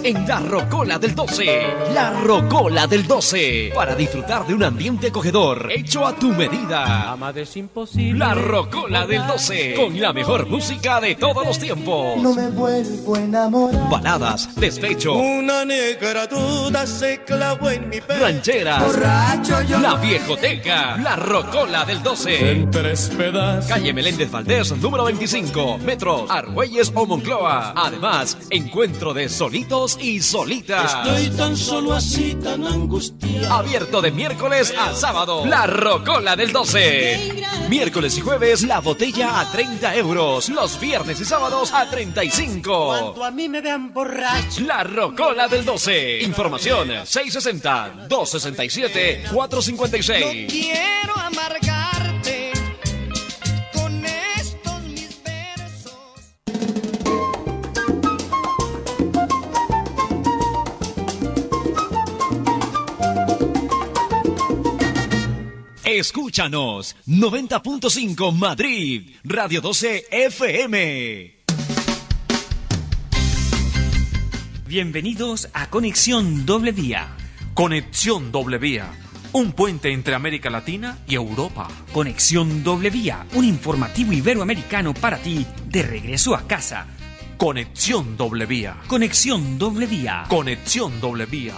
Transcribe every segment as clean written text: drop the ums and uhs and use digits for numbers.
en La Rocola del 12. La Rocola del 12. Para disfrutar de un ambiente acogedor, hecho a tu medida. La Rocola del 12. Con la mejor música de todos los tiempos. No me vuelvo a enamorar. Baladas, despecho. Una negra duda se clavó en mi pecho. Rancheras. Borracho yo. La Viejoteca. La Rocola del 12. En tres pedazos. Calle Meléndez Valdés, número 25. Metros, Argüelles o Moncloa. Además, encuentro de solitos y solitas. Estoy tan solo así, tan angustiado. Abierto de miércoles a sábado. La Rocola del 12. Miércoles y jueves, la botella a 30 euros. Los viernes y sábados a 35. Cuando a mí me vean borracho. La Rocola del 12. Información 660-267-456. No quiero amargarte con estos mis versos. Escúchanos, 90.5 Madrid, Radio 12 FM. Bienvenidos a Conexión Doble Vía. Conexión Doble Vía, un puente entre América Latina y Europa. Conexión Doble Vía, un informativo iberoamericano para ti de regreso a casa. Conexión Doble Vía. Conexión Doble Vía. Conexión Doble Vía.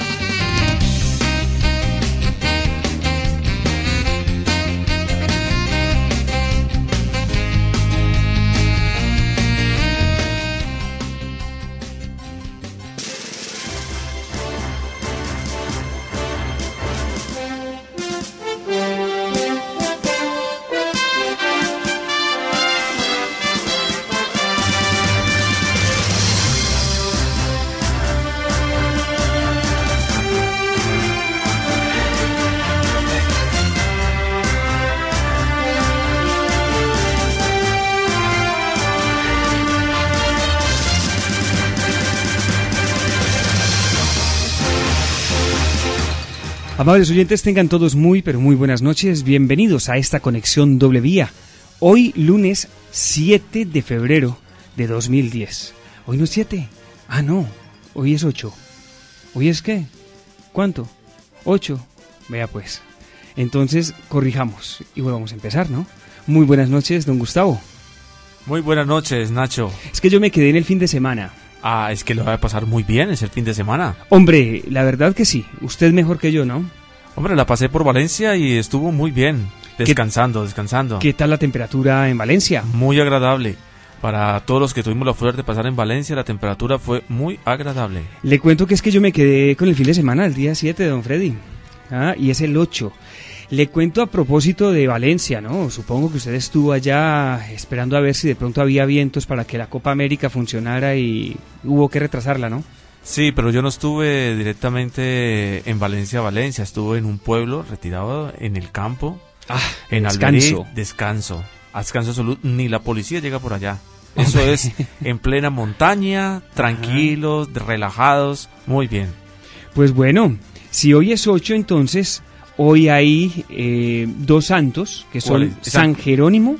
Amables oyentes, tengan todos muy, pero muy buenas noches. Bienvenidos a esta Conexión Doble Vía. Hoy, lunes 7 de febrero de 2010. ¿Hoy no es 7? Ah, no. Hoy es 8. ¿Hoy es qué? ¿Cuánto? 8. Vea pues. Entonces, corrijamos y volvamos a empezar, ¿no? Muy buenas noches, don Gustavo. Muy buenas noches, Nacho. Es que yo me quedé en el fin de semana. Ah, es que lo va a pasar muy bien, es el fin de semana. Hombre, la verdad que sí. Usted mejor que yo, ¿no? Hombre, la pasé por Valencia y estuvo muy bien. Descansando. ¿Qué tal la temperatura en Valencia? Muy agradable. Para todos los que tuvimos la suerte de pasar en Valencia, la temperatura fue muy agradable. Le cuento que es que yo me quedé con el fin de semana, el día 7, don Freddy. Y es el 8. Le cuento a propósito de Valencia, ¿no? Supongo que usted estuvo allá esperando a ver si de pronto había vientos para que la Copa América funcionara y hubo que retrasarla, ¿no? Sí, pero yo no estuve directamente en Valencia, estuve en un pueblo retirado en el campo, en descanso. Alberí, descanso absoluto, ni la policía llega por allá. Eso es en plena montaña, tranquilos, relajados, muy bien. Pues bueno, si hoy es 8, entonces hoy hay dos santos, que son San Jerónimo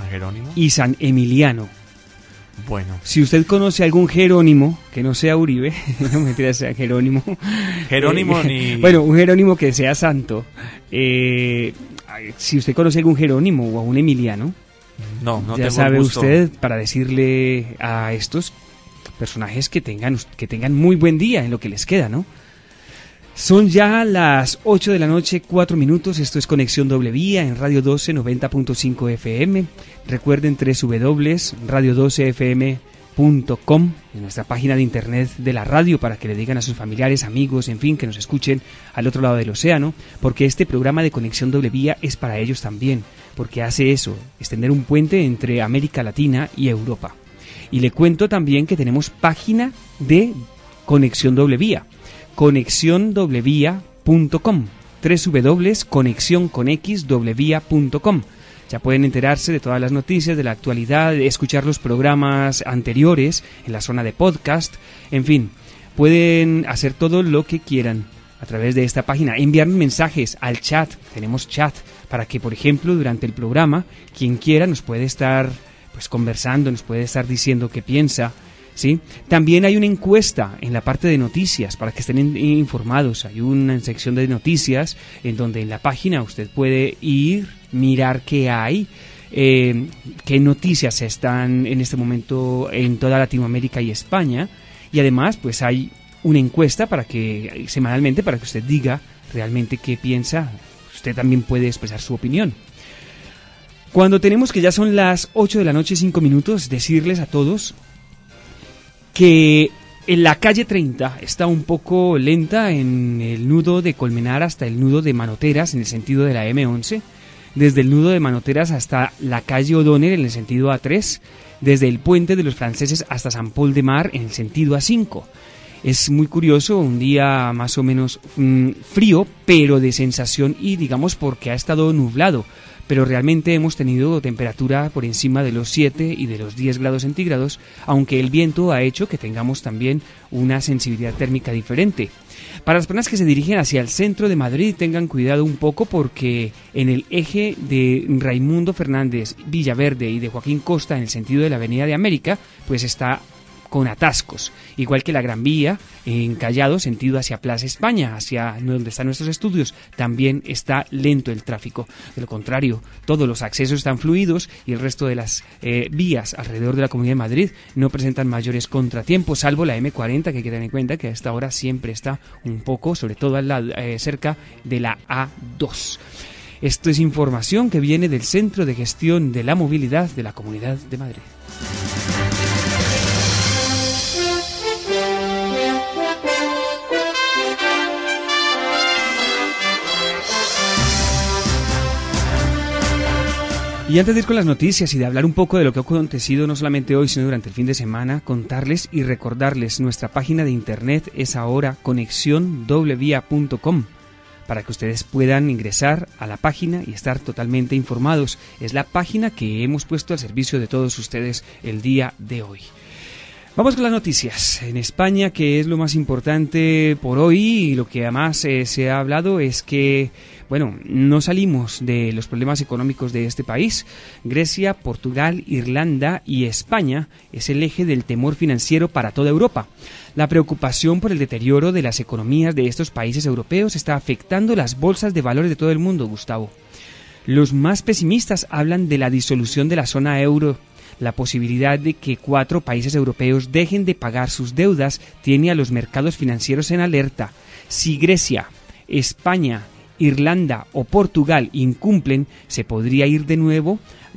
y San Emiliano. Bueno. Si usted conoce algún Jerónimo, que no sea Uribe, no mentira, sea Jerónimo. Bueno, un Jerónimo que sea santo. Si usted conoce algún Jerónimo o a un Emiliano, no ya tengo sabe gusto. usted, para decirle a estos personajes que tengan muy buen día en lo que les queda, ¿no? Son ya las 8 de la noche, 4 minutos. Esto es Conexión Doble Vía en Radio 12 90.5 FM. Recuerden www.radio12fm.com, en nuestra página de internet de la radio, para que le digan a sus familiares, amigos, en fin, que nos escuchen al otro lado del océano, porque este programa de Conexión Doble Vía es para ellos también, porque hace eso, extender un puente entre América Latina y Europa. Y le cuento también que tenemos página de Conexión Doble Vía, conexiondobleVía.com, www.conexionconxdoblevía.com. Ya pueden enterarse de todas las noticias, de la actualidad, escuchar los programas anteriores en la zona de podcast, en fin, pueden hacer todo lo que quieran a través de esta página, enviar mensajes al chat. Tenemos chat para que, por ejemplo, durante el programa, quien quiera nos puede estar conversando, nos puede estar diciendo qué piensa, ¿sí? También hay una encuesta en la parte de noticias para que estén informados. Hay una sección de noticias en donde en la página usted puede ir, mirar qué hay, qué noticias están en este momento en toda Latinoamérica y España, y además pues hay una encuesta para que semanalmente para que usted diga realmente qué piensa. Usted también puede expresar su opinión. Cuando tenemos que ya son las 8 de la noche 5 minutos, decirles a todos que en la calle 30 está un poco lenta en el nudo de Colmenar hasta el nudo de Manoteras en el sentido de la M11, desde el nudo de Manoteras hasta la calle O'Donnell en el sentido A3, desde el puente de los franceses hasta San Pol de Mar en el sentido A5. Es muy curioso, un día más o menos frío, pero de sensación, y digamos porque ha estado nublado, pero realmente hemos tenido temperatura por encima de los 7 y de los 10 grados centígrados, aunque el viento ha hecho que tengamos también una sensibilidad térmica diferente. Para las personas que se dirigen hacia el centro de Madrid, tengan cuidado un poco porque en el eje de Raimundo Fernández, Villaverde y de Joaquín Costa en el sentido de la Avenida de América, pues está con atascos, igual que la Gran Vía en Callao, sentido hacia Plaza España, hacia donde están nuestros estudios, también está lento el tráfico. De lo contrario, todos los accesos están fluidos y el resto de las vías alrededor de la Comunidad de Madrid no presentan mayores contratiempos, salvo la M40, que hay que tener en cuenta que a esta hora siempre está un poco, sobre todo al lado, cerca de la A2. Esto es información que viene del Centro de Gestión de la Movilidad de la Comunidad de Madrid. Y antes de ir con las noticias y de hablar un poco de lo que ha acontecido no solamente hoy, sino durante el fin de semana, contarles y recordarles nuestra página de internet es ahora conexiondobleVía.com para que ustedes puedan ingresar a la página y estar totalmente informados. Es la página que hemos puesto al servicio de todos ustedes el día de hoy. Vamos con las noticias. En España, que es lo más importante por hoy y lo que además se ha hablado es que, bueno, no salimos de los problemas económicos de este país. Grecia, Portugal, Irlanda y España es el eje del temor financiero para toda Europa. La preocupación por el deterioro de las economías de estos países europeos está afectando las bolsas de valores de todo el mundo, Gustavo. Los más pesimistas hablan de la disolución de la zona euro. La posibilidad de que 4 países europeos dejen de pagar sus deudas tiene a los mercados financieros en alerta. Si Grecia, España, Irlanda o Portugal incumplen, se podría ir de nuevo,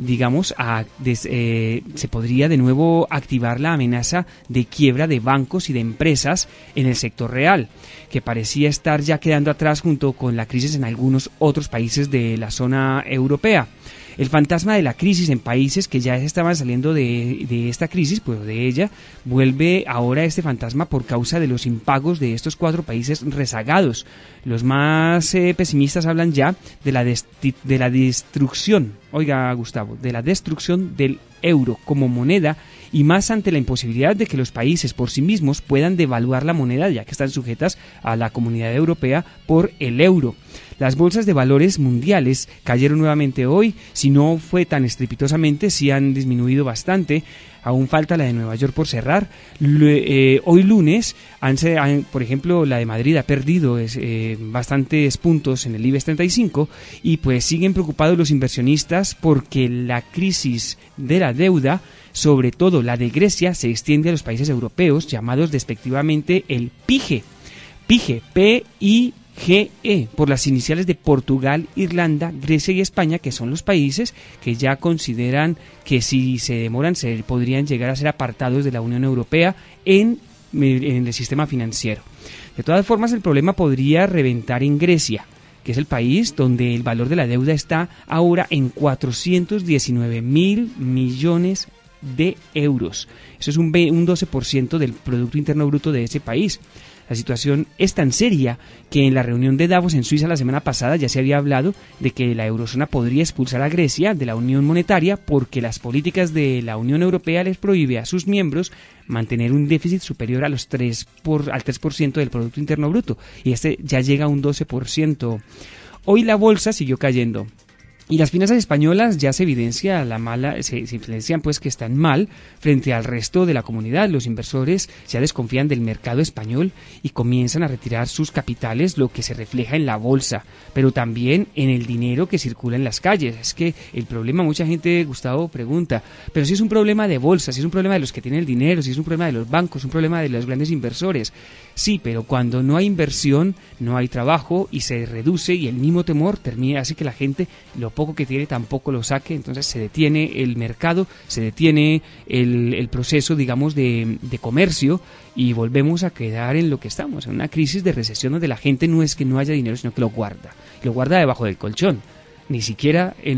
se podría de nuevo activar la amenaza de quiebra de bancos y de empresas en el sector real, que parecía estar ya quedando atrás junto con la crisis en algunos otros países de la zona europea. El fantasma de la crisis en países que ya estaban saliendo de esta crisis, pues de ella, vuelve ahora este fantasma por causa de los impagos de estos 4 países rezagados. Los más pesimistas hablan ya de la destrucción, oiga Gustavo, de la destrucción del euro como moneda y más ante la imposibilidad de que los países por sí mismos puedan devaluar la moneda ya que están sujetas a la Comunidad Europea por el euro. Las bolsas de valores mundiales cayeron nuevamente hoy, si no fue tan estrepitosamente, sí han disminuido bastante. Aún falta la de Nueva York por cerrar. Hoy lunes, por ejemplo, la de Madrid ha perdido bastantes puntos en el IBEX 35 y pues siguen preocupados los inversionistas porque la crisis de la deuda, sobre todo la de Grecia, se extiende a los países europeos llamados despectivamente el PIGE, P-I-G-E, por las iniciales de Portugal, Irlanda, Grecia y España, que son los países que ya consideran que si se demoran podrían llegar a ser apartados de la Unión Europea en el sistema financiero. De todas formas, el problema podría reventar en Grecia, que es el país donde el valor de la deuda está ahora en 419.000 millones de euros. Eso es un 12% del Producto Interno Bruto de ese país. La situación es tan seria que en la reunión de Davos en Suiza la semana pasada ya se había hablado de que la eurozona podría expulsar a Grecia de la Unión Monetaria porque las políticas de la Unión Europea les prohíbe a sus miembros mantener un déficit superior al 3% del Producto Interno Bruto y este ya llega a un 12%. Hoy la bolsa siguió cayendo. Y las finanzas españolas ya se evidencian pues que están mal frente al resto de la comunidad. Los inversores ya desconfían del mercado español y comienzan a retirar sus capitales, lo que se refleja en la bolsa, pero también en el dinero que circula en las calles. Es que el problema, mucha gente, Gustavo, pregunta, pero si es un problema de bolsa, si es un problema de los que tienen el dinero, si es un problema de los bancos, un problema de los grandes inversores. Sí, pero cuando no hay inversión, no hay trabajo y se reduce, y el mismo temor hace que la gente lo poco que tiene tampoco lo saque, entonces se detiene el mercado, se detiene el proceso, digamos, de comercio, y volvemos a quedar en lo que estamos, en una crisis de recesión donde la gente no es que no haya dinero, sino que lo guarda debajo del colchón, ni siquiera en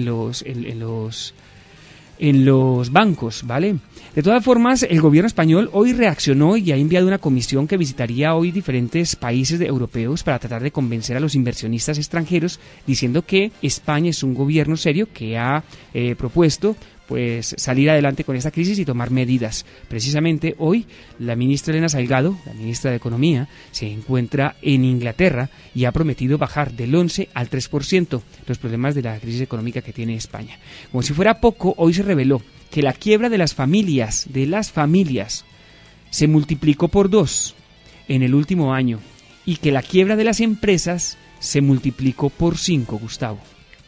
los bancos, ¿vale? De todas formas, el gobierno español hoy reaccionó y ha enviado una comisión que visitaría hoy diferentes países europeos para tratar de convencer a los inversionistas extranjeros, diciendo que España es un gobierno serio que ha propuesto pues salir adelante con esta crisis y tomar medidas. Precisamente hoy la ministra Elena Salgado, la ministra de Economía, se encuentra en Inglaterra y ha prometido bajar del 11 al 3% los problemas de la crisis económica que tiene España. Como si fuera poco, hoy se reveló que la quiebra de las familias se multiplicó por 2 en el último año y que la quiebra de las empresas se multiplicó por 5, Gustavo.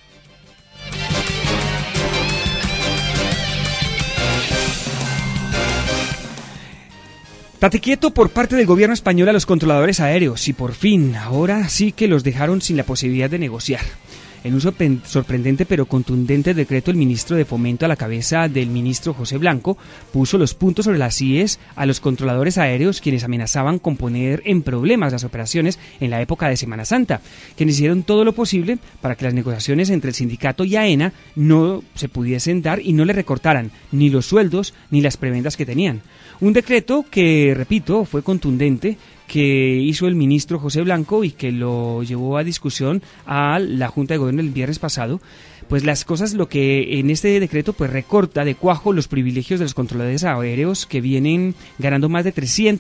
Tate quieto por parte del gobierno español a los controladores aéreos y por fin, ahora sí que los dejaron sin la posibilidad de negociar. En un sorprendente pero contundente decreto, el ministro de Fomento, a la cabeza del ministro José Blanco, puso los puntos sobre las IES a los controladores aéreos, quienes amenazaban con poner en problemas las operaciones en la época de Semana Santa, quienes hicieron todo lo posible para que las negociaciones entre el sindicato y AENA no se pudiesen dar y no le recortaran ni los sueldos ni las prebendas que tenían. Un decreto que, repito, fue contundente, que hizo el ministro José Blanco y que lo llevó a discusión a la Junta de Gobierno el viernes pasado. Pues las cosas, lo que en este decreto pues recorta de cuajo los privilegios de los controladores aéreos que vienen ganando más de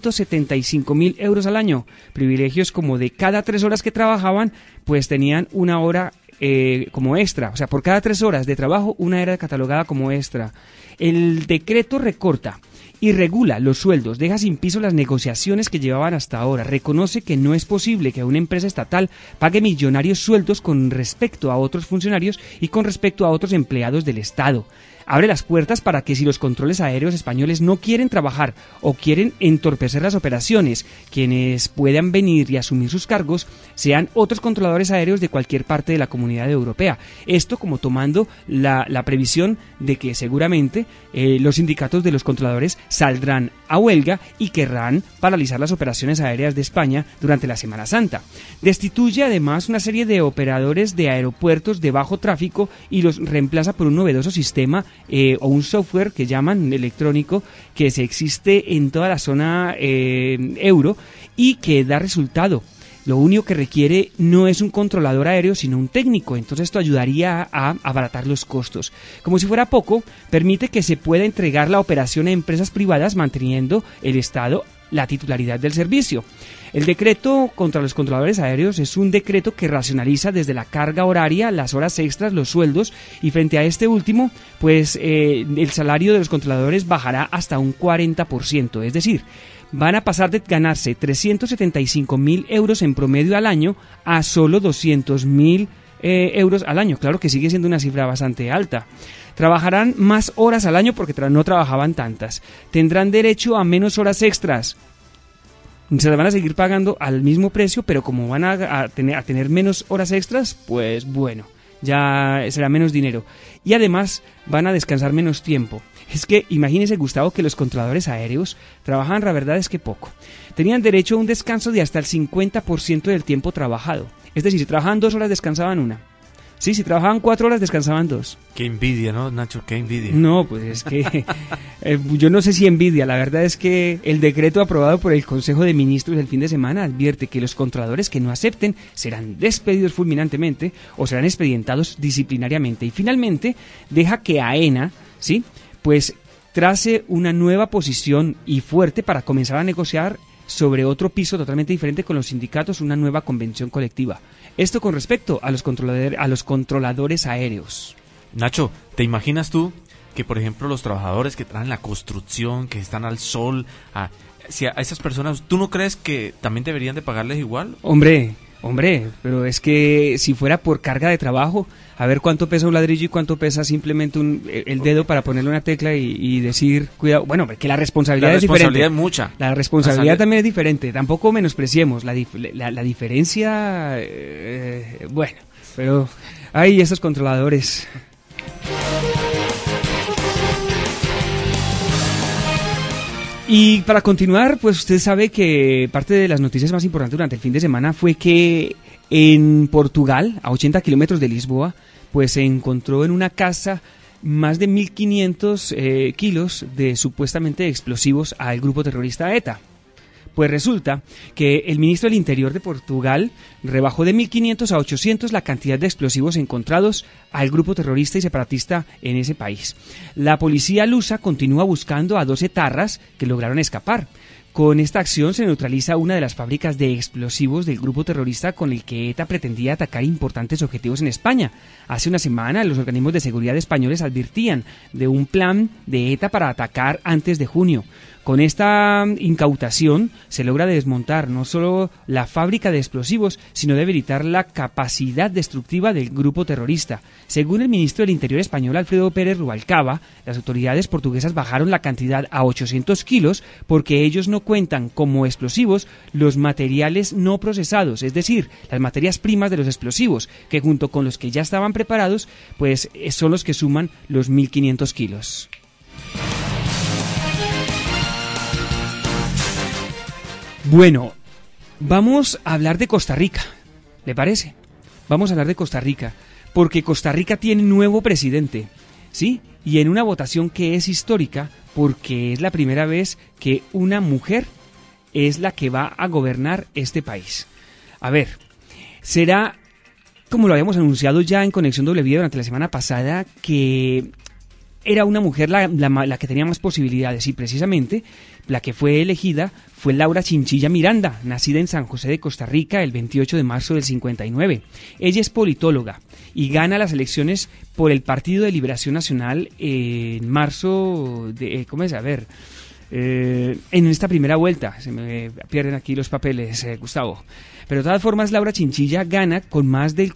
375.000 euros al año. Privilegios como de cada 3 horas que trabajaban, pues tenían 1 hora como extra. O sea, por cada 3 horas de trabajo, 1 era catalogada como extra. El decreto recorta y regula los sueldos, deja sin piso las negociaciones que llevaban hasta ahora, reconoce que no es posible que una empresa estatal pague millonarios sueldos con respecto a otros funcionarios y con respecto a otros empleados del Estado. Abre las puertas para que si los controles aéreos españoles no quieren trabajar o quieren entorpecer las operaciones, quienes puedan venir y asumir sus cargos sean otros controladores aéreos de cualquier parte de la Comunidad Europea. Esto como tomando la previsión de que seguramente los sindicatos de los controladores saldrán a huelga y querrán paralizar las operaciones aéreas de España durante la Semana Santa. Destituye además una serie de operadores de aeropuertos de bajo tráfico y los reemplaza por un novedoso sistema o un software que llaman electrónico que se existe en toda la zona euro y que da resultado. Lo único que requiere no es un controlador aéreo, sino un técnico. Entonces esto ayudaría a abaratar los costos. Como si fuera poco, permite que se pueda entregar la operación a empresas privadas manteniendo el Estado la titularidad del servicio. El decreto contra los controladores aéreos es un decreto que racionaliza desde la carga horaria, las horas extras, los sueldos, y frente a este último, pues el salario de los controladores bajará hasta un 40%, es decir, van a pasar de ganarse 375.000 euros en promedio al año a solo 200.000 euros al año. Claro que sigue siendo una cifra bastante alta. Trabajarán más horas al año porque no trabajaban tantas. Tendrán derecho a menos horas extras. Se las van a seguir pagando al mismo precio, pero como van a tener menos horas extras, pues bueno, ya será menos dinero. Y además van a descansar menos tiempo. Es que imagínese, Gustavo, que los controladores aéreos trabajan, la verdad es que poco. Tenían derecho a un descanso de hasta el 50% del tiempo trabajado. Es decir, si trabajaban 2 horas, descansaban 1. Sí, si trabajaban 4 horas, descansaban 2. Qué envidia, ¿no, Nacho? Qué envidia. No, pues es que yo no sé si envidia. La verdad es que el decreto aprobado por el Consejo de Ministros el fin de semana advierte que los controladores que no acepten serán despedidos fulminantemente o serán expedientados disciplinariamente. Y finalmente deja que AENA, ¿sí?, pues trace una nueva posición y fuerte para comenzar a negociar sobre otro piso totalmente diferente con los sindicatos una nueva convención colectiva. Esto con respecto a los controladores aéreos. Nacho, ¿te imaginas tú que, por ejemplo, los trabajadores que trabajan en la construcción, que están al sol, si a esas personas, ¿tú no crees que también deberían de pagarles igual? Hombre, pero es que si fuera por carga de trabajo, a ver cuánto pesa un ladrillo y cuánto pesa simplemente el dedo para ponerle una tecla y decir, cuidado, bueno, porque la responsabilidad es diferente. La responsabilidad es mucha. La responsabilidad también es diferente, tampoco menospreciemos la diferencia, bueno, pero hay estos controladores. Y para continuar, pues usted sabe que parte de las noticias más importantes durante el fin de semana fue que en Portugal, a 80 kilómetros de Lisboa, pues se encontró en una casa más de 1.500 kilos de supuestamente explosivos al grupo terrorista ETA. Pues resulta que el ministro del Interior de Portugal rebajó de 1.500 a 800 la cantidad de explosivos encontrados al grupo terrorista y separatista en ese país. La policía lusa continúa buscando a 2 etarras que lograron escapar. Con esta acción se neutraliza una de las fábricas de explosivos del grupo terrorista con el que ETA pretendía atacar importantes objetivos en España. Hace una semana los organismos de seguridad españoles advertían de un plan de ETA para atacar antes de junio. Con esta incautación se logra desmontar no solo la fábrica de explosivos, sino debilitar la capacidad destructiva del grupo terrorista. Según el ministro del Interior español Alfredo Pérez Rubalcaba, las autoridades portuguesas bajaron la cantidad a 800 kilos porque ellos no cuentan como explosivos los materiales no procesados, es decir, las materias primas de los explosivos, que junto con los que ya estaban preparados, pues son los que suman los 1.500 kilos. Bueno, vamos a hablar de Costa Rica, ¿le parece? Vamos a hablar de Costa Rica, porque Costa Rica tiene nuevo presidente, ¿sí? Y en una votación que es histórica, porque es la primera vez que una mujer es la que va a gobernar este país. A ver, será, como lo habíamos anunciado ya en Conexión W durante la semana pasada, que era una mujer la que tenía más posibilidades, y precisamente la que fue elegida fue Laura Chinchilla Miranda, nacida en San José de Costa Rica el 28 de marzo del 59. Ella es politóloga y gana las elecciones por el Partido de Liberación Nacional en marzo de... ¿Cómo es? A ver... en esta primera vuelta, se me pierden aquí los papeles, Gustavo, pero de todas formas Laura Chinchilla gana con más del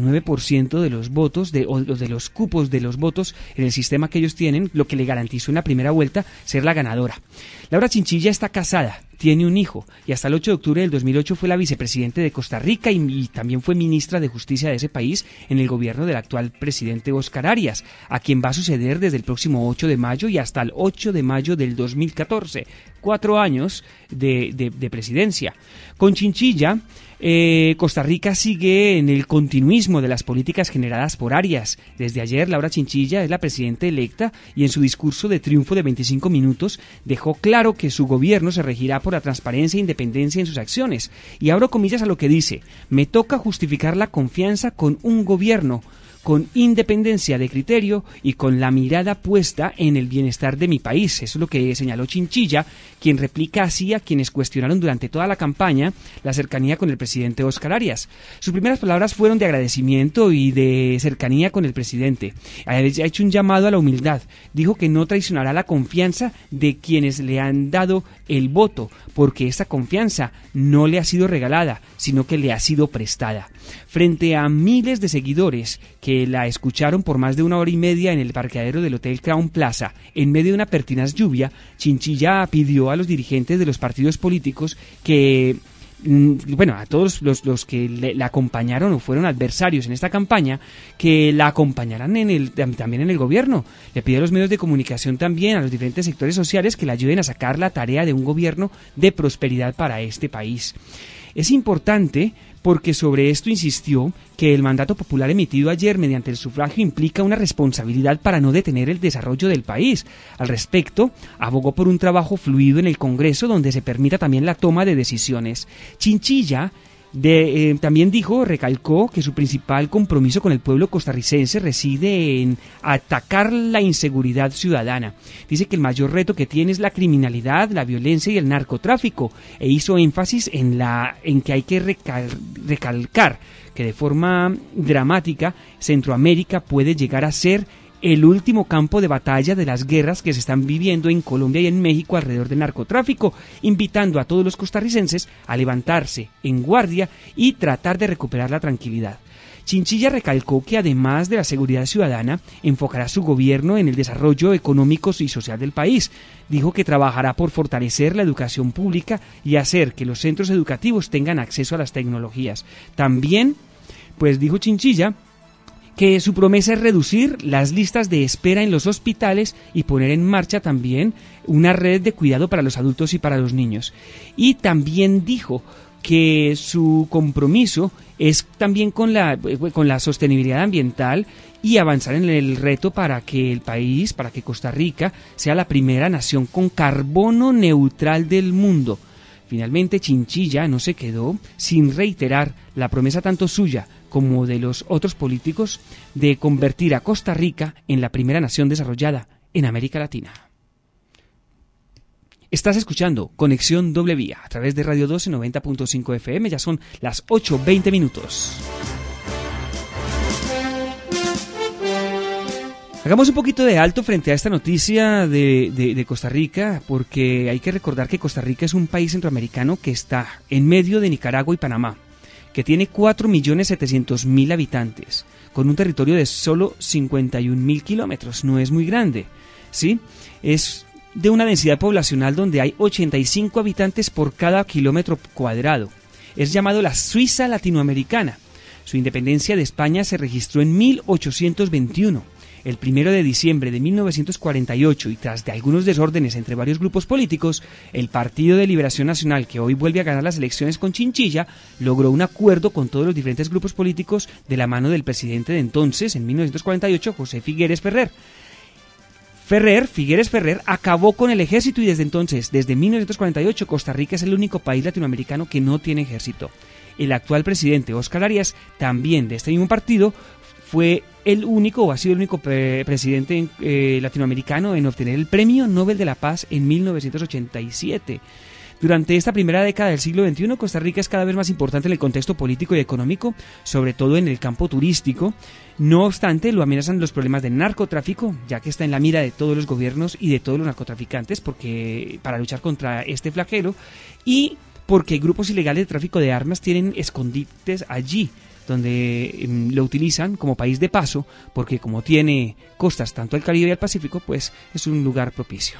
49% de los votos, de los cupos de los votos en el sistema que ellos tienen, lo que le garantizó en la primera vuelta ser la ganadora. Laura Chinchilla está casada, tiene un hijo y hasta el 8 de octubre del 2008 fue la vicepresidente de Costa Rica y también fue ministra de Justicia de ese país en el gobierno del actual presidente Óscar Arias, a quien va a suceder desde el próximo 8 de mayo y hasta el 8 de mayo del 2014. 4 años de presidencia. Con Chinchilla, Costa Rica sigue en el continuismo de las políticas generadas por Arias. Desde ayer, Laura Chinchilla es la presidenta electa y en su discurso de triunfo de 25 minutos dejó claro que su gobierno se regirá por la transparencia e independencia en sus acciones. Y abro comillas a lo que dice: me toca justificar la confianza con un gobierno con independencia de criterio y con la mirada puesta en el bienestar de mi país. Eso es lo que señaló Chinchilla, quien replica así a quienes cuestionaron durante toda la campaña la cercanía con el presidente Óscar Arias. Sus primeras palabras fueron de agradecimiento y de cercanía con el presidente. Ha hecho un llamado a la humildad. Dijo que no traicionará la confianza de quienes le han dado el voto, porque esta confianza no le ha sido regalada, sino que le ha sido prestada. Frente a miles de seguidores que la escucharon por más de 1 hora y media en el parqueadero del Hotel Crown Plaza, en medio de una pertinaz lluvia, Chinchilla pidió a los dirigentes de los partidos políticos que, a todos los que la acompañaron o fueron adversarios en esta campaña, que la acompañaran también en el gobierno. Le pidió a los medios de comunicación también, a los diferentes sectores sociales, que le ayuden a sacar la tarea de un gobierno de prosperidad para este país. Es importante porque sobre esto insistió que el mandato popular emitido ayer mediante el sufragio implica una responsabilidad para no detener el desarrollo del país. Al respecto, abogó por un trabajo fluido en el Congreso donde se permita también la toma de decisiones. Chinchilla También recalcó que su principal compromiso con el pueblo costarricense reside en atacar la inseguridad ciudadana. Dice que el mayor reto que tiene es la criminalidad, la violencia y el narcotráfico, e hizo énfasis en que hay que recalcar que de forma dramática Centroamérica puede llegar a ser el último campo de batalla de las guerras que se están viviendo en Colombia y en México alrededor del narcotráfico, invitando a todos los costarricenses a levantarse en guardia y tratar de recuperar la tranquilidad. Chinchilla recalcó que además de la seguridad ciudadana, enfocará su gobierno en el desarrollo económico y social del país. Dijo que trabajará por fortalecer la educación pública y hacer que los centros educativos tengan acceso a las tecnologías. También, dijo Chinchilla, que su promesa es reducir las listas de espera en los hospitales y poner en marcha también una red de cuidado para los adultos y para los niños. Y también dijo que su compromiso es también con la sostenibilidad ambiental y avanzar en el reto para que el país, para que Costa Rica sea la primera nación con carbono neutral del mundo. Finalmente, Chinchilla no se quedó sin reiterar la promesa tanto suya como de los otros políticos de convertir a Costa Rica en la primera nación desarrollada en América Latina. Estás escuchando Conexión Doble Vía a través de Radio 12 90.5 FM, ya son las 8:20 minutos. Hagamos un poquito de alto frente a esta noticia de Costa Rica, porque hay que recordar que Costa Rica es un país centroamericano que está en medio de Nicaragua y Panamá, que tiene 4.700.000 habitantes, con un territorio de solo 51.000 kilómetros. No es muy grande, ¿sí? Es de una densidad poblacional donde hay 85 habitantes por cada kilómetro cuadrado. Es llamado la Suiza latinoamericana. Su independencia de España se registró en 1821. El 1 de diciembre de 1948, y tras de algunos desórdenes entre varios grupos políticos, el Partido de Liberación Nacional, que hoy vuelve a ganar las elecciones con Chinchilla, logró un acuerdo con todos los diferentes grupos políticos de la mano del presidente de entonces, en 1948, José Figueres Ferrer. Figueres Ferrer acabó con el ejército y desde entonces, desde 1948, Costa Rica es el único país latinoamericano que no tiene ejército. El actual presidente, Óscar Arias, también de este mismo partido, fue el único, o ha sido el único presidente latinoamericano en obtener el Premio Nobel de la Paz en 1987. Durante esta primera década del siglo XXI, Costa Rica es cada vez más importante en el contexto político y económico, sobre todo en el campo turístico. No obstante, lo amenazan los problemas de narcotráfico, ya que está en la mira de todos los gobiernos y de todos los narcotraficantes para luchar contra este flagelo, y porque grupos ilegales de tráfico de armas tienen escondites allí, donde lo utilizan como país de paso, porque como tiene costas tanto al Caribe y al Pacífico, pues es un lugar propicio.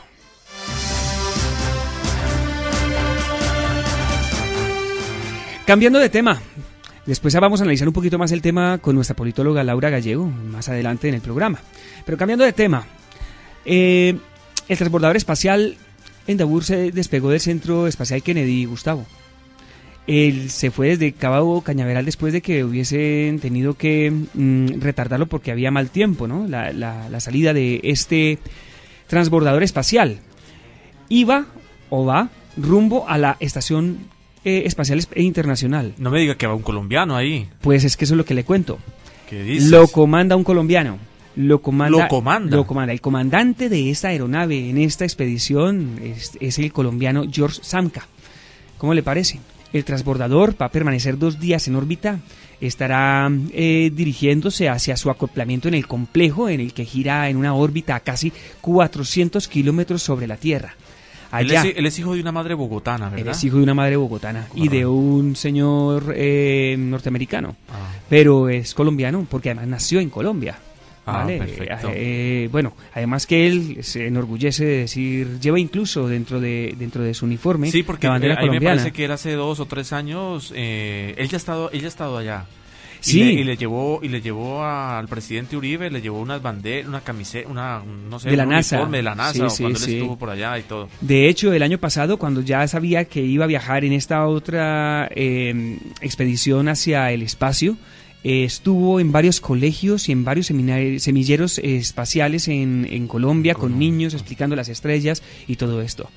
Cambiando de tema, después vamos a analizar un poquito más el tema con nuestra politóloga Laura Gallego, más adelante en el programa. Pero cambiando de tema, el transbordador espacial Endeavour se despegó del Centro Espacial Kennedy, Gustavo. Él se fue desde Cabo Cañaveral después de que hubiesen tenido que retardarlo porque había mal tiempo, ¿no? La salida de este transbordador espacial. Va rumbo a la Estación Espacial Internacional. No me diga que va un colombiano ahí. Pues es que eso es lo que le cuento. ¿Qué dices? Lo comanda un colombiano. Lo comanda. El comandante de esta aeronave en esta expedición es el colombiano George Samka. ¿Cómo le parece? El transbordador va a permanecer 2 días en órbita, estará dirigiéndose hacia su acoplamiento en el complejo, en el que gira en una órbita a casi 400 kilómetros sobre la Tierra. Allá, él es hijo de una madre bogotana, ¿verdad? Él es hijo de una madre bogotana y de un señor norteamericano, pero es colombiano porque además nació en Colombia. ¿Vale? Perfecto. Bueno, además que él se enorgullece de decir, lleva incluso dentro de su uniforme, sí, porque la bandera colombiana. Me parece que él hace 2 o 3 años, él ya ha estado allá. Sí. Y le llevó al presidente Uribe, le llevó unas banderas, una camiseta, de la NASA. Uniforme de la NASA, Sí, cuando sí. él estuvo por allá y todo. De hecho, el año pasado, cuando ya sabía que iba a viajar en esta otra expedición hacia el espacio, estuvo en varios colegios y en varios semilleros espaciales en Colombia, con niños explicando las estrellas y todo esto.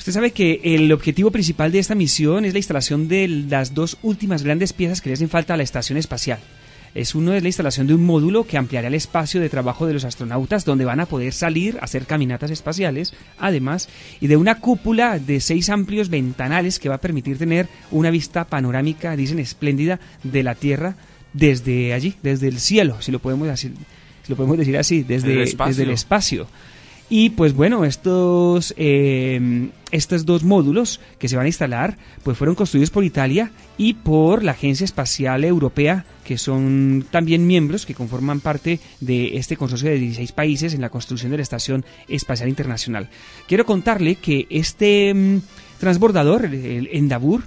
Usted sabe que el objetivo principal de esta misión es la instalación de las dos últimas grandes piezas que le hacen falta a la estación espacial. Uno es la instalación de un módulo que ampliará el espacio de trabajo de los astronautas, donde van a poder salir a hacer caminatas espaciales, además, y de una cúpula de 6 amplios ventanales que va a permitir tener una vista panorámica, dicen, espléndida de la Tierra desde allí, desde el cielo, si lo podemos decir así, desde el espacio. Y pues bueno, estos dos módulos que se van a instalar pues fueron construidos por Italia y por la Agencia Espacial Europea, que son también miembros que conforman parte de este consorcio de 16 países en la construcción de la Estación Espacial Internacional. Quiero contarle que este transbordador, el Endeavour,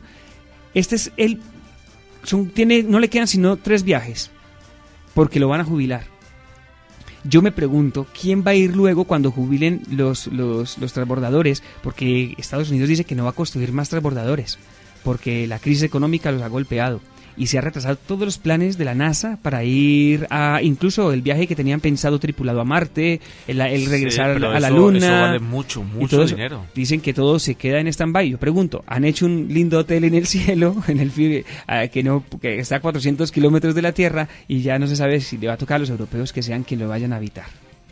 no le quedan sino 3 viajes, porque lo van a jubilar. Yo me pregunto, ¿quién va a ir luego cuando jubilen los transbordadores? Porque Estados Unidos dice que no va a construir más transbordadores, porque la crisis económica los ha golpeado. Y se ha retrasado todos los planes de la NASA para ir a, incluso el viaje que tenían pensado tripulado a Marte, el regresar a la Luna. Eso vale mucho dinero. Dicen que todo se queda en stand-by. Yo pregunto, ¿han hecho un lindo hotel en el cielo, que está a 400 kilómetros de la Tierra, y ya no se sabe si le va a tocar a los europeos que sean quienes lo vayan a habitar?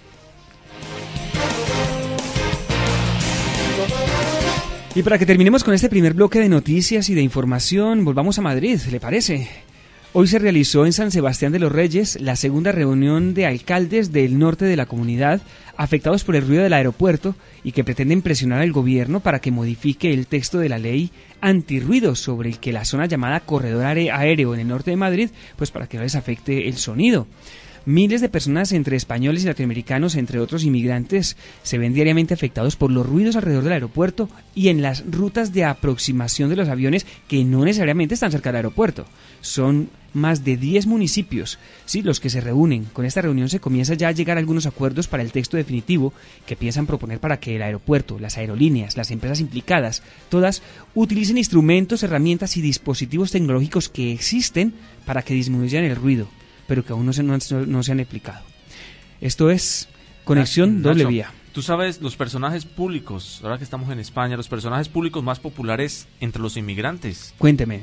Y para que terminemos con este primer bloque de noticias y de información, volvamos a Madrid, ¿le parece? Hoy se realizó en San Sebastián de los Reyes la segunda reunión de alcaldes del norte de la comunidad afectados por el ruido del aeropuerto y que pretenden presionar al gobierno para que modifique el texto de la ley antirruido sobre el que la zona llamada corredor aéreo en el norte de Madrid, pues para que no les afecte el sonido. Miles de personas, entre españoles y latinoamericanos, entre otros inmigrantes, se ven diariamente afectados por los ruidos alrededor del aeropuerto y en las rutas de aproximación de los aviones que no necesariamente están cerca del aeropuerto. Son más de 10 municipios, sí, los que se reúnen. Con esta reunión se comienza ya a llegar a algunos acuerdos para el texto definitivo que piensan proponer para que el aeropuerto, las aerolíneas, las empresas implicadas, todas utilicen instrumentos, herramientas y dispositivos tecnológicos que existen para que disminuyan el ruido, pero que aún no se han aplicado. Esto es Conexión Doble Vía. Tú sabes, los personajes públicos, ahora que estamos en España, los personajes públicos más populares entre los inmigrantes. Cuénteme.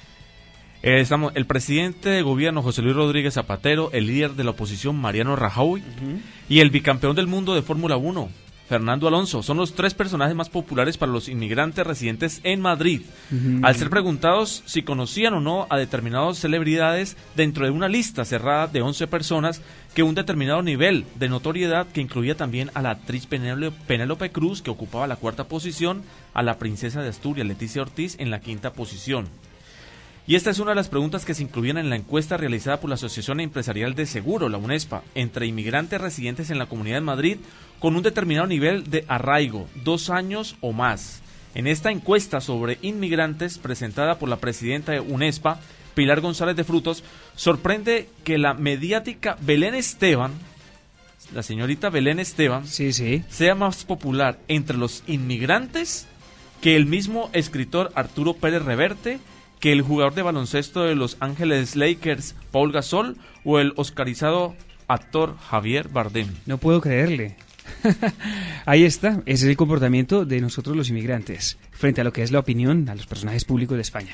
El presidente de gobierno José Luis Rodríguez Zapatero, el líder de la oposición Mariano Rajoy y el bicampeón del mundo de Fórmula 1, Fernando Alonso, son los 3 personajes más populares para los inmigrantes residentes en Madrid. Al ser preguntados si conocían o no a determinadas celebridades dentro de una lista cerrada de 11 personas que un determinado nivel de notoriedad que incluía también a la actriz Penélope Cruz, que ocupaba la 4ª posición, a la princesa de Asturias, Leticia Ortiz, en la 5ª posición. Y esta es una de las preguntas que se incluían en la encuesta realizada por la Asociación Empresarial de Seguro, la UNESPA, entre inmigrantes residentes en la Comunidad de Madrid con un determinado nivel de arraigo, 2 años o más. En esta encuesta sobre inmigrantes presentada por la presidenta de UNESPA, Pilar González de Frutos, sorprende que la mediática Belén Esteban, la señorita Belén Esteban, sea más popular entre los inmigrantes que el mismo escritor Arturo Pérez Reverte, que el jugador de baloncesto de Los Ángeles Lakers, Paul Gasol, o el oscarizado actor Javier Bardem. No puedo creerle. Ahí está, ese es el comportamiento de nosotros los inmigrantes, frente a lo que es la opinión a los personajes públicos de España.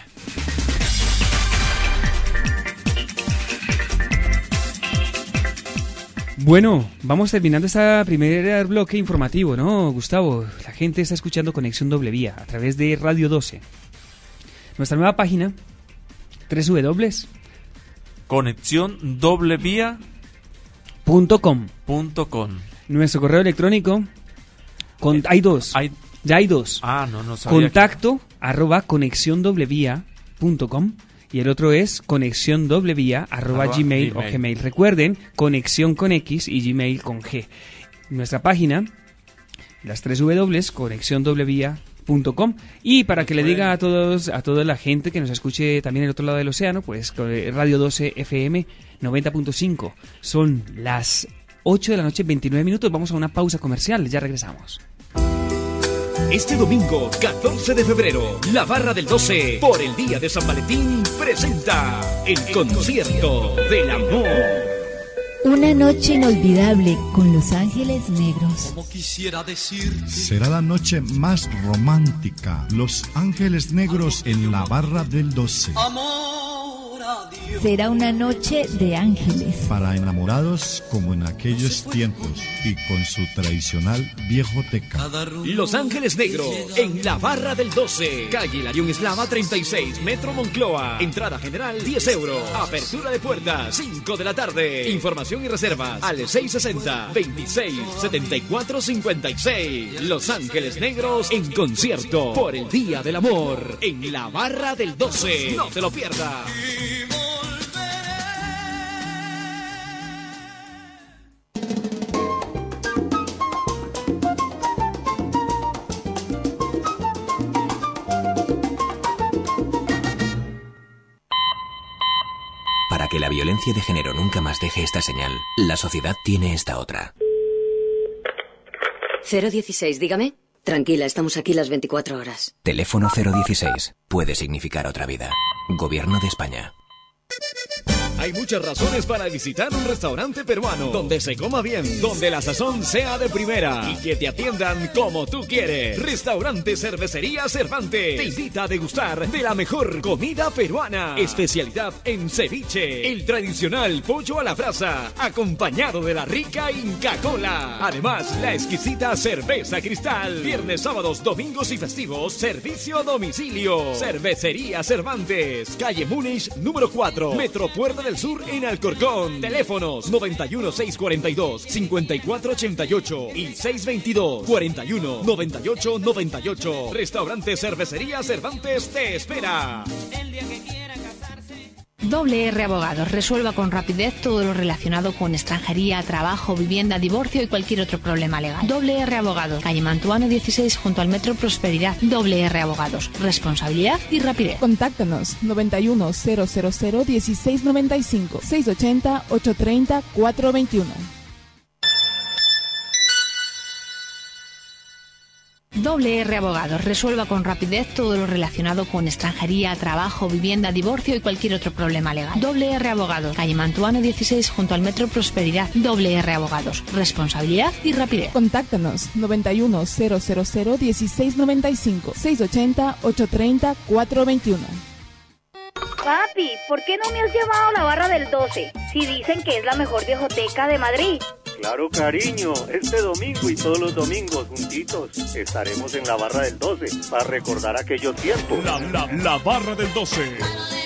Bueno, vamos terminando este primer bloque informativo, ¿no, Gustavo? La gente está escuchando Conexión Doble Vía a través de Radio 12. Nuestra nueva página, www.conexiondobleVía.com. Nuestro correo electrónico, hay dos. Ya hay dos. No sabía. Contacto @conexiondobleVía.com y el otro es conexiondobleVía@gmail o Gmail. Recuerden, conexión con X y Gmail con G. Nuestra página, las 3 W, conexiondobleVía.com. Y para que le diga a toda la gente que nos escuche también en el otro lado del océano, pues Radio 12 FM 90.5. Son las 8 de la noche, 29 minutos. Vamos a una pausa comercial, ya regresamos. Este domingo, 14 de febrero, la Barra del 12, por el Día de San Valentín, presenta el Concierto del Amor. Una noche inolvidable con Los Ángeles Negros. Como quisiera decirte. Será la noche más romántica. Los Ángeles Negros en la barra del 12. Amor a Dios. Será una noche de ángeles. Para enamorados como en aquellos tiempos y con su tradicional viejoteca. Los Ángeles Negros en la barra del 12. Calle Hilarión Eslava 36, Metro Moncloa. Entrada general 10 euros. Apertura de puertas 5 de la tarde. Información y reservas al 660-26-74-56. Los Ángeles Negros en concierto por el Día del Amor en la barra del 12. No te lo pierdas. Para que la violencia de género nunca más deje esta señal, la sociedad tiene esta otra. 016, dígame. Tranquila, estamos aquí las 24 horas. Teléfono 016. Puede significar otra vida. Gobierno de España. Hay muchas razones para visitar un restaurante peruano donde se coma bien, donde la sazón sea de primera y que te atiendan como tú quieres. Restaurante Cervecería Cervantes te invita a degustar de la mejor comida peruana. Especialidad en ceviche, el tradicional pollo a la brasa, acompañado de la rica Inca Kola. Además, la exquisita cerveza Cristal. Viernes, sábados, domingos y festivos, servicio a domicilio. Cervecería Cervantes, calle Múnich, número 4, Metro Puerta del Sur en Alcorcón. Teléfonos 91 642 5488 y 622 41 98 98. Restaurante Cervecería Cervantes te espera. WR Abogados resuelva con rapidez todo lo relacionado con extranjería, trabajo, vivienda, divorcio y cualquier otro problema legal. WR Abogados, calle Mantuano 16 junto al Metro Prosperidad. WR Abogados, responsabilidad y rapidez. Contáctanos 91 000 1695 680 830 421. WR Abogados resuelva con rapidez todo lo relacionado con extranjería, trabajo, vivienda, divorcio y cualquier otro problema legal. WR Abogados, calle Mantuano 16 junto al Metro Prosperidad. WR Abogados, responsabilidad y rapidez. Contáctanos 91 000 1695 680 830 421. Papi, ¿por qué no me has llevado a la barra del 12? Si dicen que es la mejor viejoteca de Madrid. Claro, cariño, este domingo y todos los domingos juntitos estaremos en la barra del 12 para recordar aquellos tiempos. La barra del 12.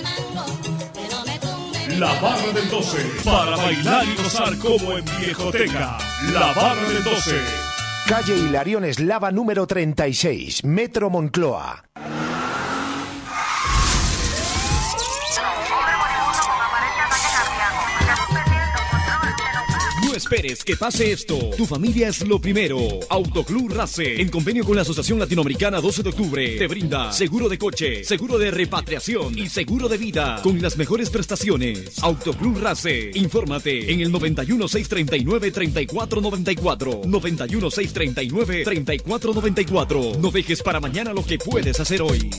La barra del 12. Para bailar y gozar como en viejoteca. La barra del 12. Calle Hilarión Eslava número 36, Metro Moncloa. No esperes que pase esto. Tu familia es lo primero. Autoclub Race, en convenio con la Asociación Latinoamericana 12 de octubre, te brinda seguro de coche, seguro de repatriación y seguro de vida con las mejores prestaciones. Autoclub Race, infórmate en el 91 639 3494. 91 639 3494. No dejes para mañana lo que puedes hacer hoy.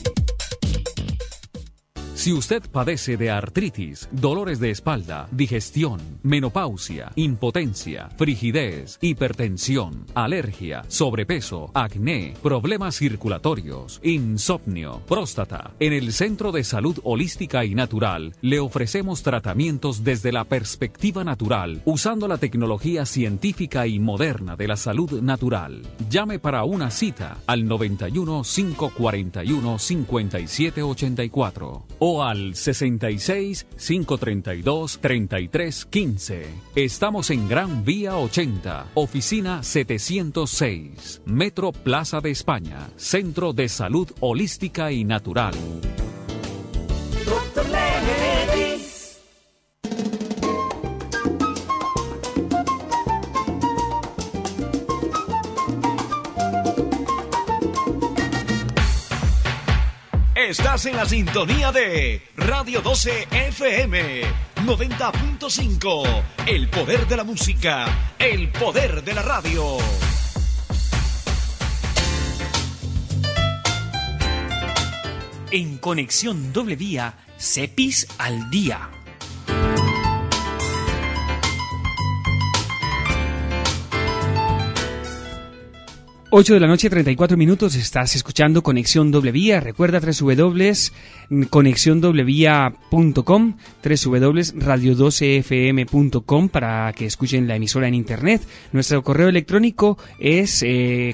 Si usted padece de artritis, dolores de espalda, digestión, menopausia, impotencia, frigidez, hipertensión, alergia, sobrepeso, acné, problemas circulatorios, insomnio, próstata, en el Centro de Salud Holística y Natural le ofrecemos tratamientos desde la perspectiva natural, usando la tecnología científica y moderna de la salud natural. Llame para una cita al 91 541 5784 o al 66 532 3315. Estamos en Gran Vía 80, oficina 706, Metro Plaza de España, Centro de Salud Holística y Natural. Dr. Levis. Estás en la sintonía de Radio 12 FM 90.5. El poder de la música, el poder de la radio. En Conexión Doble Vía, Cepis al Día. 8 de la noche, 34 minutos, estás escuchando Conexión Doble Vía. Recuerda www.conexiondobleVía.com, www.radio12fm.com para que escuchen la emisora en internet. Nuestro correo electrónico es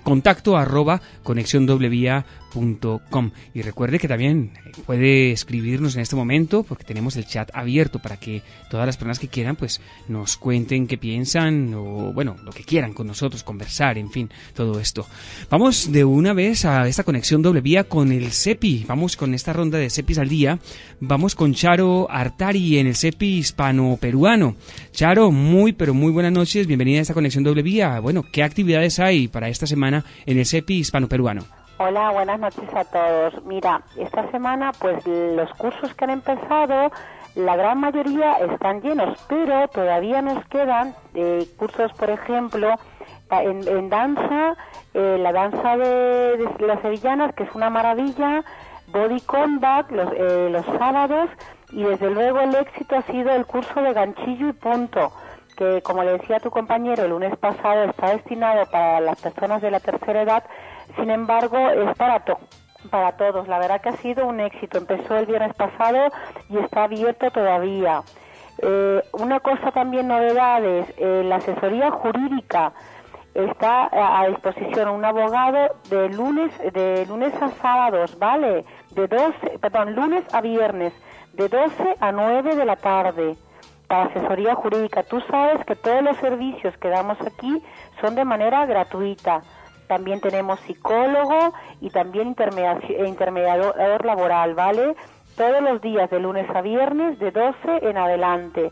contacto@conexiondobleVía.com. Y recuerde que también puede escribirnos en este momento, porque tenemos el chat abierto para que todas las personas que quieran pues nos cuenten qué piensan o bueno, lo que quieran con nosotros, conversar, en fin, todo esto. Vamos de una vez a esta Conexión Doble Vía con el CEPI. Vamos con esta ronda de CEPIs al día. Vamos con Charo Artari en el CEPI hispano-peruano. Charo, muy pero muy buenas noches, bienvenida a esta Conexión Doble Vía. Bueno, ¿qué actividades hay para esta semana en el CEPI hispano-peruano? Hola, buenas noches a todos. Mira, esta semana pues los cursos que han empezado, la gran mayoría están llenos, pero todavía nos quedan cursos, por ejemplo, en danza, la danza de las sevillanas, que es una maravilla, body combat los sábados, y desde luego el éxito ha sido el curso de ganchillo y punto, que como le decía a tu compañero el lunes pasado está destinado para las personas de la tercera edad. Sin embargo, es para todos. La verdad que ha sido un éxito. Empezó el viernes pasado y está abierto todavía. Una cosa también, novedades, la asesoría jurídica está a disposición un abogado de lunes a sábados, ¿vale? Lunes a viernes, de 12 a 9 de la tarde, para asesoría jurídica. Tú sabes que todos los servicios que damos aquí son de manera gratuita. También tenemos psicólogo y también intermediador laboral, ¿vale? Todos los días, de lunes a viernes, de 12 en adelante.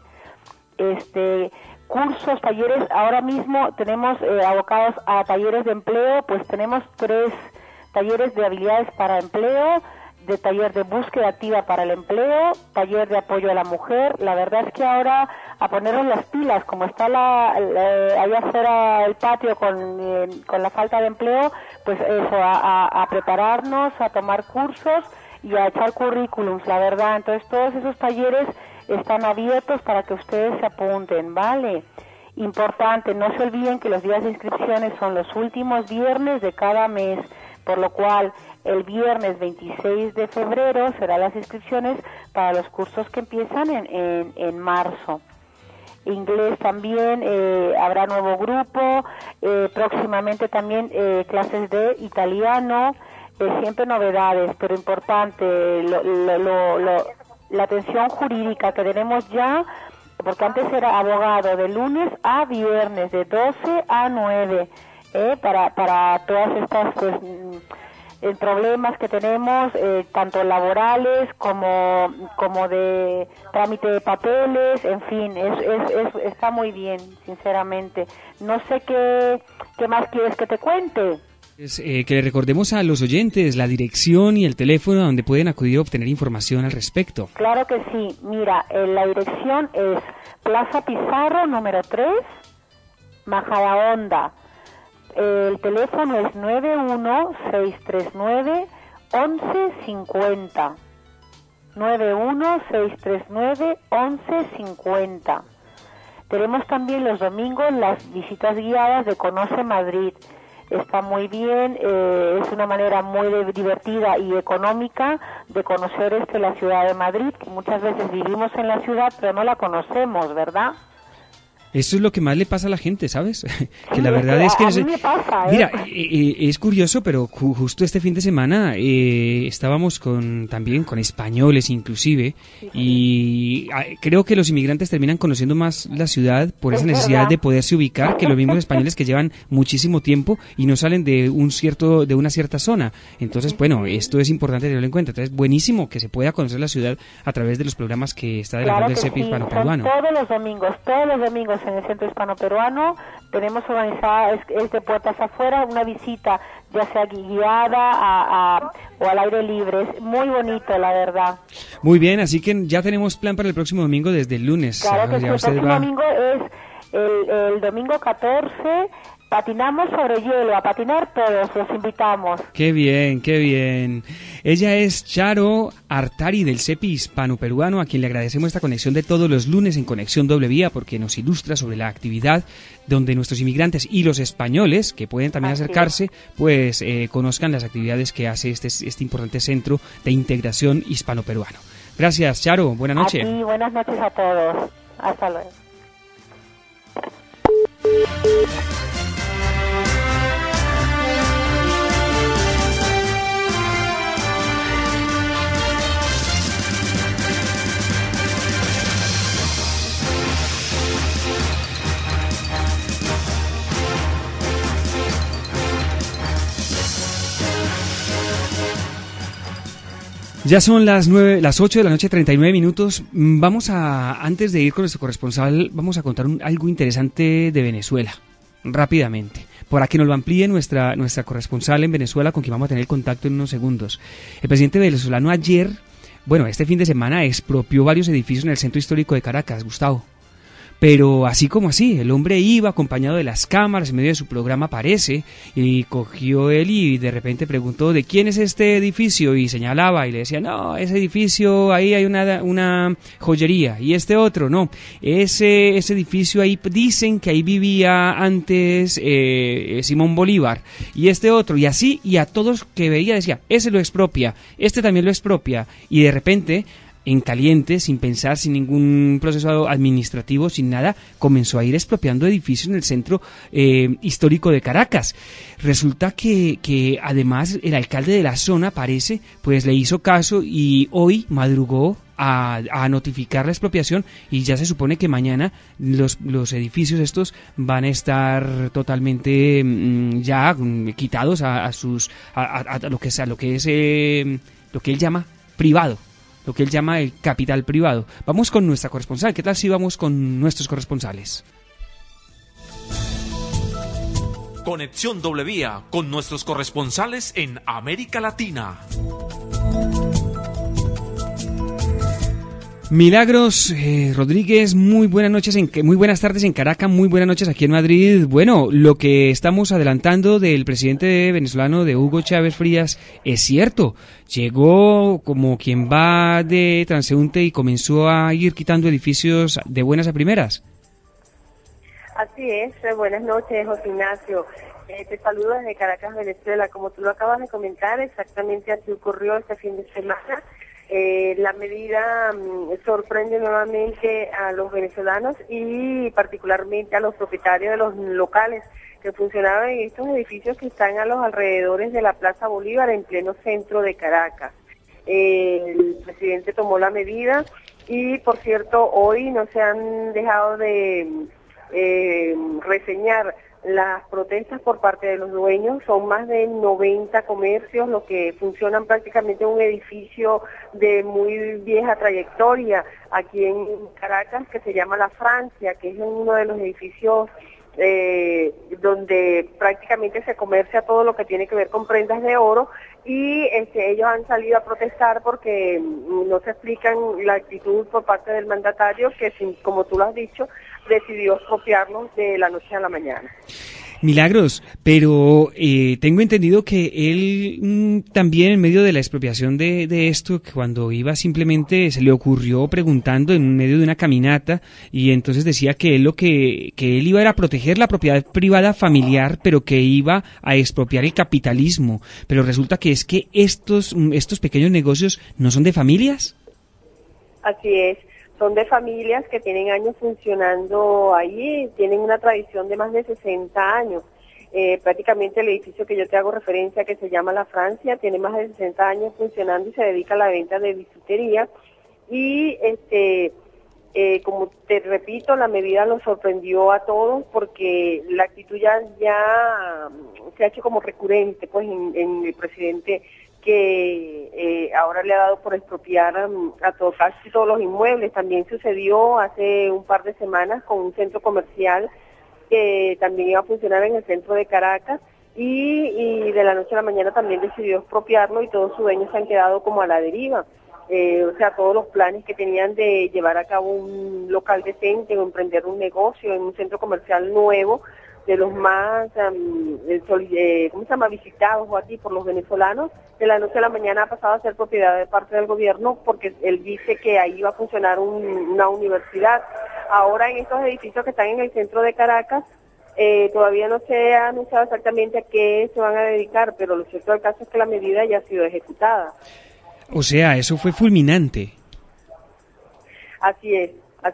Cursos, talleres, ahora mismo tenemos abocados a talleres de empleo, pues tenemos 3 talleres de habilidades para empleo, de taller de búsqueda activa para el empleo, taller de apoyo a la mujer. La verdad es que ahora a ponernos las pilas, como está allá afuera el patio con la falta de empleo, pues eso, a prepararnos, a tomar cursos y a echar currículums, la verdad. Entonces todos esos talleres están abiertos para que ustedes se apunten, ¿vale? Importante, no se olviden que los días de inscripciones son los últimos viernes de cada mes, por lo cual el viernes 26 de febrero serán las inscripciones para los cursos que empiezan en marzo. Inglés también, habrá nuevo grupo, próximamente también clases de italiano, siempre novedades, pero importante, la atención jurídica que tenemos ya, porque antes era abogado de lunes a viernes, de 12 a 9, para todas estas pues problemas que tenemos, tanto laborales como de trámite de papeles, en fin, está muy bien, sinceramente. No sé qué más quieres que te cuente. Que le recordemos a los oyentes la dirección y el teléfono donde pueden acudir a obtener información al respecto. Claro que sí. Mira, la dirección es Plaza Pizarro, número 3, Majadahonda. El teléfono es 91639-1150. 91639-1150. Tenemos también los domingos las visitas guiadas de Conoce Madrid. Está muy bien, es una manera muy divertida y económica de conocer la ciudad de Madrid, que muchas veces vivimos en la ciudad pero no la conocemos, ¿verdad? Eso es lo que más le pasa a la gente, ¿sabes? Que la verdad es que... A mí me pasa, Mira, es curioso, pero justo este fin de semana estábamos también con españoles inclusive, y creo que los inmigrantes terminan conociendo más la ciudad por esa necesidad de poderse ubicar que los mismos españoles que llevan muchísimo tiempo y no salen de una cierta zona. Entonces, bueno, esto es importante tenerlo en cuenta. Entonces, buenísimo que se pueda conocer la ciudad a través de los programas que está de la mano del CEPI hispano-peruano. Todos los domingos en el Centro Hispano-Peruano tenemos organizada de puertas afuera una visita, ya sea guiada o al aire libre. Es muy bonito, la verdad. Muy bien, así que ya tenemos plan para el próximo domingo desde el lunes. Claro que sí, el próximo domingo es el domingo 14 Patinamos sobre hielo, a patinar todos, los invitamos. Qué bien, qué bien. Ella es Charo Artari del CEPI hispano-peruano, a quien le agradecemos esta conexión de todos los lunes en Conexión Doble Vía, porque nos ilustra sobre la actividad donde nuestros inmigrantes y los españoles, que pueden también acercarse, pues conozcan las actividades que hace este importante centro de integración hispano-peruano. Gracias, Charo. Buenas noches. A ti, buenas noches a todos. Hasta luego. Ya son las 8 de la noche, 39 minutos. Antes de ir con nuestro corresponsal, vamos a contar algo interesante de Venezuela, rápidamente. Para que nos lo amplíe nuestra corresponsal en Venezuela, con quien vamos a tener contacto en unos segundos. El presidente venezolano este fin de semana, expropió varios edificios en el centro histórico de Caracas, Gustavo. Pero así como así, el hombre iba acompañado de las cámaras, en medio de su programa aparece, y cogió él y de repente preguntó ¿de quién es este edificio? Y señalaba y le decía, no, ese edificio, ahí hay una joyería, y este otro, no, ese edificio ahí, dicen que ahí vivía antes Simón Bolívar, y este otro, y así, y a todos que veía decía, ese lo expropia, este también lo expropia, y de repente, en caliente, sin pensar, sin ningún proceso administrativo, sin nada, comenzó a ir expropiando edificios en el centro histórico de Caracas. Resulta que además el alcalde de la zona, parece, pues le hizo caso y hoy madrugó a notificar la expropiación, y ya se supone que mañana los edificios estos van a estar totalmente ya quitados a lo que él llama privado. Lo que él llama el capital privado. Vamos con nuestra corresponsal. ¿Qué tal si vamos con nuestros corresponsales? Conexión Doble Vía con nuestros corresponsales en América Latina. Milagros Rodríguez, muy buenas tardes en Caracas, muy buenas noches aquí en Madrid. Bueno, lo que estamos adelantando del presidente venezolano, de Hugo Chávez Frías, es cierto. Llegó como quien va de transeúnte y comenzó a ir quitando edificios de buenas a primeras. Así es, buenas noches, José Ignacio. Te saludo desde Caracas, Venezuela. Como tú lo acabas de comentar, exactamente así ocurrió este fin de semana. La medida sorprende nuevamente a los venezolanos y particularmente a los propietarios de los locales que funcionaban en estos edificios que están a los alrededores de la Plaza Bolívar, en pleno centro de Caracas. El presidente tomó la medida y, por cierto, hoy no se han dejado de reseñar las protestas por parte de los dueños. Son más de 90 comercios los que funcionan prácticamente en un edificio de muy vieja trayectoria aquí en Caracas, que se llama La Francia, que es uno de los edificios donde prácticamente se comercia todo lo que tiene que ver con prendas de oro, y ellos han salido a protestar porque no se explican la actitud por parte del mandatario, que, como tú lo has dicho, decidió expropiarlos de la noche a la mañana. Milagros, pero tengo entendido que él también, en medio de la expropiación de esto, cuando iba, simplemente se le ocurrió preguntando en medio de una caminata, y entonces decía que él él iba a proteger la propiedad privada familiar, pero que iba a expropiar el capitalismo. Pero resulta que es que estos pequeños negocios no son de familias. Así es. Son de familias que tienen años funcionando ahí, tienen una tradición de más de 60 años. Prácticamente el edificio que yo te hago referencia, que se llama La Francia, tiene más de 60 años funcionando y se dedica a la venta de bisutería. Y como te repito, la medida nos sorprendió a todos porque la actitud ya se ha hecho como recurrente pues en el presidente, que ahora le ha dado por expropiar casi todos los inmuebles. También sucedió hace un par de semanas con un centro comercial que también iba a funcionar en el centro de Caracas, y de la noche a la mañana también decidió expropiarlo, y todos sus dueños se han quedado como a la deriva. O sea, todos los planes que tenían de llevar a cabo un local decente o emprender un negocio en un centro comercial nuevo, los más visitados o aquí por los venezolanos. De la noche a la mañana ha pasado a ser propiedad de parte del gobierno porque él dice que ahí va a funcionar una universidad. Ahora en estos edificios que están en el centro de Caracas, todavía no se ha anunciado exactamente a qué se van a dedicar, pero lo cierto del caso es que la medida ya ha sido ejecutada. O sea, eso fue fulminante. Así es.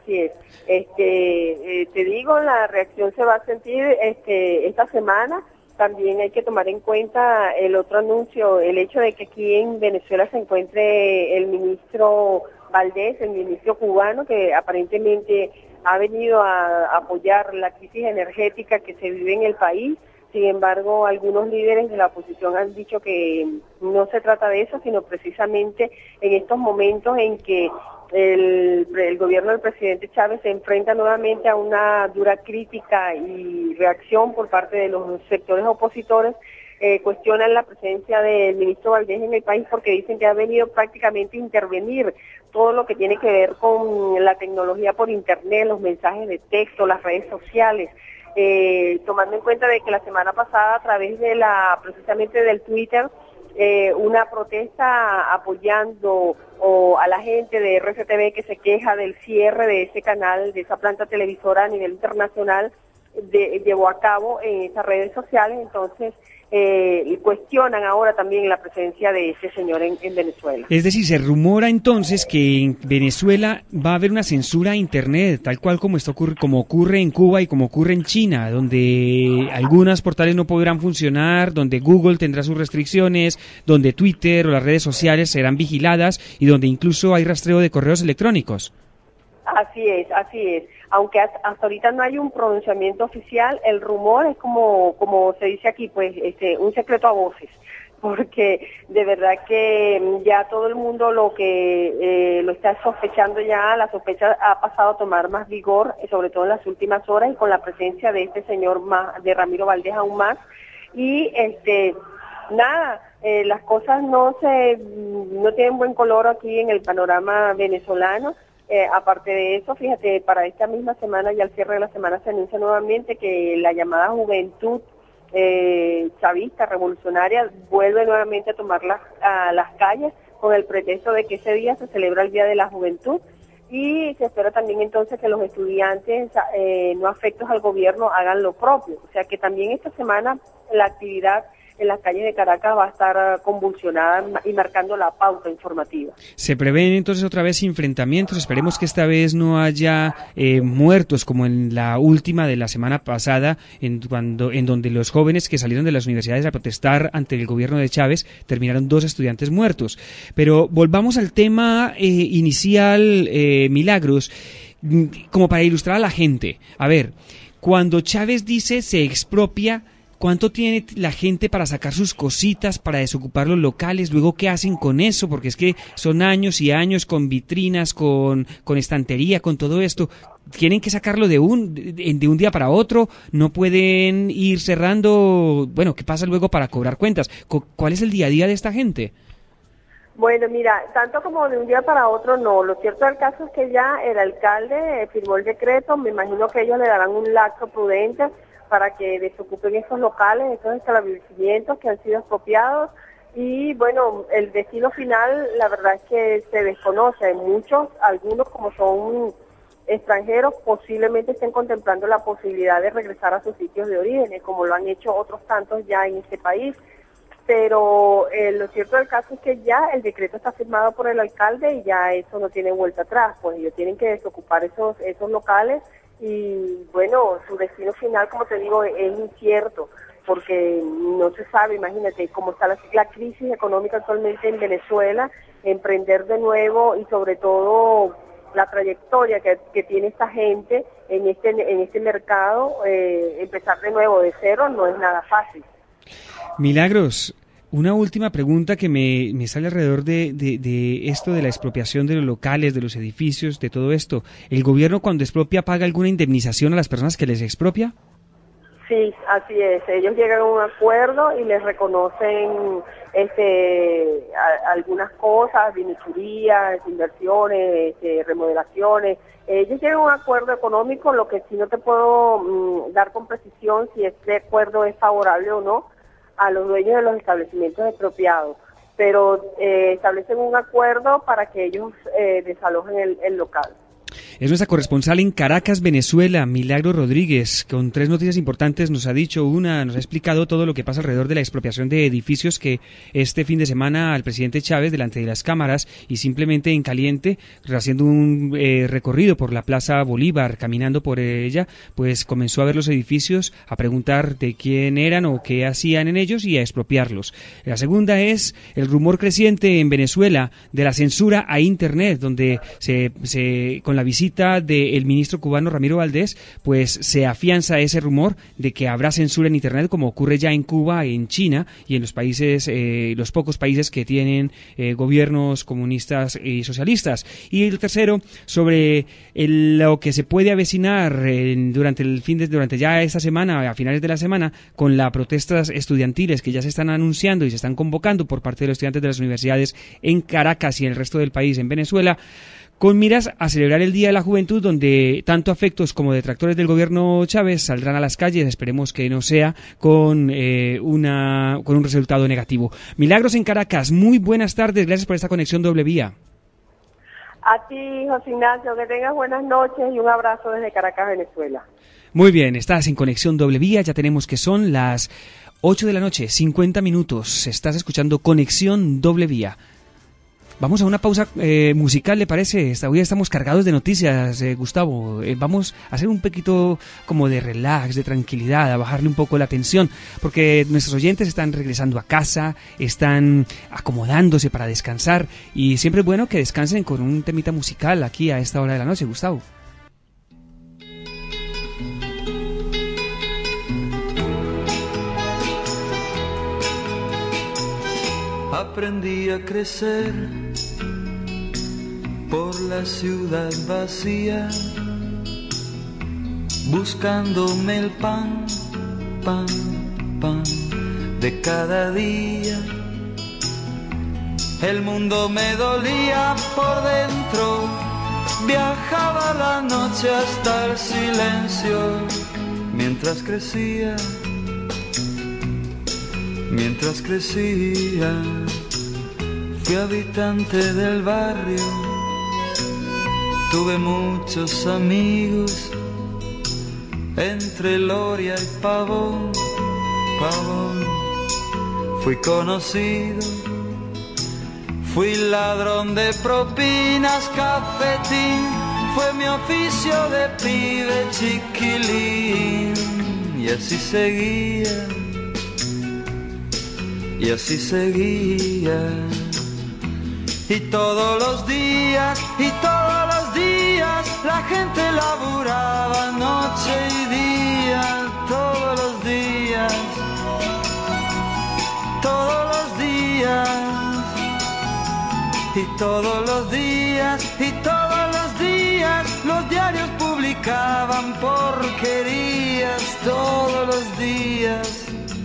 Te digo, la reacción se va a sentir esta semana. También hay que tomar en cuenta el otro anuncio, el hecho de que aquí en Venezuela se encuentre el ministro Valdés, el ministro cubano, que aparentemente ha venido a apoyar la crisis energética que se vive en el país. Sin embargo, algunos líderes de la oposición han dicho que no se trata de eso, sino precisamente en estos momentos en que el gobierno del presidente Chávez se enfrenta nuevamente a una dura crítica y reacción por parte de los sectores opositores, cuestionan la presencia del ministro Valdés en el país porque dicen que ha venido prácticamente a intervenir todo lo que tiene que ver con la tecnología por internet, los mensajes de texto, las redes sociales, tomando en cuenta de que la semana pasada a través de precisamente del Twitter, una protesta apoyando a la gente de RCTV que se queja del cierre de ese canal, de esa planta televisora a nivel internacional, llevó a cabo en esas redes sociales. Entonces cuestionan ahora también la presencia de ese señor en Venezuela. Es decir, se rumora entonces que en Venezuela va a haber una censura a Internet, tal cual como ocurre en Cuba y como ocurre en China, donde algunos portales no podrán funcionar, donde Google tendrá sus restricciones, donde Twitter o las redes sociales serán vigiladas y donde incluso hay rastreo de correos electrónicos. Así es. Aunque hasta ahorita no hay un pronunciamiento oficial, el rumor es como se dice aquí, pues un secreto a voces, porque de verdad que ya todo el mundo lo está sospechando ya, la sospecha ha pasado a tomar más vigor, sobre todo en las últimas horas y con la presencia de este señor de Ramiro Valdés aún más. Y las cosas no tienen buen color aquí en el panorama venezolano. Aparte de eso, fíjate, para esta misma semana y al cierre de la semana se anuncia nuevamente que la llamada juventud chavista, revolucionaria, vuelve nuevamente a tomar las calles con el pretexto de que ese día se celebra el Día de la Juventud y se espera también entonces que los estudiantes no afectos al gobierno hagan lo propio. O sea que también esta semana la actividad en las calles de Caracas va a estar convulsionada y marcando la pauta informativa. Se prevén entonces otra vez enfrentamientos, esperemos que esta vez no haya muertos como en la última de la semana pasada, en donde los jóvenes que salieron de las universidades a protestar ante el gobierno de Chávez terminaron 2 estudiantes muertos. Pero volvamos al tema inicial, Milagros, como para ilustrar a la gente. A ver, cuando Chávez dice se expropia, ¿cuánto tiene la gente para sacar sus cositas, para desocupar los locales? Luego, ¿qué hacen con eso? Porque es que son años y años con vitrinas, con estantería, con todo esto. Tienen que sacarlo de un día para otro. No pueden ir cerrando. Bueno, ¿qué pasa luego para cobrar cuentas? ¿Cuál es el día a día de esta gente? Bueno, mira, tanto como de un día para otro no. Lo cierto del caso es que ya el alcalde firmó el decreto. Me imagino que ellos le darán un lapso prudente para que desocupen esos locales, esos establecimientos que han sido expropiados y bueno, el destino final la verdad es que se desconoce. Algunos como son extranjeros posiblemente estén contemplando la posibilidad de regresar a sus sitios de origen, como lo han hecho otros tantos ya en este país, pero lo cierto del caso es que ya el decreto está firmado por el alcalde y ya eso no tiene vuelta atrás, pues ellos tienen que desocupar esos locales. Y bueno, su destino final, como te digo, es incierto, porque no se sabe, imagínate, cómo está la crisis económica actualmente en Venezuela, emprender de nuevo y sobre todo la trayectoria que tiene esta gente en este mercado, empezar de nuevo de cero no es nada fácil. Milagros, una última pregunta que me sale alrededor de esto de la expropiación de los locales, de los edificios, de todo esto. ¿El gobierno cuando expropia paga alguna indemnización a las personas que les expropia? Sí, así es. Ellos llegan a un acuerdo y les reconocen algunas cosas, vinichurías, inversiones, remodelaciones. Ellos llegan a un acuerdo económico, lo que sí no te puedo dar con precisión si este acuerdo es favorable o no a los dueños de los establecimientos expropiados, pero establecen un acuerdo para que ellos desalojen el local. Es nuestra corresponsal en Caracas, Venezuela, Milagro Rodríguez, con 3 noticias importantes. Nos ha dicho una, nos ha explicado todo lo que pasa alrededor de la expropiación de edificios que este fin de semana al presidente Chávez, delante de las cámaras y simplemente en caliente, haciendo un recorrido por la Plaza Bolívar, caminando por ella, pues comenzó a ver los edificios, a preguntar de quién eran o qué hacían en ellos y a expropiarlos. La segunda es el rumor creciente en Venezuela de la censura a Internet, donde con la visita del ministro cubano Ramiro Valdés, pues se afianza ese rumor de que habrá censura en Internet, como ocurre ya en Cuba, en China y en los países, los pocos países que tienen gobiernos comunistas y socialistas. Y el tercero, sobre lo que se puede avecinar durante ya esta semana, a finales de la semana, con las protestas estudiantiles que ya se están anunciando y se están convocando por parte de los estudiantes de las universidades en Caracas y en el resto del país, en Venezuela, con miras a celebrar el Día de la Juventud, donde tanto afectos como detractores del gobierno Chávez saldrán a las calles. Esperemos que no sea con un resultado negativo. Milagros en Caracas, muy buenas tardes, gracias por esta conexión doble vía. A ti, José Ignacio, que tengas buenas noches y un abrazo desde Caracas, Venezuela. Muy bien, estás en conexión doble vía, ya tenemos que son las 8 de la noche, 50 minutos. Estás escuchando Conexión Doble Vía. Vamos a una pausa musical, ¿le parece? Hoy estamos cargados de noticias, Gustavo. Vamos a hacer un poquito como de relax, de tranquilidad, a bajarle un poco la tensión, porque nuestros oyentes están regresando a casa, están acomodándose para descansar, y siempre es bueno que descansen con un temita musical aquí a esta hora de la noche, Gustavo. Aprendí a crecer por la ciudad vacía, buscándome el pan de cada día. El mundo me dolía por dentro, viajaba la noche hasta el silencio, mientras crecía. Mientras crecía, fui habitante del barrio, tuve muchos amigos, entre Loria y Pavón, fui conocido, fui ladrón de propinas, cafetín, fue mi oficio de pibe chiquilín, y así seguía. Y así seguía, y todos los días, la gente laburaba noche y día, todos los días, y todos los días, los diarios publicaban porquerías, todos los días,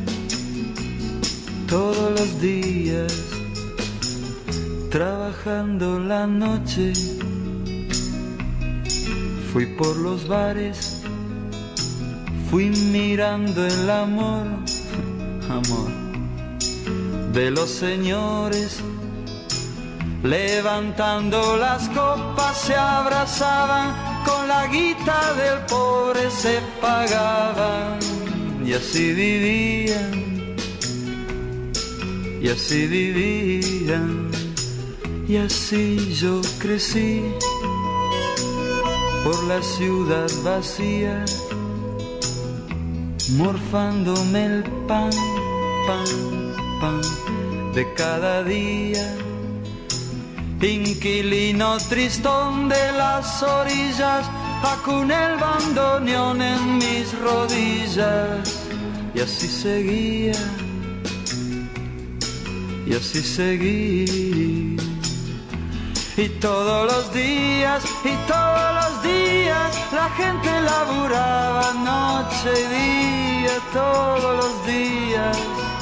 trabajando la noche, fui por los bares, fui mirando el amor de los señores, levantando las copas se abrazaban, con la guita del pobre se pagaban, y así vivían. Y así vivían, y así yo crecí por la ciudad vacía, morfándome el pan de cada día, inquilino tristón de las orillas, acuné el bandoneón en mis rodillas, y así seguía. Y así seguí, y todos los días, días la gente laburaba noche y día, todos los días,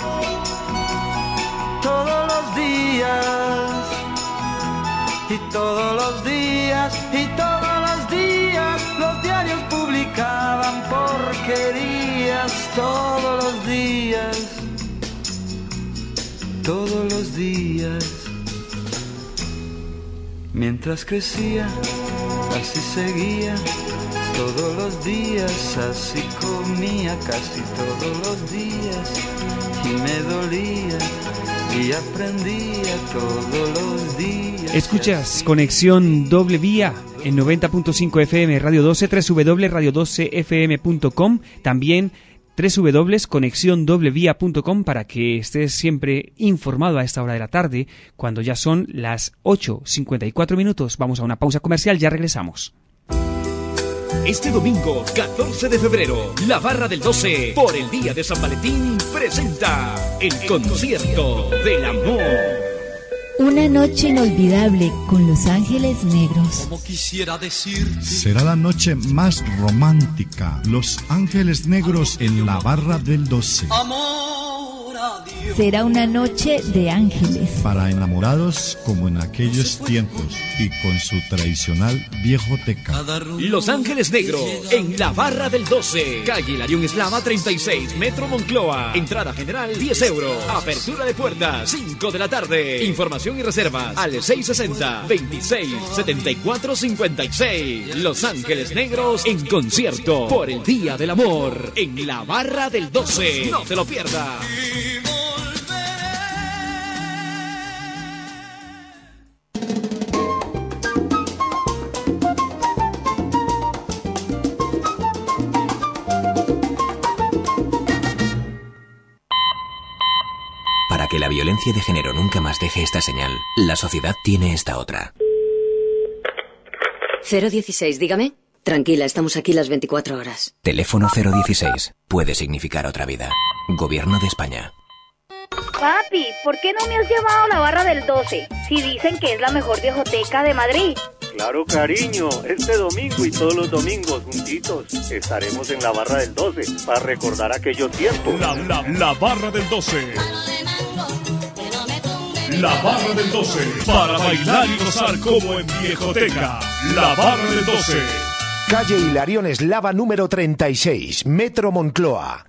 todos los días, y todos los días, y todos los días, los diarios publicaban porquerías, todos los días, todos los días. Mientras crecía, así seguía, todos los días, así comía casi todos los días, y me dolía, y aprendía todos los días. Escuchas Conexión Doble Vía en 90.5 FM Radio 12, www.radio12fm.com, también www.conexiondobleVía.com para que estés siempre informado a esta hora de la tarde, cuando ya son las 8:54 minutos. Vamos a una pausa comercial, ya regresamos. Este domingo, 14 de febrero, la Barra del 12, por el Día de San Valentín, presenta el concierto del amor. Una noche inolvidable con Los Ángeles Negros. Como quisiera decirte. Será la noche más romántica. Los Ángeles Negros en la Barra del 12. Amor a Dios. Será una noche de ángeles. Para enamorados como en aquellos tiempos y con su tradicional viejoteca. Los Ángeles Negros en la Barra del 12. Calle Hilarión Eslava 36, Metro Moncloa. Entrada general 10 euros. Apertura de puertas 5 de la tarde. Información y reservas al 660-26-74-56. Los Ángeles Negros en concierto por el Día del Amor en la Barra del 12. No te lo pierdas. Para que la violencia de género nunca más deje esta señal, la sociedad tiene esta otra. 016, dígame. Tranquila, estamos aquí las 24 horas. Teléfono 016. Puede significar otra vida. Gobierno de España. Papi, ¿por qué no me has llevado a la Barra del 12? Si dicen que es la mejor viejoteca de Madrid. Claro, cariño, este domingo y todos los domingos juntitos estaremos en la Barra del 12 para recordar aquellos tiempos. La Barra del 12. La Barra del 12, para bailar y gozar como en viejoteca. La Barra del 12. Calle Hilarión Eslava número 36, Metro Moncloa.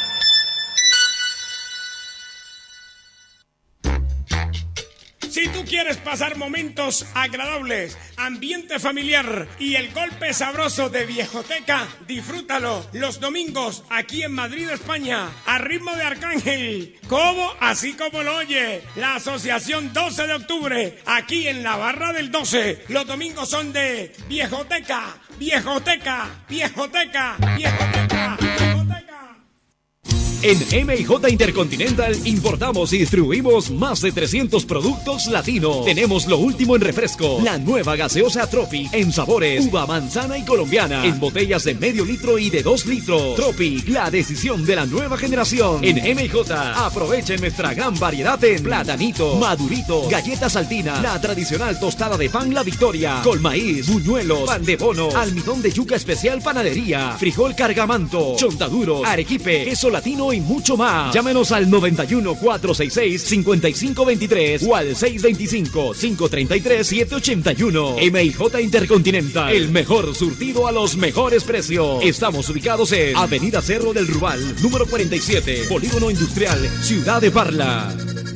Si tú quieres pasar momentos agradables, ambiente familiar y el golpe sabroso de viejoteca, disfrútalo los domingos aquí en Madrid, España, a ritmo de Arcángel. ¿Cómo? Así como lo oye, la Asociación 12 de Octubre, aquí en la Barra del 12. Los domingos son de viejoteca, viejoteca, viejoteca, viejoteca, viejoteca. En M&J Intercontinental importamos y distribuimos más de 300 productos latinos. Tenemos lo último en refresco, la nueva gaseosa Tropic en sabores uva, manzana y colombiana, en botellas de medio litro y de 2 litros. Tropic, la decisión de la nueva generación. En M&J aprovechen nuestra gran variedad en platanito, madurito, galleta saltina, la tradicional tostada de pan La Victoria, con maíz, buñuelos, pan de bono, almidón de yuca especial panadería, frijol cargamanto, chontaduro, arequipe, queso latino y mucho más. Llámenos al 91 466 5523 o al 625 533 781. M&J Intercontinental, el mejor surtido a los mejores precios. Estamos ubicados en Avenida Cerro del Rubal, número 47, Polígono Industrial, Ciudad de Parla.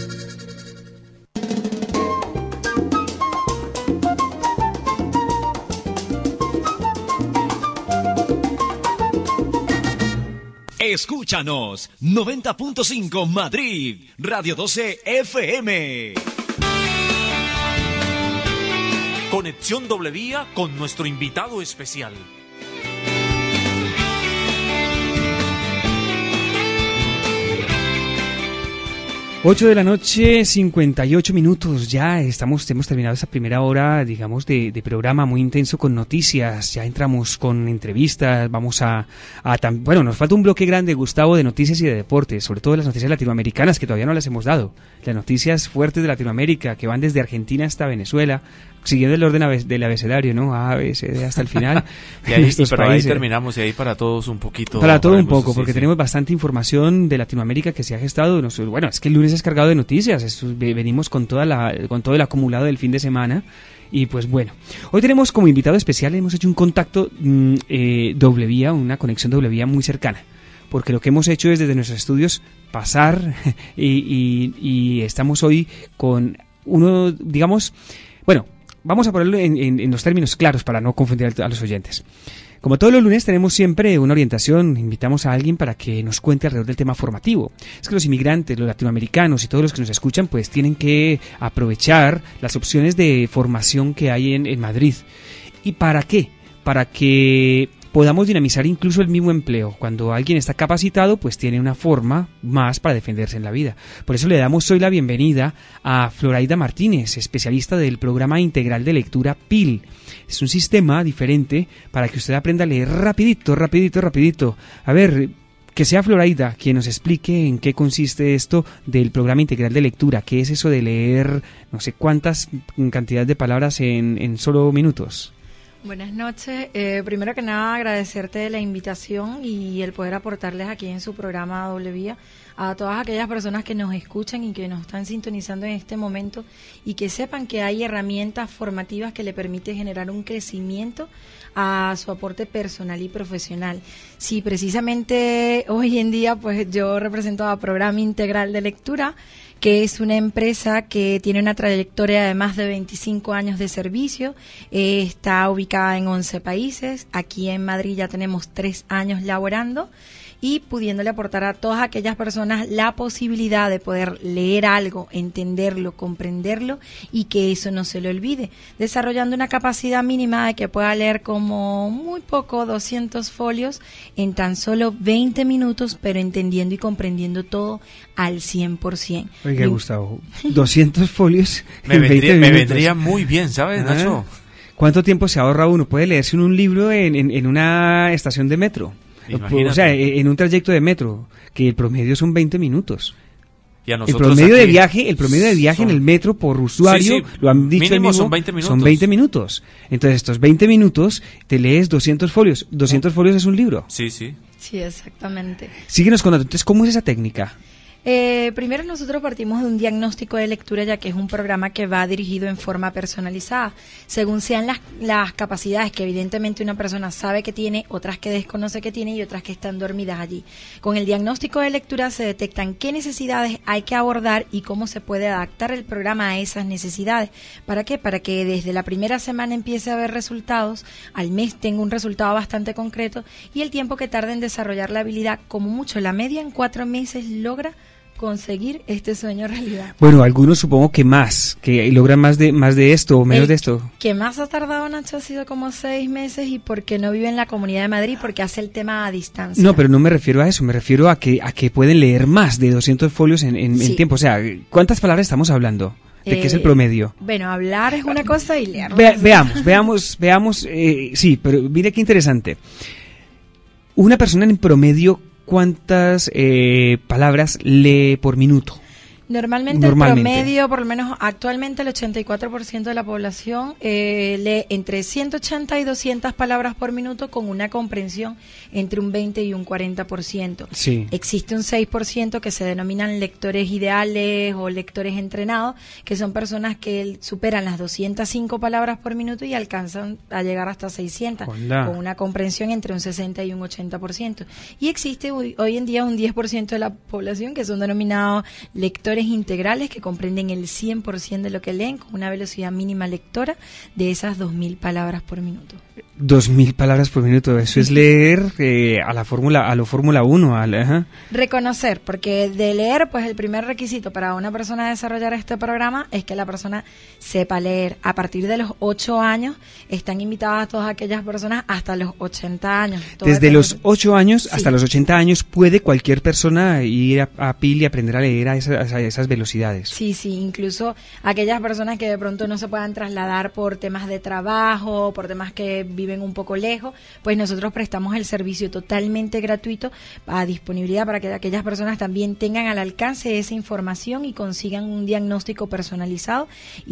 Escúchanos, 90.5 Madrid, Radio 12 FM. Conexión Doble Vía con nuestro invitado especial. 8 de la noche, 58 minutos, ya hemos terminado esa primera hora, digamos, de programa muy intenso con noticias, ya entramos con entrevistas, vamos bueno, nos falta un bloque grande, Gustavo, de noticias y de deportes, sobre todo las noticias latinoamericanas que todavía no las hemos dado, las noticias fuertes de Latinoamérica que van desde Argentina hasta Venezuela, siguiendo el orden del abecedario, ¿no? A, B, C, D hasta el final. Pero ahí terminamos, y ahí para todos un poquito. Para todo un poco, porque tenemos bastante información de Latinoamérica que se ha gestado. Bueno, es que el lunes es cargado de noticias, venimos con todo el acumulado del fin de semana. Y pues bueno, hoy tenemos como invitado especial, hemos hecho un contacto doble vía, una conexión doble vía muy cercana, porque lo que hemos hecho es desde nuestros estudios pasar y estamos hoy con uno, digamos, bueno, vamos a ponerlo en los términos claros para no confundir a los oyentes. Como todos los lunes tenemos siempre una orientación, invitamos a alguien para que nos cuente alrededor del tema formativo. Es que los inmigrantes, los latinoamericanos y todos los que nos escuchan pues tienen que aprovechar las opciones de formación que hay en Madrid. ¿Y para qué? Para que podamos dinamizar incluso el mismo empleo. Cuando alguien está capacitado, pues tiene una forma más para defenderse en la vida. Por eso le damos hoy la bienvenida a Floraida Martínez, especialista del programa integral de lectura PIL. Es un sistema diferente para que usted aprenda a leer rapidito. A ver, que sea Floraida quien nos explique en qué consiste esto del programa integral de lectura. ¿Qué es eso de leer no sé cuántas cantidades de palabras en solo minutos? Buenas noches. Primero que nada, agradecerte la invitación y el poder aportarles aquí en su programa Doble Vía a todas aquellas personas que nos escuchan y que nos están sintonizando en este momento, y que sepan que hay herramientas formativas que le permiten generar un crecimiento a su aporte personal y profesional. Sí, precisamente hoy en día pues yo represento a Programa Integral de Lectura, que es una empresa que tiene una trayectoria de más de 25 años de servicio, está ubicada en 11 países, aquí en Madrid ya tenemos 3 años laborando y pudiéndole aportar a todas aquellas personas la posibilidad de poder leer algo, entenderlo, comprenderlo y que eso no se le olvide, desarrollando una capacidad mínima de que pueda leer como muy poco 200 folios en tan solo 20 minutos, pero entendiendo y comprendiendo todo al 100%. Oiga, Gustavo, 200 folios me vendría muy bien, ¿sabes, Nacho? ¿Cuánto tiempo se ahorra uno? Puede leerse un libro en una estación de metro. Imagínate. O sea, en un trayecto de metro, que el promedio son 20 minutos. Y a el promedio de viaje en el metro por usuario, sí, lo han dicho mínimo mismo, son 20 minutos. Son 20 minutos. Entonces, estos 20 minutos te lees 200 folios. 200 folios es un libro. Sí. Sí, exactamente. Síguenos contando. Entonces, ¿cómo es esa técnica? Primero nosotros partimos de un diagnóstico de lectura, ya que es un programa que va dirigido en forma personalizada, según sean las capacidades que evidentemente una persona sabe que tiene, otras que desconoce que tiene y otras que están dormidas allí. Con el diagnóstico de lectura se detectan qué necesidades hay que abordar y cómo se puede adaptar el programa a esas necesidades. ¿Para qué? Para que desde la primera semana empiece a haber resultados, al mes tenga un resultado bastante concreto y el tiempo que tarde en desarrollar la habilidad, como mucho la media en 4 meses logra conseguir este sueño realidad. Bueno, algunos supongo que más, que logran más de esto o menos de esto. Que más ha tardado, Nacho, ha sido como 6 meses, y porque no vive en la Comunidad de Madrid, porque hace el tema a distancia. No, pero no me refiero a eso, me refiero a que pueden leer más de 200 folios en tiempo. O sea, ¿cuántas palabras estamos hablando? ¿De qué es el promedio? Bueno, hablar es una cosa y leer. Veamos, sí, pero mire qué interesante. Una persona en promedio, ¿cuántas palabras lee por minuto? Normalmente el promedio, por lo menos actualmente el 84% de la población lee entre 180 y 200 palabras por minuto, con una comprensión entre un 20 y un 40%. Sí. Existe un 6% que se denominan lectores ideales o lectores entrenados, que son personas que superan las 205 palabras por minuto y alcanzan a llegar hasta 600, Hola. con una comprensión entre un 60 y un 80%. Y existe hoy en día un 10% de la población que son denominados lectores integrales, que comprenden el 100% de lo que leen, con una velocidad mínima lectora de esas 2000 palabras por minuto. 2000 palabras por minuto, eso es leer a lo Fórmula 1. Reconocer, porque de leer, pues el primer requisito para una persona desarrollar este programa es que la persona sepa leer. A partir de los 8 años están invitadas todas aquellas personas hasta los 80 años. Desde los 8 años hasta los 80 años puede cualquier persona ir a PIL y aprender a leer a esa esas velocidades. Sí, incluso aquellas personas que de pronto no se puedan trasladar por temas de trabajo, por temas que viven un poco lejos, pues nosotros prestamos el servicio totalmente gratuito a disponibilidad para que aquellas personas también tengan al alcance esa información y consigan un diagnóstico personalizado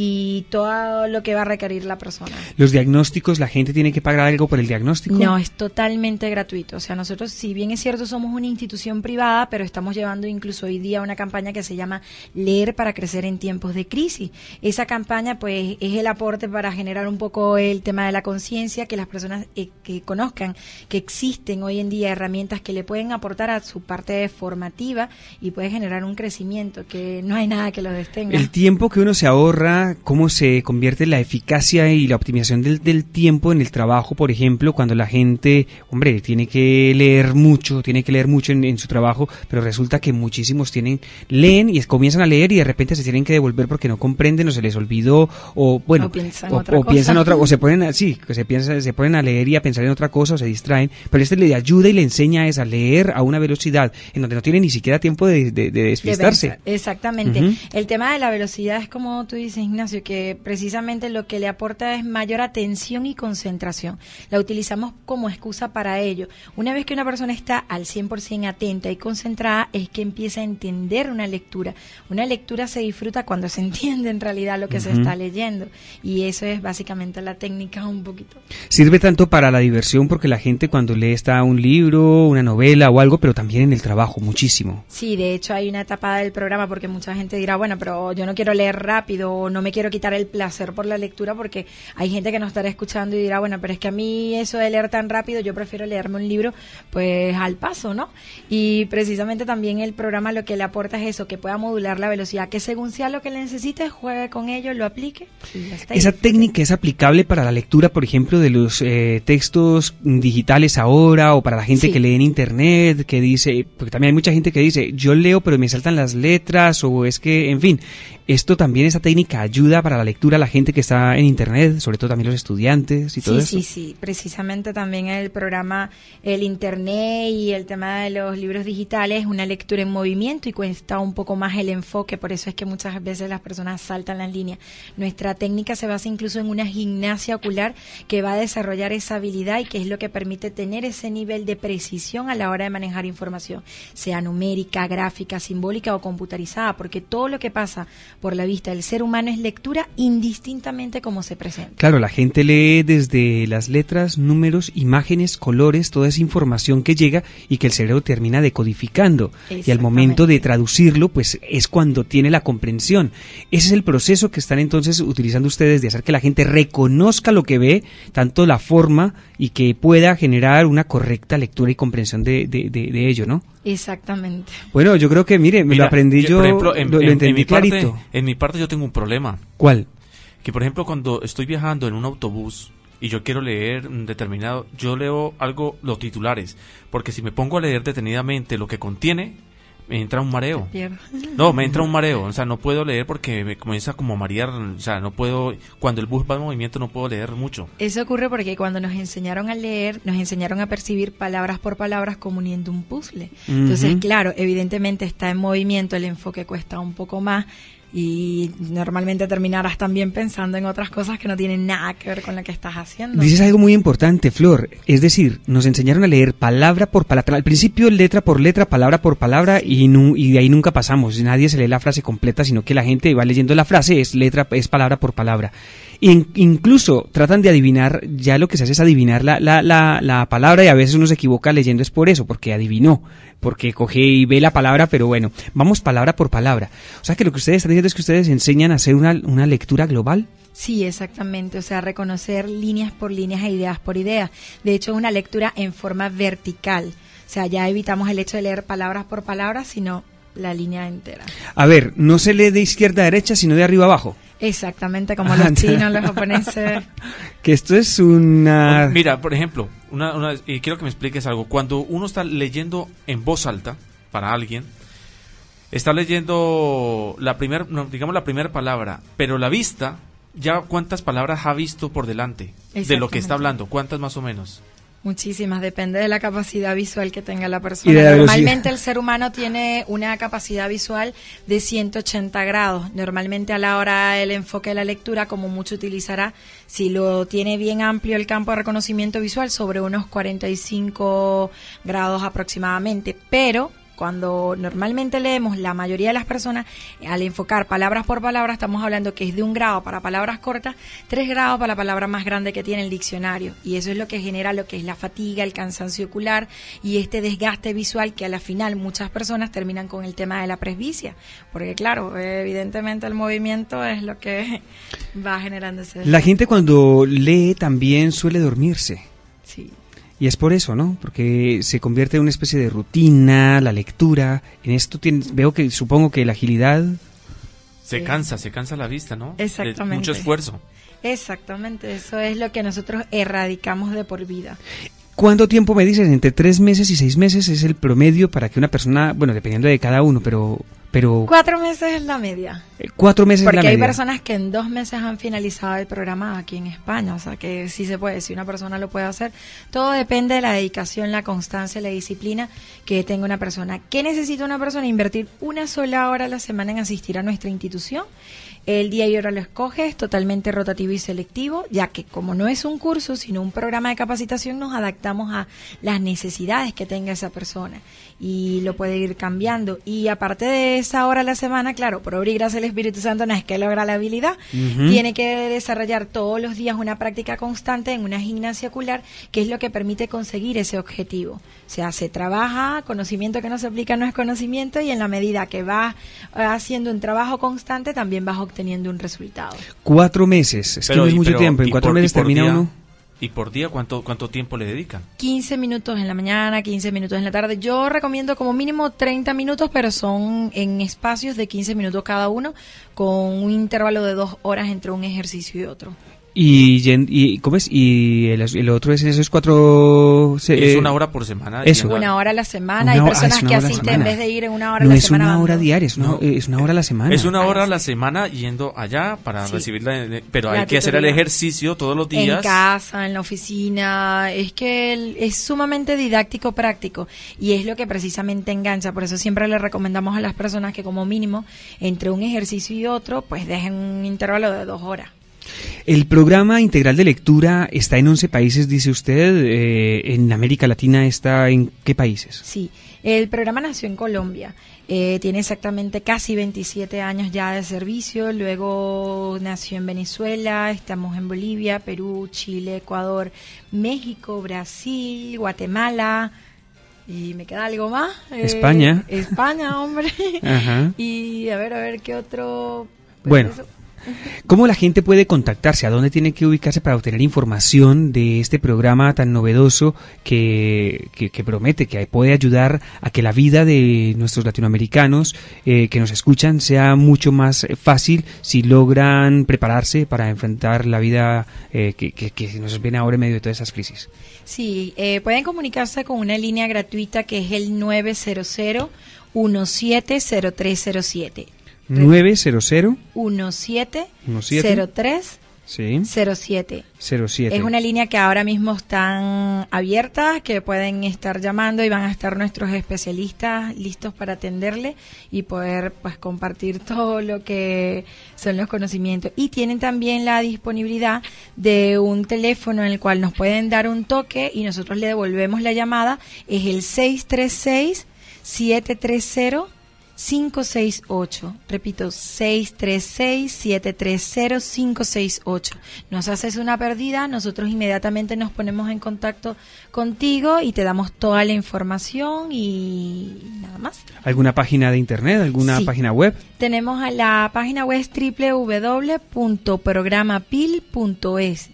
y todo lo que va a requerir la persona. ¿Los diagnósticos, la gente tiene que pagar algo por el diagnóstico? No, es totalmente gratuito. O sea, nosotros, si bien es cierto, somos una institución privada, pero estamos llevando incluso hoy día una campaña que se llama Leer para crecer en tiempos de crisis. Esa campaña, pues, es el aporte para generar un poco el tema de la conciencia, que las personas que conozcan que existen hoy en día herramientas que le pueden aportar a su parte formativa y puede generar un crecimiento, que no hay nada que lo detenga. El tiempo que uno se ahorra, cómo se convierte la eficacia y la optimización del tiempo en el trabajo, por ejemplo, cuando la gente, hombre, tiene que leer mucho en su trabajo, pero resulta que muchísimos leen y comienzan a leer y de repente se tienen que devolver porque no comprenden o se les olvidó o bueno, piensan otra, o se ponen se ponen a leer y a pensar en otra cosa o se distraen, pero le ayuda y le enseña a leer a una velocidad en donde no tiene ni siquiera tiempo de despistarse. Exactamente. El tema de la velocidad es como tú dices, Ignacio, que precisamente lo que le aporta es mayor atención y concentración. La utilizamos como excusa para ello. Una vez que una persona está al 100% atenta y concentrada, es que empieza a entender una lectura. Una lectura se disfruta cuando se entiende en realidad lo que se está leyendo, y eso es básicamente la técnica un poquito. Sirve tanto para la diversión, porque la gente cuando lee está un libro, una novela o algo, pero también en el trabajo, muchísimo. Sí, de hecho hay una etapa del programa, porque mucha gente dirá, bueno, pero yo no quiero leer rápido, o no me quiero quitar el placer por la lectura, porque hay gente que nos estará escuchando y dirá, bueno, pero es que a mí eso de leer tan rápido, yo prefiero leerme un libro pues al paso, ¿no? Y precisamente también el programa lo que le aporta es eso, que pueda modular la velocidad, que según sea lo que le necesite, juegue con ello, lo aplique y ya está. ¿Esa técnica es aplicable para la lectura, por ejemplo, de los textos digitales ahora, o para la gente que lee en internet, que dice, porque también hay mucha gente que dice, yo leo pero me saltan las letras, o es que, en fin, esto también, esa técnica ayuda para la lectura a la gente que está en internet, sobre todo también los estudiantes y todo eso? Sí, precisamente también el programa, el internet y el tema de los libros digitales es una lectura en movimiento y cuesta un poco más el enfoque, por eso es que muchas veces las personas saltan las líneas. Nuestra técnica se basa incluso en una gimnasia ocular que va a desarrollar esa habilidad y que es lo que permite tener ese nivel de precisión a la hora de manejar información, sea numérica, gráfica, simbólica o computarizada, porque todo lo que pasa por la vista del ser humano es lectura indistintamente como se presenta. Claro, la gente lee desde las letras, números, imágenes, colores, toda esa información que llega y que el cerebro termina decodificando, y al momento de traducirlo pues es cuando tiene la comprensión. Ese es el proceso que están entonces utilizando ustedes, de hacer que la gente reconozca lo que ve, tanto la forma, y que pueda generar una correcta lectura y comprensión de ello, ¿no? Exactamente. Bueno, yo creo que, mire, me lo aprendí yo, por ejemplo, lo entendí clarito. En mi parte yo tengo un problema. ¿Cuál? Que, por ejemplo, cuando estoy viajando en un autobús y yo quiero leer determinado, yo leo algo, los titulares, porque si me pongo a leer detenidamente lo que contiene, me entra un mareo. No, me entra un mareo, o sea, no puedo leer porque me comienza como a marear, o sea, no puedo, cuando el bus va en movimiento no puedo leer mucho. Eso ocurre porque cuando nos enseñaron a leer, nos enseñaron a percibir palabras por palabras como uniendo un puzzle. Entonces, claro, evidentemente está en movimiento, el enfoque cuesta un poco más, y normalmente terminarás también pensando en otras cosas que no tienen nada que ver con lo que estás haciendo. Dices algo muy importante, Flor, es decir, nos enseñaron a leer palabra por palabra, al principio letra por letra, palabra por palabra, y de ahí nunca pasamos, nadie se lee la frase completa, sino que la gente va leyendo la frase, es palabra por palabra. Incluso tratan de adivinar, ya lo que se hace es adivinar la palabra, y a veces uno se equivoca leyendo es por eso, porque adivinó, porque coge y ve la palabra, pero bueno, vamos palabra por palabra. O sea que lo que ustedes están diciendo es que ustedes enseñan a hacer una lectura global. Sí, exactamente, o sea, reconocer líneas por líneas e ideas por ideas. De hecho, es una lectura en forma vertical, o sea, ya evitamos el hecho de leer palabras por palabras, sino la línea entera. A ver, no se lee de izquierda a derecha, sino de arriba a abajo. Exactamente, como los chinos, los japoneses. Que esto es una... Mira, por ejemplo, y quiero que me expliques algo. Cuando uno está leyendo en voz alta para alguien, está leyendo la primera palabra, pero la vista, ya cuántas palabras ha visto por delante de lo que está hablando, cuántas más o menos. Muchísimas, depende de la capacidad visual que tenga la persona. Normalmente el ser humano tiene una capacidad visual de 180 grados. Normalmente a la hora del enfoque de la lectura, como mucho utilizará, si lo tiene bien amplio el campo de reconocimiento visual, sobre unos 45 grados aproximadamente. Pero cuando normalmente leemos, la mayoría de las personas, al enfocar palabras por palabra, estamos hablando que es de 1 grado para palabras cortas, 3 grados para la palabra más grande que tiene el diccionario. Y eso es lo que genera lo que es la fatiga, el cansancio ocular y este desgaste visual que a la final muchas personas terminan con el tema de la presbicia. Porque claro, evidentemente el movimiento es lo que va generando ese desgaste. La gente cuando lee también suele dormirse. Sí. Y es por eso, ¿no? Porque se convierte en una especie de rutina, la lectura. En esto supongo que la agilidad... Se cansa la vista, ¿no? Exactamente. De mucho esfuerzo. Exactamente, eso es lo que nosotros erradicamos de por vida. ¿Cuánto tiempo me dices? Entre 3 meses y 6 meses es el promedio para que una persona, bueno, dependiendo de cada uno, pero 4 meses es la media. 4 meses es la media. Porque hay personas que en 2 meses han finalizado el programa aquí en España, o sea que sí se puede, si una persona lo puede hacer. Todo depende de la dedicación, la constancia, la disciplina que tenga una persona. ¿Qué necesita una persona? Invertir 1 sola hora a la semana en asistir a nuestra institución. El día y hora lo escoge, es totalmente rotativo y selectivo, ya que como no es un curso, sino un programa de capacitación, nos adaptamos a las necesidades que tenga esa persona y lo puede ir cambiando. Y aparte de esa hora a la semana, claro, por obra y gracia del Espíritu Santo no es que logra la habilidad, tiene que desarrollar todos los días una práctica constante en una gimnasia ocular, que es lo que permite conseguir ese objetivo. O sea, se trabaja, conocimiento que no se aplica no es conocimiento, y en la medida que vas haciendo un trabajo constante, también vas obteniendo un resultado. 4 meses, es que no es mucho tiempo, en 4 meses termina uno. ¿Y por día cuánto tiempo le dedican? 15 minutos en la mañana, 15 minutos en la tarde. Yo recomiendo como mínimo 30 minutos, pero son en espacios de 15 minutos cada uno, con un intervalo de 2 horas entre un ejercicio y otro. ¿Y cómo es? Y el otro es esos 4... es 1 hora por semana. Eso. 1 hora a la semana. Hay personas que asisten en vez de ir en 1 hora a la semana. No es 1 hora diaria, es 1 hora a la semana. Es 1 hora a la semana yendo allá para recibirla, pero hay que hacer el ejercicio todos los días. En casa, en la oficina, es que es sumamente didáctico, práctico, y es lo que precisamente engancha. Por eso siempre le recomendamos a las personas que como mínimo entre un ejercicio y otro, pues dejen un intervalo de 2 horas. El programa integral de lectura está en 11 países, dice usted. En América Latina está en ¿qué países? Sí, el programa nació en Colombia. Tiene exactamente casi 27 años ya de servicio. Luego nació en Venezuela, estamos en Bolivia, Perú, Chile, Ecuador, México, Brasil, Guatemala. Y me queda algo más. España. España, hombre. Ajá. Y a ver qué otro. Pues bueno. Eso. ¿Cómo la gente puede contactarse? ¿A dónde tiene que ubicarse para obtener información de este programa tan novedoso que promete, que puede ayudar a que la vida de nuestros latinoamericanos que nos escuchan sea mucho más fácil si logran prepararse para enfrentar la vida que nos viene ahora en medio de todas esas crisis? Sí, pueden comunicarse con una línea gratuita que es el 900-170307. 900 1703 07. Es una línea que ahora mismo están abiertas, que pueden estar llamando y van a estar nuestros especialistas listos para atenderle y poder pues compartir todo lo que son los conocimientos. Y tienen también la disponibilidad de un teléfono en el cual nos pueden dar un toque y nosotros le devolvemos la llamada. Es el 636-730-568. Repito, 636-730-568. Nos haces una pérdida, nosotros inmediatamente nos ponemos en contacto contigo y te damos toda la información y nada más. ¿Alguna página de internet? ¿Alguna página web? Tenemos a la página web www.programapil.es.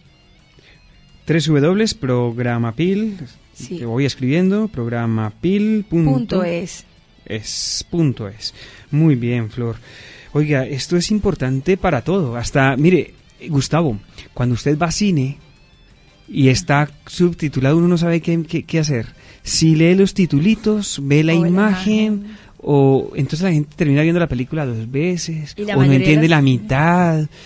www.programapil. Sí. Voy escribiendo, programapil.es. Es. Muy bien, Flor. Oiga, esto es importante para todo. Hasta, mire, Gustavo, cuando usted va a cine y está subtitulado, uno no sabe qué hacer. Si lee los titulitos, ve la imagen, o entonces la gente termina viendo la película 2 veces, o no entiende la mitad.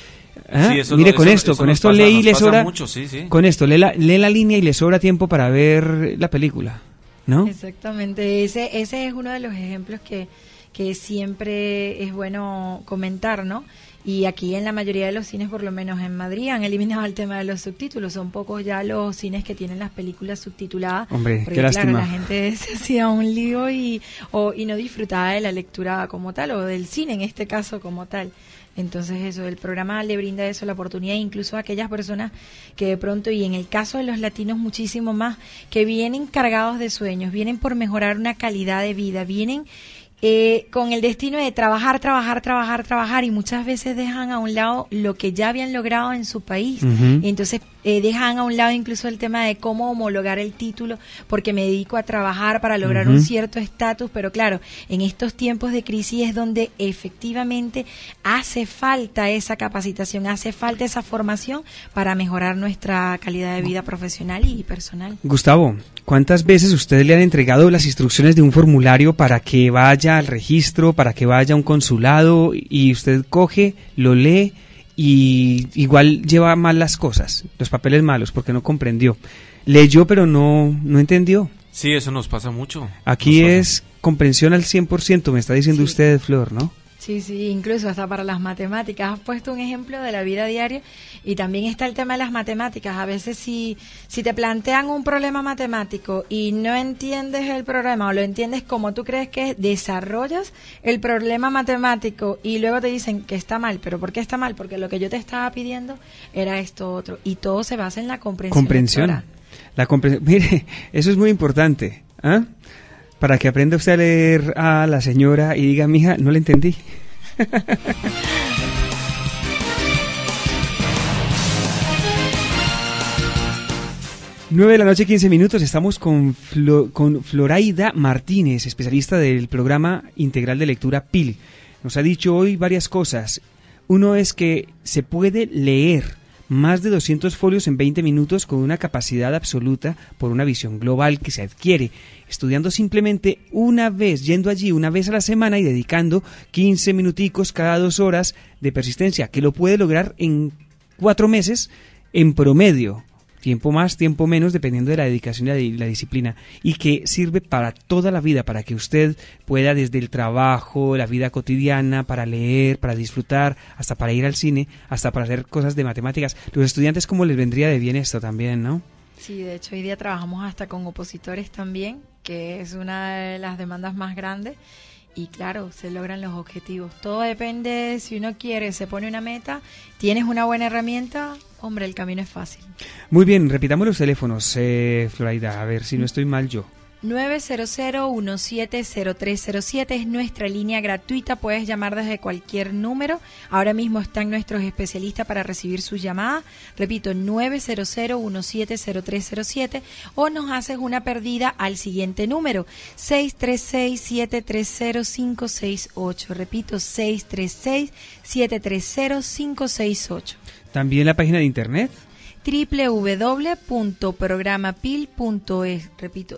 ¿Ah? Sí, eso Mire, no- con eso esto nos lee y nos le pasa sobra. mucho, sí, sí. Con esto lee la línea y le sobra tiempo para ver la película, ¿no? Exactamente, ese es uno de los ejemplos que siempre es bueno comentar, ¿no? Y aquí en la mayoría de los cines, por lo menos en Madrid, han eliminado el tema de los subtítulos. Son pocos ya los cines que tienen las películas subtituladas. Hombre, porque, qué lástima. claro, la gente se hacía un lío y no disfrutaba de la lectura como tal, o del cine en este caso como tal. Entonces eso, el programa le brinda eso, la oportunidad, incluso a aquellas personas que de pronto, y en el caso de los latinos muchísimo más, que vienen cargados de sueños, vienen por mejorar una calidad de vida, vienen con el destino de trabajar y muchas veces dejan a un lado lo que ya habían logrado en su país. Ujú. Y entonces dejan a un lado incluso el tema de cómo homologar el título, porque me dedico a trabajar para lograr un cierto estatus, pero claro, en estos tiempos de crisis es donde efectivamente hace falta esa capacitación, hace falta esa formación para mejorar nuestra calidad de vida profesional y personal. Gustavo, ¿cuántas veces ustedes le han entregado las instrucciones de un formulario para que vaya al registro, para que vaya a un consulado y usted coge, lo lee y igual lleva mal las cosas, los papeles malos porque no comprendió? Leyó pero no entendió. Sí, eso nos pasa mucho. Aquí Nos pasa. es comprensión al 100%, me está diciendo usted, Flor, ¿no? Sí, incluso hasta para las matemáticas. Has puesto un ejemplo de la vida diaria y también está el tema de las matemáticas. A veces si te plantean un problema matemático y no entiendes el problema o lo entiendes como tú crees que es, desarrollas el problema matemático y luego te dicen que está mal. ¿Pero por qué está mal? Porque lo que yo te estaba pidiendo era esto otro. Y todo se basa en la comprensión. lectora. Mire, eso es muy importante, ¿ah? Para que aprenda usted a leer a la señora y diga, mija, no le entendí. 9:15 a.m, estamos con Floraida Martínez, especialista del programa integral de lectura PIL. Nos ha dicho hoy varias cosas. Uno es que se puede leer más de 200 folios en 20 minutos con una capacidad absoluta por una visión global que se adquiere estudiando simplemente una vez, yendo allí una vez a la semana y dedicando 15 minuticos cada 2 horas de persistencia, que lo puede lograr en 4 meses en promedio. Tiempo más, tiempo menos, dependiendo de la dedicación y la disciplina, y que sirve para toda la vida, para que usted pueda desde el trabajo, la vida cotidiana, para leer, para disfrutar, hasta para ir al cine, hasta para hacer cosas de matemáticas. Los estudiantes, ¿cómo les vendría de bien esto también, no? Sí, de hecho hoy día trabajamos hasta con opositores también, que es una de las demandas más grandes. Y claro, se logran los objetivos. Todo depende, si uno quiere, se pone una meta, tienes una buena herramienta, hombre, el camino es fácil. Muy bien, repitamos los teléfonos, Floraida, a ver si no estoy mal yo. 900-170307 es nuestra línea gratuita, puedes llamar desde cualquier número. Ahora mismo están nuestros especialistas para recibir sus llamadas. Repito, 900-170307 o nos haces una perdida al siguiente número, 636-730-568. Repito, 636-730-568. También la página de internet www.programapil.es. Repito,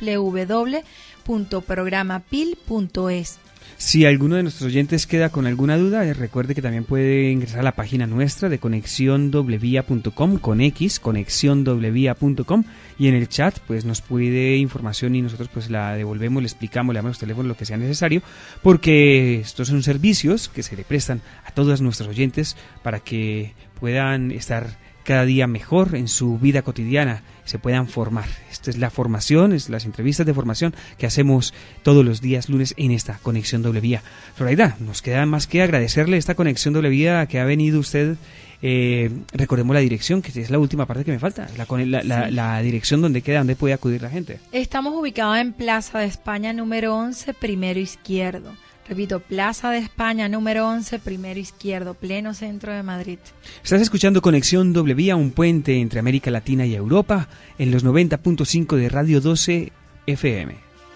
www.programapil.es. Si alguno de nuestros oyentes queda con alguna duda, recuerde que también puede ingresar a la página nuestra de conexiondobleVía.com, con X, conexiondobleVía.com, y en el chat pues nos pide información y nosotros pues la devolvemos, le explicamos, le damos los teléfonos, lo que sea necesario, porque estos son servicios que se le prestan a todos nuestros oyentes para que puedan estar cada día mejor en su vida cotidiana, se puedan formar. Esta es la formación, es las entrevistas de formación que hacemos todos los días lunes en esta Conexión Doble Vía. Floraida, nos queda más que agradecerle esta Conexión Doble Vía que ha venido usted. Recordemos la dirección, que es la última parte que me falta, la dirección donde queda, donde puede acudir la gente. Estamos ubicados en Plaza de España número 11, primero izquierdo. Repito, Plaza de España, número 11, primero izquierdo, pleno centro de Madrid. Estás escuchando Conexión Doble Vía, un puente entre América Latina y Europa, en los 90.5 de Radio 12 FM.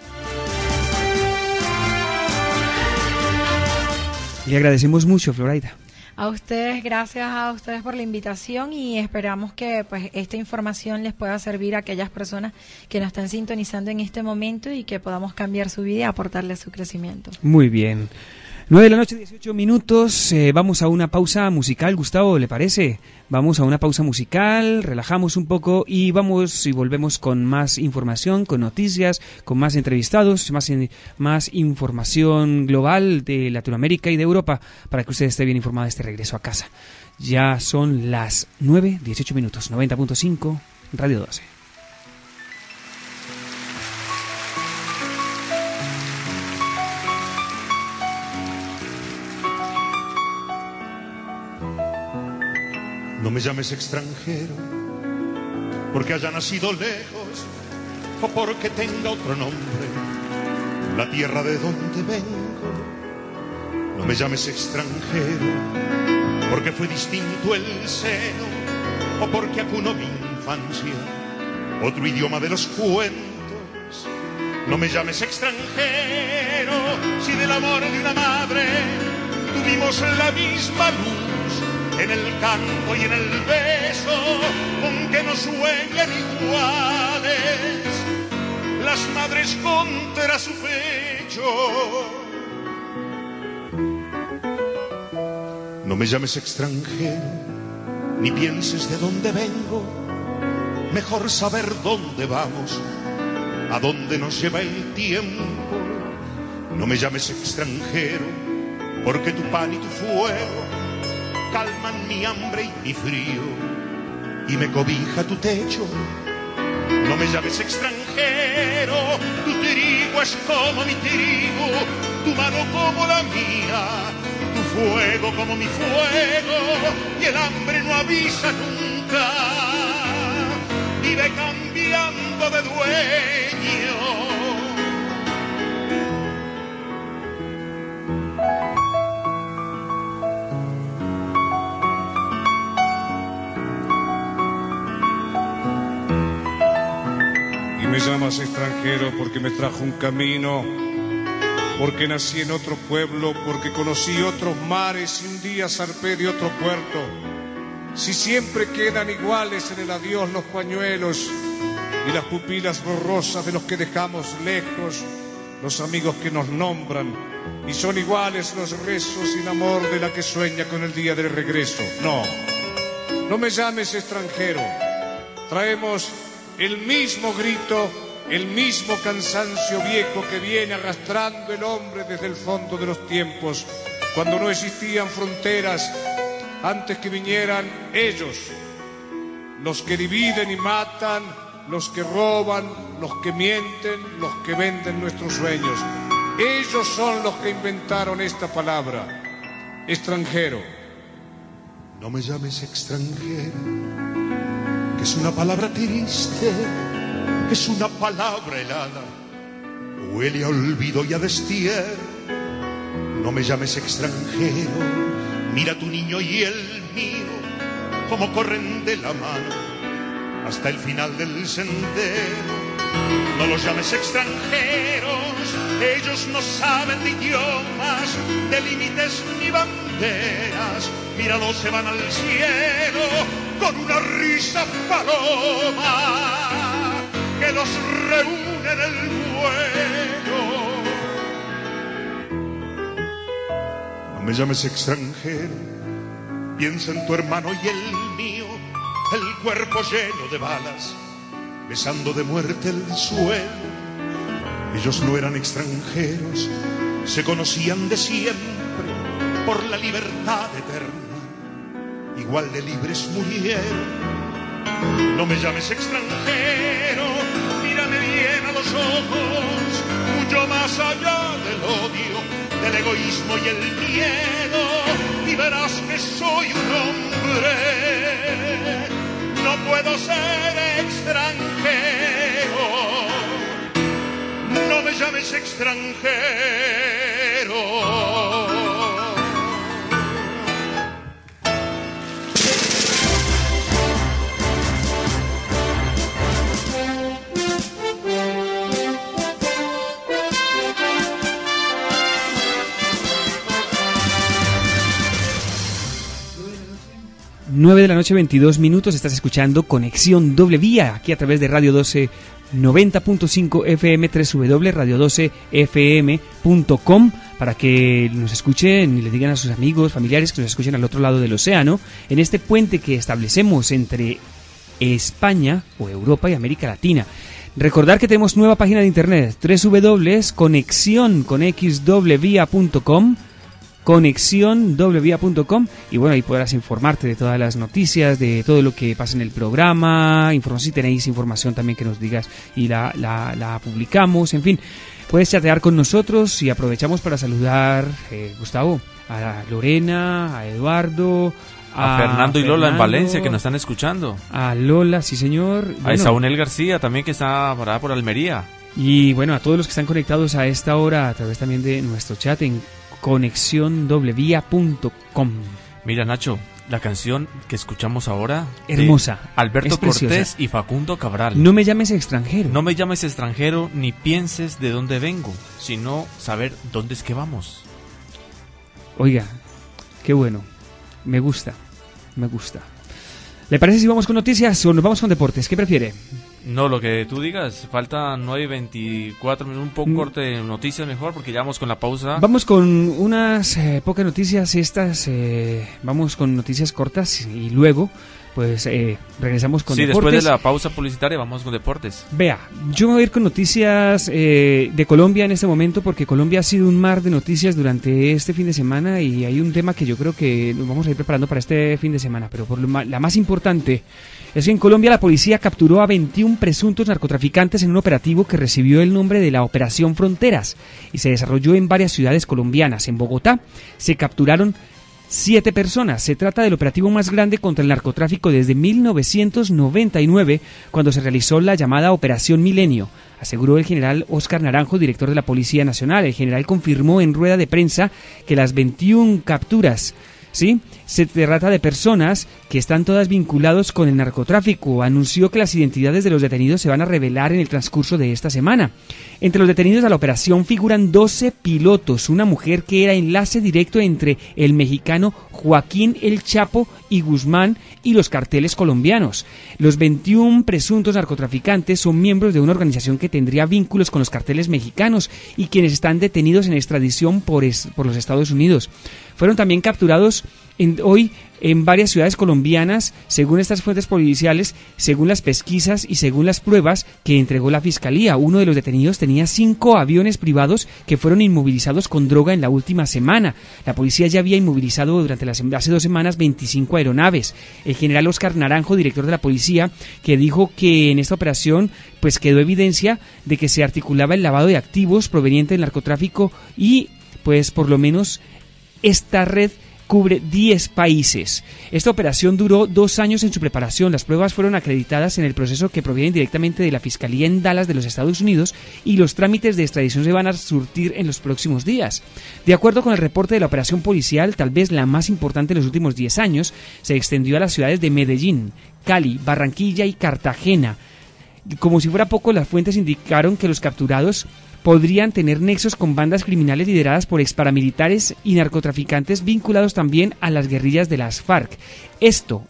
Le agradecemos mucho, Floraida. A ustedes, gracias a ustedes por la invitación y esperamos que pues esta información les pueda servir a aquellas personas que nos están sintonizando en este momento y que podamos cambiar su vida y aportarle a su crecimiento. Muy bien. 9 de la noche, 18 minutos, vamos a una pausa musical, Gustavo, ¿le parece? Vamos a una pausa musical, relajamos un poco y vamos y volvemos con más información, con noticias, con más entrevistados, más información global de Latinoamérica y de Europa, para que usted esté bien informado de este regreso a casa. Ya son las 9, 18 minutos, 90.5, Radio 12. No me llames extranjero porque haya nacido lejos o porque tenga otro nombre, la tierra de donde vengo. No me llames extranjero porque fue distinto el seno o porque acunó mi infancia otro idioma de los cuentos. No me llames extranjero si del amor de una madre tuvimos la misma luz en el canto y en el beso, aunque no sueñan iguales las madres contra su pecho. No me llames extranjero, ni pienses de dónde vengo, mejor saber dónde vamos, a dónde nos lleva el tiempo. No me llames extranjero, porque tu pan y tu fuego calman mi hambre y mi frío, y me cobija tu techo. No me llames extranjero, tu trigo es como mi trigo, tu mano como la mía, tu fuego como mi fuego, y el hambre no avisa nunca, vive cambiando de dueño. Me llamas extranjero porque me trajo un camino, porque nací en otro pueblo, porque conocí otros mares y un día zarpé de otro puerto. Si siempre quedan iguales en el adiós los pañuelos y las pupilas borrosas de los que dejamos lejos, los amigos que nos nombran, y son iguales los rezos sin amor de la que sueña con el día del regreso. No, no me llames extranjero. Traemos el mismo grito, el mismo cansancio viejo que viene arrastrando el hombre desde el fondo de los tiempos, cuando no existían fronteras, antes que vinieran ellos, los que dividen y matan, los que roban, los que mienten, los que venden nuestros sueños. Ellos son los que inventaron esta palabra, extranjero. No me llames extranjero, que es una palabra triste, que es una palabra helada, huele a olvido y a destierro. No me llames extranjero, mira tu niño y el mío, como corren de la mano hasta el final del sendero. No los llames extranjeros, ellos no saben de idiomas, de límites ni banderas. Míralos, se van al cielo con una risa paloma que los reúne en el vuelo. No me llames extranjero, piensa en tu hermano y el mío, el cuerpo lleno de balas, besando de muerte el suelo. Ellos no eran extranjeros, se conocían de siempre por la libertad eterna, igual de libres murieron. No me llames extranjero, mírame bien a los ojos, mucho más allá del odio, del egoísmo y el miedo, y verás que soy un hombre. No puedo ser extranjero, no me llames extranjero. Nueve de la noche, 22 minutos, estás escuchando Conexión Doble Vía, aquí a través de Radio 12 90.5 FM, www.radio12fm.com, para que nos escuchen y le digan a sus amigos, familiares que nos escuchen al otro lado del océano, en este puente que establecemos entre España o Europa y América Latina. Recordar que tenemos nueva página de internet, www.conexiondobleVía.com, conexiondobleVía.com, y bueno, ahí podrás informarte de todas las noticias, de todo lo que pasa en el programa, si tenéis información también que nos digas y la publicamos, en fin, puedes chatear con nosotros y aprovechamos para saludar, Gustavo, a Lorena, a Eduardo, a Fernando y Lola en Valencia, que nos están escuchando. A Lola, sí señor. A Isaúnel García también, que está por Almería. Y bueno, a todos los que están conectados a esta hora a través también de nuestro chat en conexiondobleVía.com. Mira, Nacho, la canción que escuchamos ahora, hermosa, Alberto Cortés y Facundo Cabral. No me llames extranjero. No me llames extranjero, ni pienses de dónde vengo, sino saber dónde es que vamos. Oiga, qué bueno. Me gusta. ¿Le parece si vamos con noticias o nos vamos con deportes? ¿Qué prefiere? No, lo que tú digas. Falta 9:24 minutos, un poco corte de noticias mejor, porque ya vamos con la pausa. Vamos con unas pocas noticias vamos con noticias cortas y luego pues regresamos con deportes. Sí, después de la pausa publicitaria vamos con deportes. Vea, yo me voy a ir con noticias de Colombia en este momento, porque Colombia ha sido un mar de noticias durante este fin de semana y hay un tema que yo creo que nos vamos a ir preparando para este fin de semana, pero la más importante es que en Colombia la policía capturó a 21 presuntos narcotraficantes en un operativo que recibió el nombre de la Operación Fronteras y se desarrolló en varias ciudades colombianas. En Bogotá se capturaron 7 personas. Se trata del operativo más grande contra el narcotráfico desde 1999, cuando se realizó la llamada Operación Milenio, aseguró el general Óscar Naranjo, director de la Policía Nacional. El general confirmó en rueda de prensa que las 21 capturas, ¿sí?, se trata de personas que están todas vinculadas con el narcotráfico. Anunció que las identidades de los detenidos se van a revelar en el transcurso de esta semana. Entre los detenidos a la operación figuran 12 pilotos, una mujer que era enlace directo entre el mexicano Joaquín El Chapo y Guzmán y los carteles colombianos. Los 21 presuntos narcotraficantes son miembros de una organización que tendría vínculos con los carteles mexicanos y quienes están detenidos en extradición por los Estados Unidos. Fueron también capturados hoy en varias ciudades colombianas, según estas fuentes policiales, según las pesquisas y según las pruebas que entregó la Fiscalía. Uno de los detenidos tenía 5 aviones privados que fueron inmovilizados con droga en la última semana. La policía ya había inmovilizado hace 2 semanas 25 aeronaves. El general Óscar Naranjo, director de la policía, que dijo que en esta operación pues quedó evidencia de que se articulaba el lavado de activos proveniente del narcotráfico y pues por lo menos esta red cubre 10 países. Esta operación duró 2 años en su preparación. Las pruebas fueron acreditadas en el proceso que provienen directamente de la Fiscalía en Dallas de los Estados Unidos y los trámites de extradición se van a surtir en los próximos días. De acuerdo con el reporte de la operación policial, tal vez la más importante en los últimos 10 años, se extendió a las ciudades de Medellín, Cali, Barranquilla y Cartagena. Como si fuera poco, las fuentes indicaron que los capturados podrían tener nexos con bandas criminales lideradas por exparamilitares y narcotraficantes vinculados también a las guerrillas de las FARC. Esto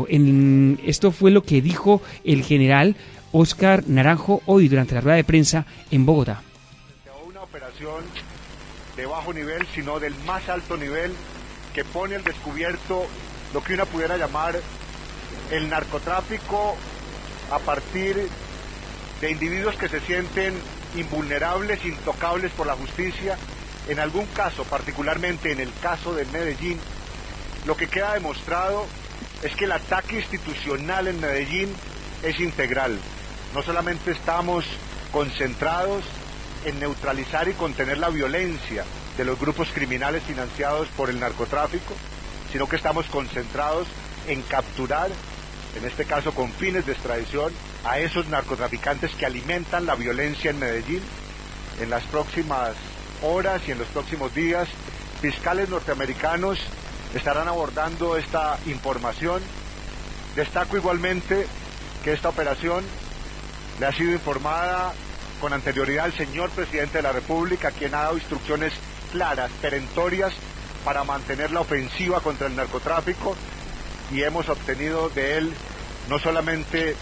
fue lo que dijo el general Óscar Naranjo hoy durante la rueda de prensa en Bogotá. Una operación de bajo nivel, sino del más alto nivel, que pone al descubierto lo que uno pudiera llamar el narcotráfico a partir de individuos que se sienten invulnerables, intocables por la justicia. En algún caso, particularmente en el caso de Medellín, lo que queda demostrado es que el ataque institucional en Medellín es integral. No solamente estamos concentrados en neutralizar y contener la violencia de los grupos criminales financiados por el narcotráfico, sino que estamos concentrados en capturar, en este caso con fines de extradición, a esos narcotraficantes que alimentan la violencia en Medellín. En las próximas horas y en los próximos días, fiscales norteamericanos estarán abordando esta información. Destaco igualmente que esta operación le ha sido informada con anterioridad al señor presidente de la República, quien ha dado instrucciones claras, perentorias, para mantener la ofensiva contra el narcotráfico, y hemos obtenido de él no solamente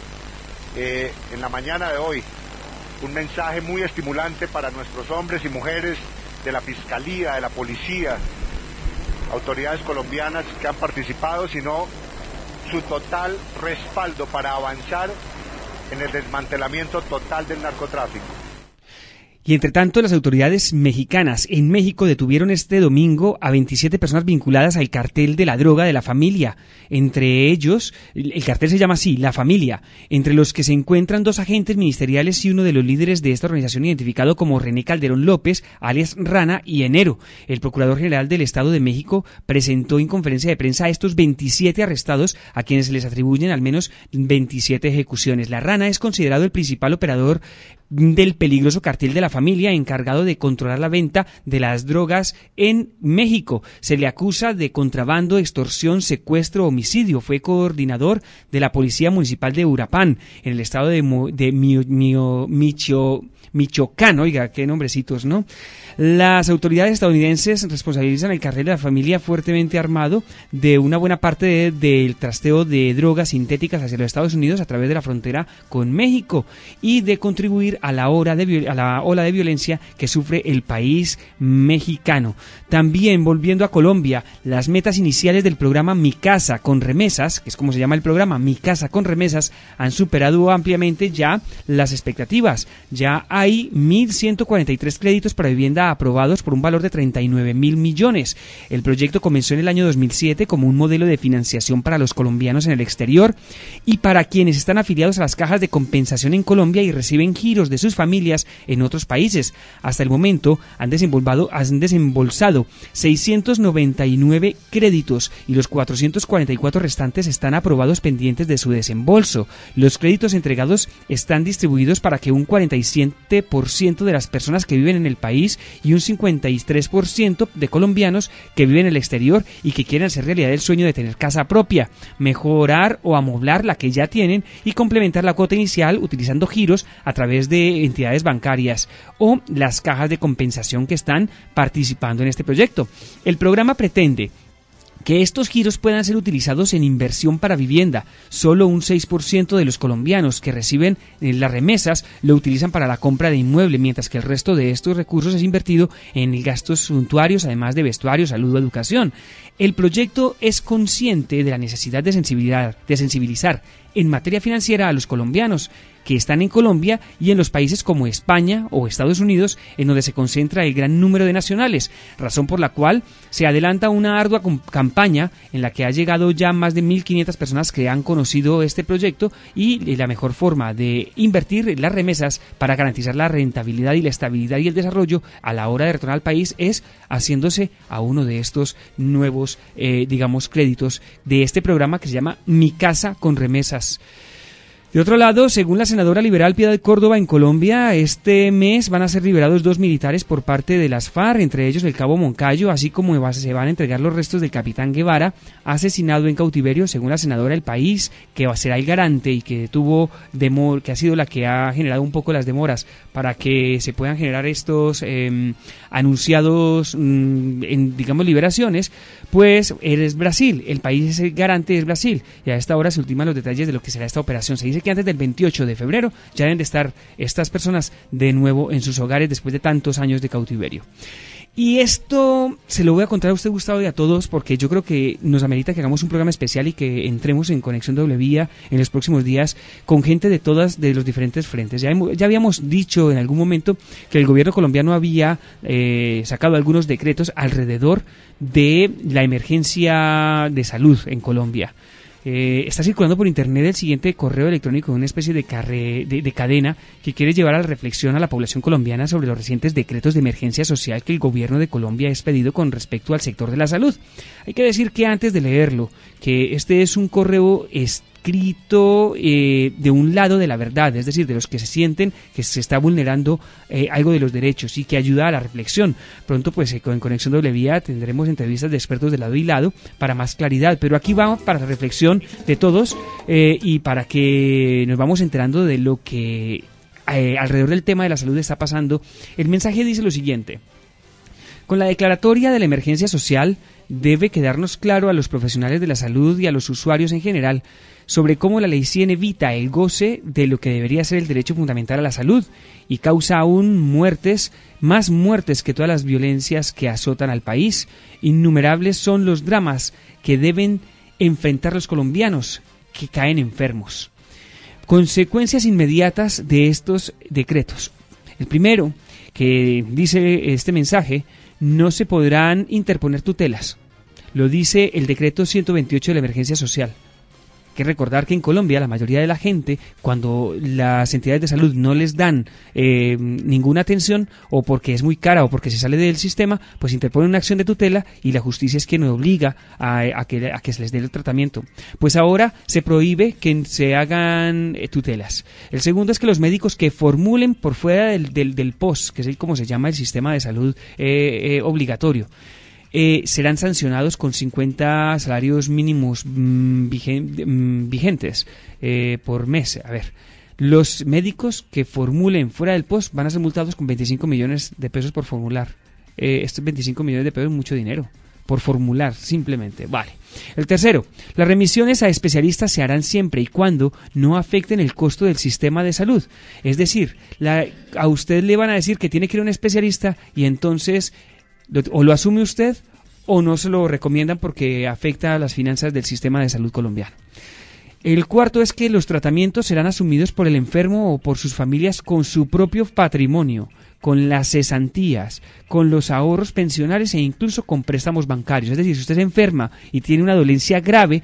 en la mañana de hoy un mensaje muy estimulante para nuestros hombres y mujeres de la Fiscalía, de la Policía, autoridades colombianas que han participado, sino su total respaldo para avanzar en el desmantelamiento total del narcotráfico. Y entre tanto, las autoridades mexicanas en México detuvieron este domingo a 27 personas vinculadas al cartel de la droga de La Familia. Entre ellos, el cartel se llama así, La Familia, entre los que se encuentran 2 agentes ministeriales y uno de los líderes de esta organización identificado como René Calderón López, alias Rana y Enero. El Procurador General del Estado de México presentó en conferencia de prensa a estos 27 arrestados, a quienes se les atribuyen al menos 27 ejecuciones. La Rana es considerado el principal operador del peligroso cartel de La Familia, encargado de controlar la venta de las drogas en México. Se le acusa de contrabando, extorsión, secuestro, homicidio. Fue coordinador de la Policía Municipal de Uruapan, en el estado de Michoacán. Oiga, qué nombrecitos, ¿no? Las autoridades estadounidenses responsabilizan al cartel de La Familia, fuertemente armado, de una buena parte del trasteo de drogas sintéticas hacia los Estados Unidos a través de la frontera con México y de contribuir a la ola de violencia que sufre el país mexicano. También, volviendo a Colombia, las metas iniciales del programa Mi Casa con Remesas, que es como se llama el programa, Mi Casa con Remesas, han superado ampliamente ya las expectativas. Ya hay 1.143 créditos para vivienda aprobados por un valor de 39.000 millones. El proyecto comenzó en el año 2007 como un modelo de financiación para los colombianos en el exterior y para quienes están afiliados a las cajas de compensación en Colombia y reciben giros de sus familias en otros países. Hasta el momento han desembolsado 699 créditos y los 444 restantes están aprobados pendientes de su desembolso. Los créditos entregados están distribuidos para que un 47% de las personas que viven en el país y un 53% de colombianos que viven en el exterior y que quieren hacer realidad el sueño de tener casa propia, mejorar o amoblar la que ya tienen y complementar la cuota inicial utilizando giros a través de entidades bancarias o las cajas de compensación que están participando en este proyecto. El programa pretende que estos giros puedan ser utilizados en inversión para vivienda. Solo un 6% de los colombianos que reciben las remesas lo utilizan para la compra de inmueble, mientras que el resto de estos recursos es invertido en gastos suntuarios, además de vestuario, salud o educación. El proyecto es consciente de la necesidad de sensibilizar en materia financiera a los colombianos que están en Colombia y en los países como España o Estados Unidos, en donde se concentra el gran número de nacionales, razón por la cual se adelanta una ardua campaña en la que ha llegado ya más de 1.500 personas que han conocido este proyecto y la mejor forma de invertir las remesas para garantizar la rentabilidad y la estabilidad y el desarrollo a la hora de retornar al país es haciéndose a uno de estos nuevos, créditos de este programa que se llama Mi Casa con Remesas. De otro lado, según la senadora liberal Piedad Córdoba, en Colombia este mes van a ser liberados 2 militares por parte de las FARC, entre ellos el cabo Moncayo, así como se van a entregar los restos del capitán Guevara, asesinado en cautiverio, según la senadora del país, que será el garante y que que ha sido la que ha generado un poco las demoras para que se puedan generar estos anunciados, liberaciones. Pues es Brasil, el país garante es Brasil, y a esta hora se ultiman los detalles de lo que será esta operación. Se dice que antes del 28 de febrero ya deben de estar estas personas de nuevo en sus hogares después de tantos años de cautiverio. Y esto se lo voy a contar a usted, Gustavo, y a todos, porque yo creo que nos amerita que hagamos un programa especial y que entremos en Conexión Doble Vía en los próximos días con gente de de los diferentes frentes. Ya habíamos dicho en algún momento que el gobierno colombiano había sacado algunos decretos alrededor de la emergencia de salud en Colombia. Está circulando por internet el siguiente correo electrónico, una especie de cadena que quiere llevar a la reflexión a la población colombiana sobre los recientes decretos de emergencia social que el gobierno de Colombia ha expedido con respecto al sector de la salud. Hay que decir que antes de leerlo, que este es un correo escrito de un lado de la verdad, es decir, de los que se sienten que se está vulnerando algo de los derechos y que ayuda a la reflexión. Pronto, pues, en Conexión Doble Vía tendremos entrevistas de expertos de lado y lado para más claridad, pero aquí vamos para la reflexión de todos y para que nos vamos enterando de lo que alrededor del tema de la salud está pasando. El mensaje dice lo siguiente: Con la declaratoria de la emergencia social debe quedarnos claro a los profesionales de la salud y a los usuarios en general sobre cómo la Ley 100 evita el goce de lo que debería ser el derecho fundamental a la salud y causa aún más muertes que todas las violencias que azotan al país. Innumerables son los dramas que deben enfrentar los colombianos que caen enfermos. Consecuencias inmediatas de estos decretos. El primero, que dice este mensaje, no se podrán interponer tutelas. Lo dice el decreto 128 de la emergencia social. Hay que recordar que en Colombia la mayoría de la gente, cuando las entidades de salud no les dan ninguna atención, o porque es muy cara o porque se sale del sistema, pues interponen una acción de tutela y la justicia es quien obliga a que se les dé el tratamiento. Pues ahora se prohíbe que se hagan tutelas. El segundo es que los médicos que formulen por fuera del POS, que es como se llama el sistema de salud obligatorio, serán sancionados con 50 salarios mínimos vigentes por mes. A ver, los médicos que formulen fuera del POS van a ser multados con 25 millones de pesos por formular. Estos 25 millones de pesos es mucho dinero por formular, simplemente. Vale. El tercero, las remisiones a especialistas se harán siempre y cuando no afecten el costo del sistema de salud. Es decir, a usted le van a decir que tiene que ir a un especialista y entonces o lo asume usted o no se lo recomiendan porque afecta a las finanzas del sistema de salud colombiano. El cuarto es que los tratamientos serán asumidos por el enfermo o por sus familias con su propio patrimonio, con las cesantías, con los ahorros pensionales e incluso con préstamos bancarios. Es decir, si usted se enferma y tiene una dolencia grave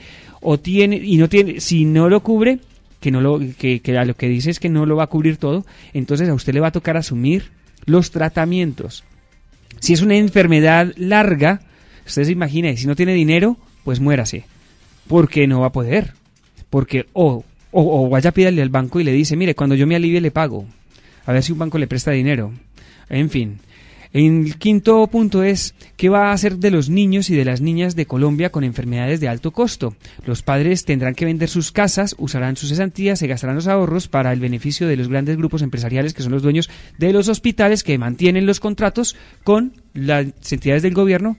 si no lo cubre, que lo que dice es que no lo va a cubrir todo, entonces a usted le va a tocar asumir los tratamientos. Si es una enfermedad larga, usted se imagina, si no tiene dinero, pues muérase, porque no va a poder, porque o vaya a pedirle al banco y le dice, mire, cuando yo me alivie le pago, a ver si un banco le presta dinero, en fin. El quinto punto es, ¿qué va a hacer de los niños y de las niñas de Colombia con enfermedades de alto costo? Los padres tendrán que vender sus casas, usarán sus cesantías, se gastarán los ahorros para el beneficio de los grandes grupos empresariales que son los dueños de los hospitales que mantienen los contratos con las entidades del gobierno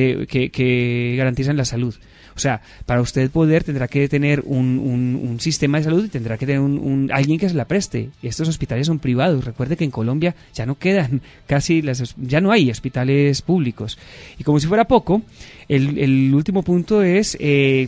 que garantizan la salud. O sea, para usted poder tendrá que tener un sistema de salud y tendrá que tener alguien que se la preste. Estos hospitales son privados. Recuerde que en Colombia ya no quedan ya no hay hospitales públicos. Y como si fuera poco, el último punto es, ¿qué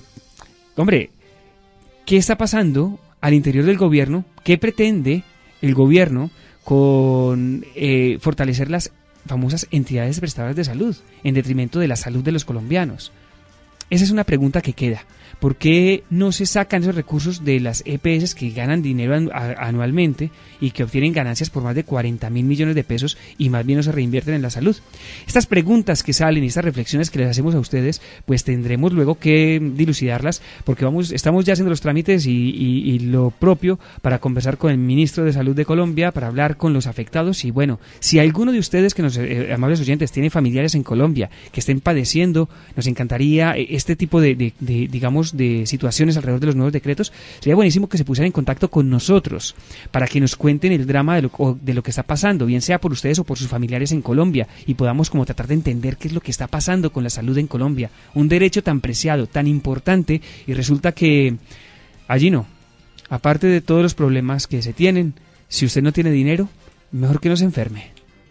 está pasando al interior del gobierno? ¿Qué pretende el gobierno con fortalecer las famosas entidades prestadoras de salud en detrimento de la salud de los colombianos? Esa es una pregunta que queda. ¿Por qué no se sacan esos recursos de las EPS que ganan dinero anualmente y que obtienen ganancias por más de 40.000 millones de pesos y más bien no se reinvierten en la salud? Estas preguntas que salen y estas reflexiones que les hacemos a ustedes, pues tendremos luego que dilucidarlas porque estamos ya haciendo los trámites y lo propio para conversar con el ministro de Salud de Colombia, para hablar con los afectados y bueno, si alguno de ustedes que nos amables oyentes tiene familiares en Colombia que estén padeciendo, nos encantaría este tipo de situaciones alrededor de los nuevos decretos, sería buenísimo que se pusieran en contacto con nosotros para que nos cuenten el drama de lo que está pasando, bien sea por ustedes o por sus familiares en Colombia, y podamos como tratar de entender qué es lo que está pasando con la salud en Colombia, un derecho tan preciado, tan importante, y resulta que allí no, aparte de todos los problemas que se tienen, si usted no tiene dinero, mejor que no se enferme.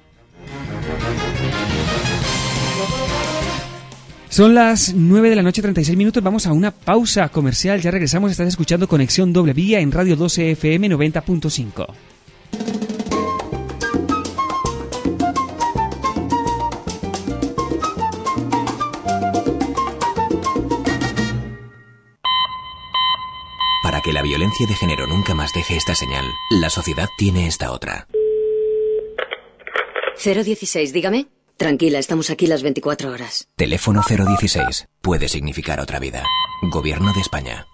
Son las 9 de la noche, 36 minutos. Vamos a una pausa comercial. Ya regresamos. Estás escuchando Conexión Doble Vía en Radio 12 FM 90.5. Para que la violencia de género nunca más deje esta señal, la sociedad tiene esta otra. 016, dígame. Tranquila, estamos aquí las 24 horas. Teléfono 016. Puede significar otra vida. Gobierno de España.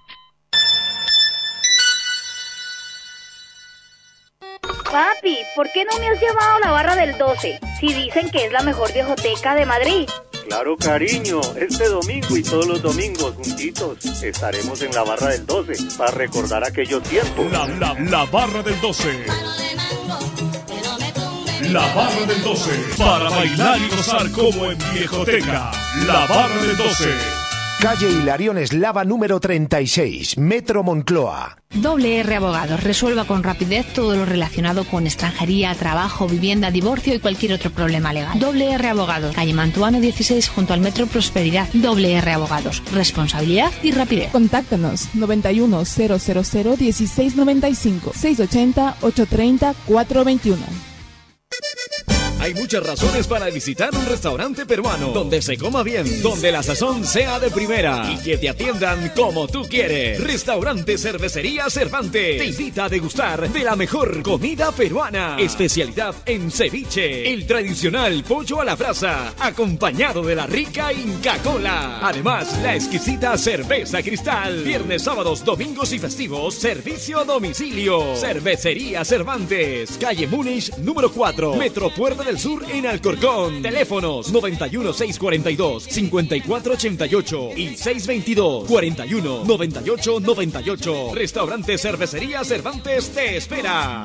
Papi, ¿por qué no me has llevado a la barra del 12? Si dicen que es la mejor discoteca de Madrid. Claro, cariño, este domingo y todos los domingos juntitos estaremos en la barra del 12 para recordar aquellos tiempos. La barra del 12. La Barra del 12, para bailar y gozar como en Viejoteca. La Barra del 12. Calle Hilarión Eslava número 36, Metro Moncloa. WR Abogados resuelva con rapidez todo lo relacionado con extranjería, trabajo, vivienda, divorcio y cualquier otro problema legal. WR Abogados, calle Mantuano 16 junto al Metro Prosperidad. WR Abogados, responsabilidad y rapidez. Contáctanos 91 000 1695 680 830 421. Hay muchas razones para visitar un restaurante peruano donde se coma bien, donde la sazón sea de primera y que te atiendan como tú quieres. Restaurante Cervecería Cervantes te invita a degustar de la mejor comida peruana. Especialidad en ceviche, el tradicional pollo a la brasa, acompañado de la rica Inca Kola. Además, la exquisita cerveza Cristal. Viernes, sábados, domingos y festivos, servicio a domicilio. Cervecería Cervantes, calle Múnich, número 4, Metro Puerta del Sur en Alcorcón. Teléfonos 91 642 5488 y 622 41 98 98. Restaurante Cervecería Cervantes te espera.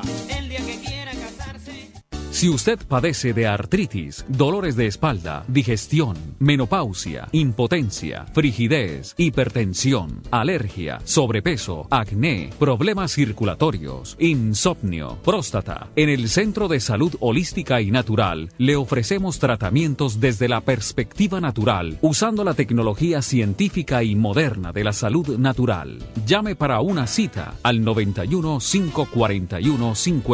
Si usted padece de artritis, dolores de espalda, digestión, menopausia, impotencia, frigidez, hipertensión, alergia, sobrepeso, acné, problemas circulatorios, insomnio, próstata, en el Centro de Salud Holística y Natural le ofrecemos tratamientos desde la perspectiva natural, usando la tecnología científica y moderna de la salud natural. Llame para una cita al 91 541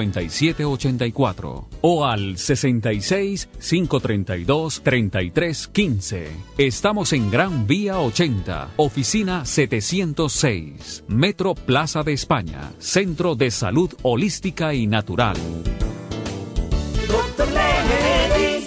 5784 o al 66 532 3315. Estamos en Gran Vía 80, oficina 706, Metro Plaza de España, Centro de Salud Holística y Natural. Dr. Ledis.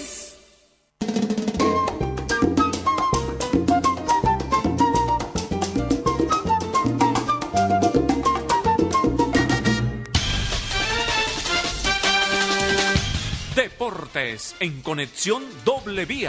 Deportes en Conexión Doble Vía.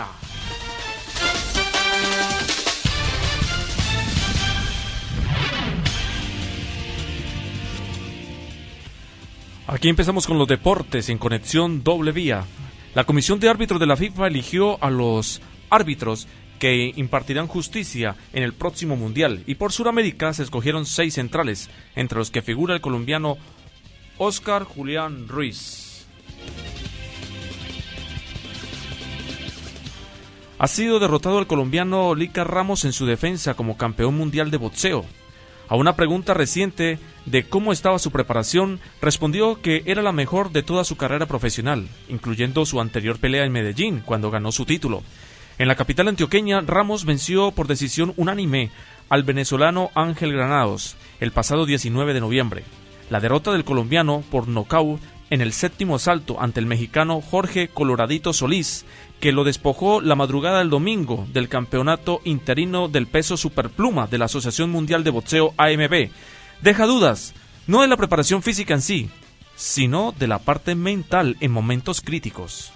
Aquí empezamos con los deportes en Conexión Doble Vía. La Comisión de Árbitros de la FIFA eligió a los árbitros que impartirán justicia en el próximo Mundial, y por Sudamérica se escogieron 6 centrales, entre los que figura el colombiano Oscar Julián Ruiz. Ha sido derrotado el colombiano Lica Ramos en su defensa como campeón mundial de boxeo. A una pregunta reciente de cómo estaba su preparación, respondió que era la mejor de toda su carrera profesional, incluyendo su anterior pelea en Medellín, cuando ganó su título. En la capital antioqueña, Ramos venció por decisión unánime al venezolano Ángel Granados el pasado 19 de noviembre. La derrota del colombiano por nocaut en el 7º asalto ante el mexicano Jorge Coloradito Solís, que lo despojó la madrugada del domingo del campeonato interino del peso superpluma de la Asociación Mundial de Boxeo AMB, deja dudas, no de la preparación física en sí, sino de la parte mental en momentos críticos.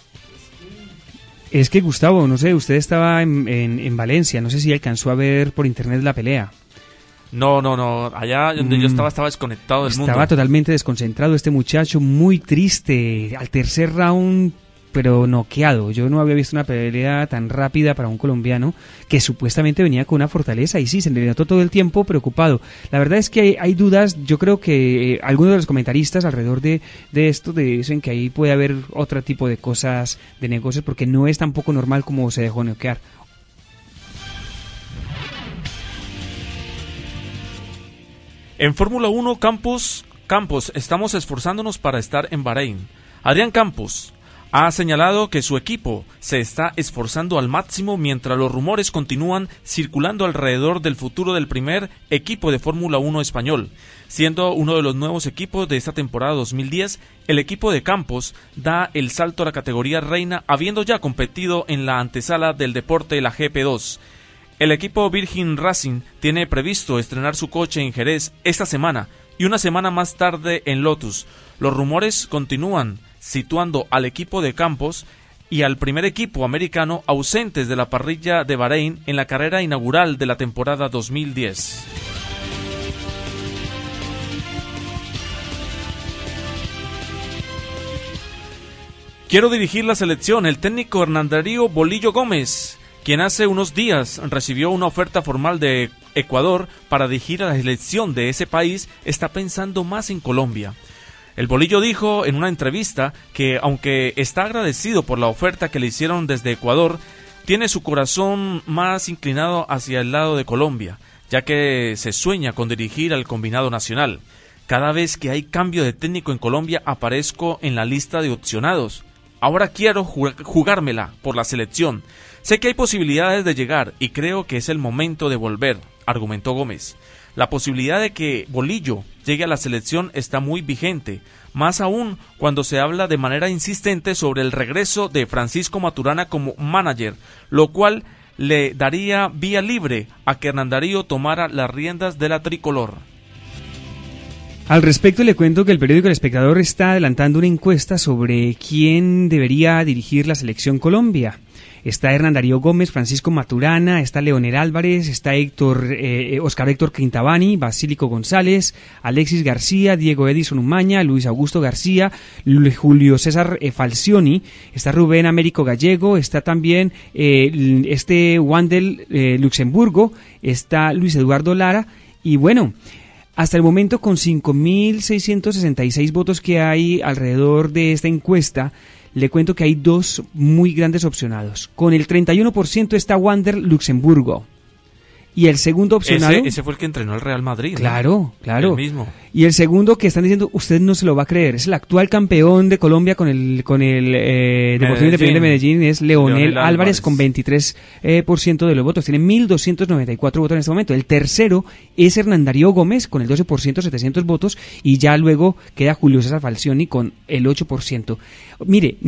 Es que, Gustavo, no sé, usted estaba en Valencia, no sé si alcanzó a ver por internet la pelea. No, allá donde yo estaba desconectado del mundo. Estaba totalmente desconcentrado este muchacho, muy triste, al tercer round, pero noqueado. Yo no había visto una pelea tan rápida para un colombiano que supuestamente venía con una fortaleza, y sí, se le notó todo el tiempo preocupado. La verdad es que hay dudas. Yo creo que algunos de los comentaristas alrededor de esto dicen que ahí puede haber otro tipo de cosas, de negocios, porque no es tampoco normal como se dejó noquear. En Fórmula 1, Campos, estamos esforzándonos para estar en Bahrein. Adrián Campos ha señalado que su equipo se está esforzando al máximo mientras los rumores continúan circulando alrededor del futuro del primer equipo de Fórmula 1 español. Siendo uno de los nuevos equipos de esta temporada 2010, el equipo de Campos da el salto a la categoría reina, habiendo ya competido en la antesala del deporte, la GP2. El equipo Virgin Racing tiene previsto estrenar su coche en Jerez esta semana y una semana más tarde en Lotus. Los rumores continúan situando al equipo de Campos y al primer equipo americano ausentes de la parrilla de Bahrein en la carrera inaugural de la temporada 2010. Quiero dirigir la selección. El técnico Hernán Darío Bolillo Gómez, quien hace unos días recibió una oferta formal de Ecuador para dirigir a la selección de ese país, está pensando más en Colombia. El Bolillo dijo en una entrevista que, aunque está agradecido por la oferta que le hicieron desde Ecuador, tiene su corazón más inclinado hacia el lado de Colombia, ya que se sueña con dirigir al combinado nacional. Cada vez que hay cambio de técnico en Colombia aparezco en la lista de opcionados. Ahora quiero jugármela por la selección. Sé que hay posibilidades de llegar y creo que es el momento de volver, argumentó Gómez. La posibilidad de que Bolillo llegue a la selección está muy vigente, más aún cuando se habla de manera insistente sobre el regreso de Francisco Maturana como manager, lo cual le daría vía libre a que Hernán Darío tomara las riendas de la tricolor. Al respecto le cuento que el periódico El Espectador está adelantando una encuesta sobre quién debería dirigir la selección Colombia. Está Hernán Darío Gómez, Francisco Maturana, está Leonel Álvarez, está Oscar Héctor Quintabani, Basílico González, Alexis García, Diego Edison Umaña, Luis Augusto García, Julio César Falcioni, está Rubén Américo Gallego, está también Wandel Luxemburgo, está Luis Eduardo Lara y bueno, hasta el momento con 5.666 votos que hay alrededor de esta encuesta, le cuento que hay dos muy grandes opcionados. Con el 31% está Wander Luxemburgo. Y el segundo opcionado... Ese fue el que entrenó al Real Madrid. Claro, ¿no? Claro. El mismo. Y el segundo que están diciendo, usted no se lo va a creer, es el actual campeón de Colombia con el Deportivo Independiente de Medellín, es Leonel Álvarez con 23% de los votos. Tiene 1.294 votos en este momento. El tercero es Hernán Darío Gómez con el 12%, 700 votos. Y ya luego queda Julio César Falcioni con el 8%. Mire,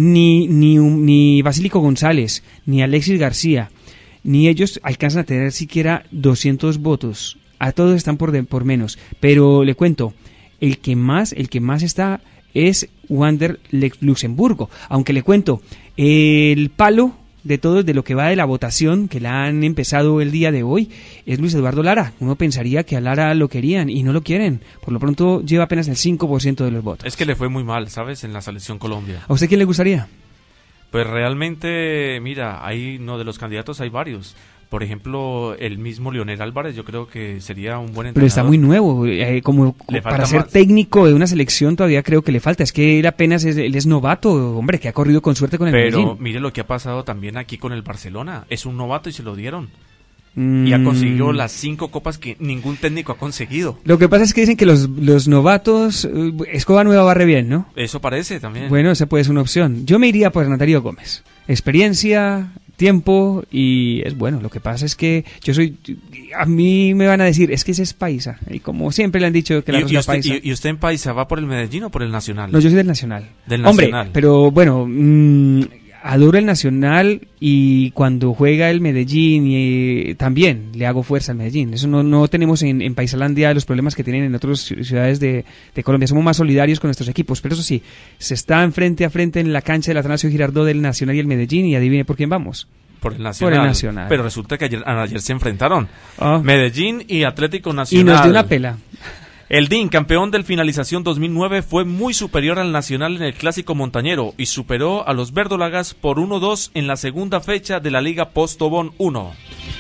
ni Basílico González, ni Alexis García, ni ellos alcanzan a tener siquiera 200 votos. A todos están por menos. Pero le cuento, el que más está es Wander Luxemburgo. Aunque le cuento, el palo de todo, de lo que va de la votación que la han empezado el día de hoy, es Luis Eduardo Lara. Uno pensaría que a Lara lo querían y no lo quieren. Por lo pronto lleva apenas el 5% de los votos. Es que le fue muy mal, ¿sabes? En la selección Colombia. ¿A usted quién le gustaría? Pues realmente, mira, de los candidatos hay varios. Por ejemplo, el mismo Leonel Álvarez, yo creo que sería un buen entrenador. Pero está muy nuevo, como para ser técnico de una selección todavía creo que le falta. Es que él apenas es novato, hombre, que ha corrido con suerte con el Medellín. Pero mire lo que ha pasado también aquí con el Barcelona. Es un novato y se lo dieron. Y ha conseguido las 5 copas que ningún técnico ha conseguido. Lo que pasa es que dicen que los novatos, escoba nueva barre bien, ¿no? Eso parece también. Bueno, esa puede ser una opción. Yo me iría por Hernán Darío Gómez. Experiencia, tiempo y es bueno. Lo que pasa es que a mí me van a decir, es que ese es paisa. Y como siempre le han dicho que la raza paisa. ¿Y usted en paisa va por el Medellín o por el Nacional? No, yo soy del Nacional. Del Nacional. Hombre, pero bueno... adoro el Nacional y cuando juega el Medellín también le hago fuerza al Medellín. Eso no tenemos en Paisalandia los problemas que tienen en otras ciudades de Colombia. Somos más solidarios con nuestros equipos. Pero eso sí, se está frente a frente en la cancha del Atanasio Girardot del Nacional y el Medellín y adivine por quién vamos. Por el Nacional. Pero resulta que ayer se enfrentaron Medellín y Atlético Nacional. Y nos dio una pela. El DIN, campeón del finalización 2009, fue muy superior al Nacional en el Clásico Montañero y superó a los verdolagas por 1-2 en la segunda fecha de la Liga Postobón 1.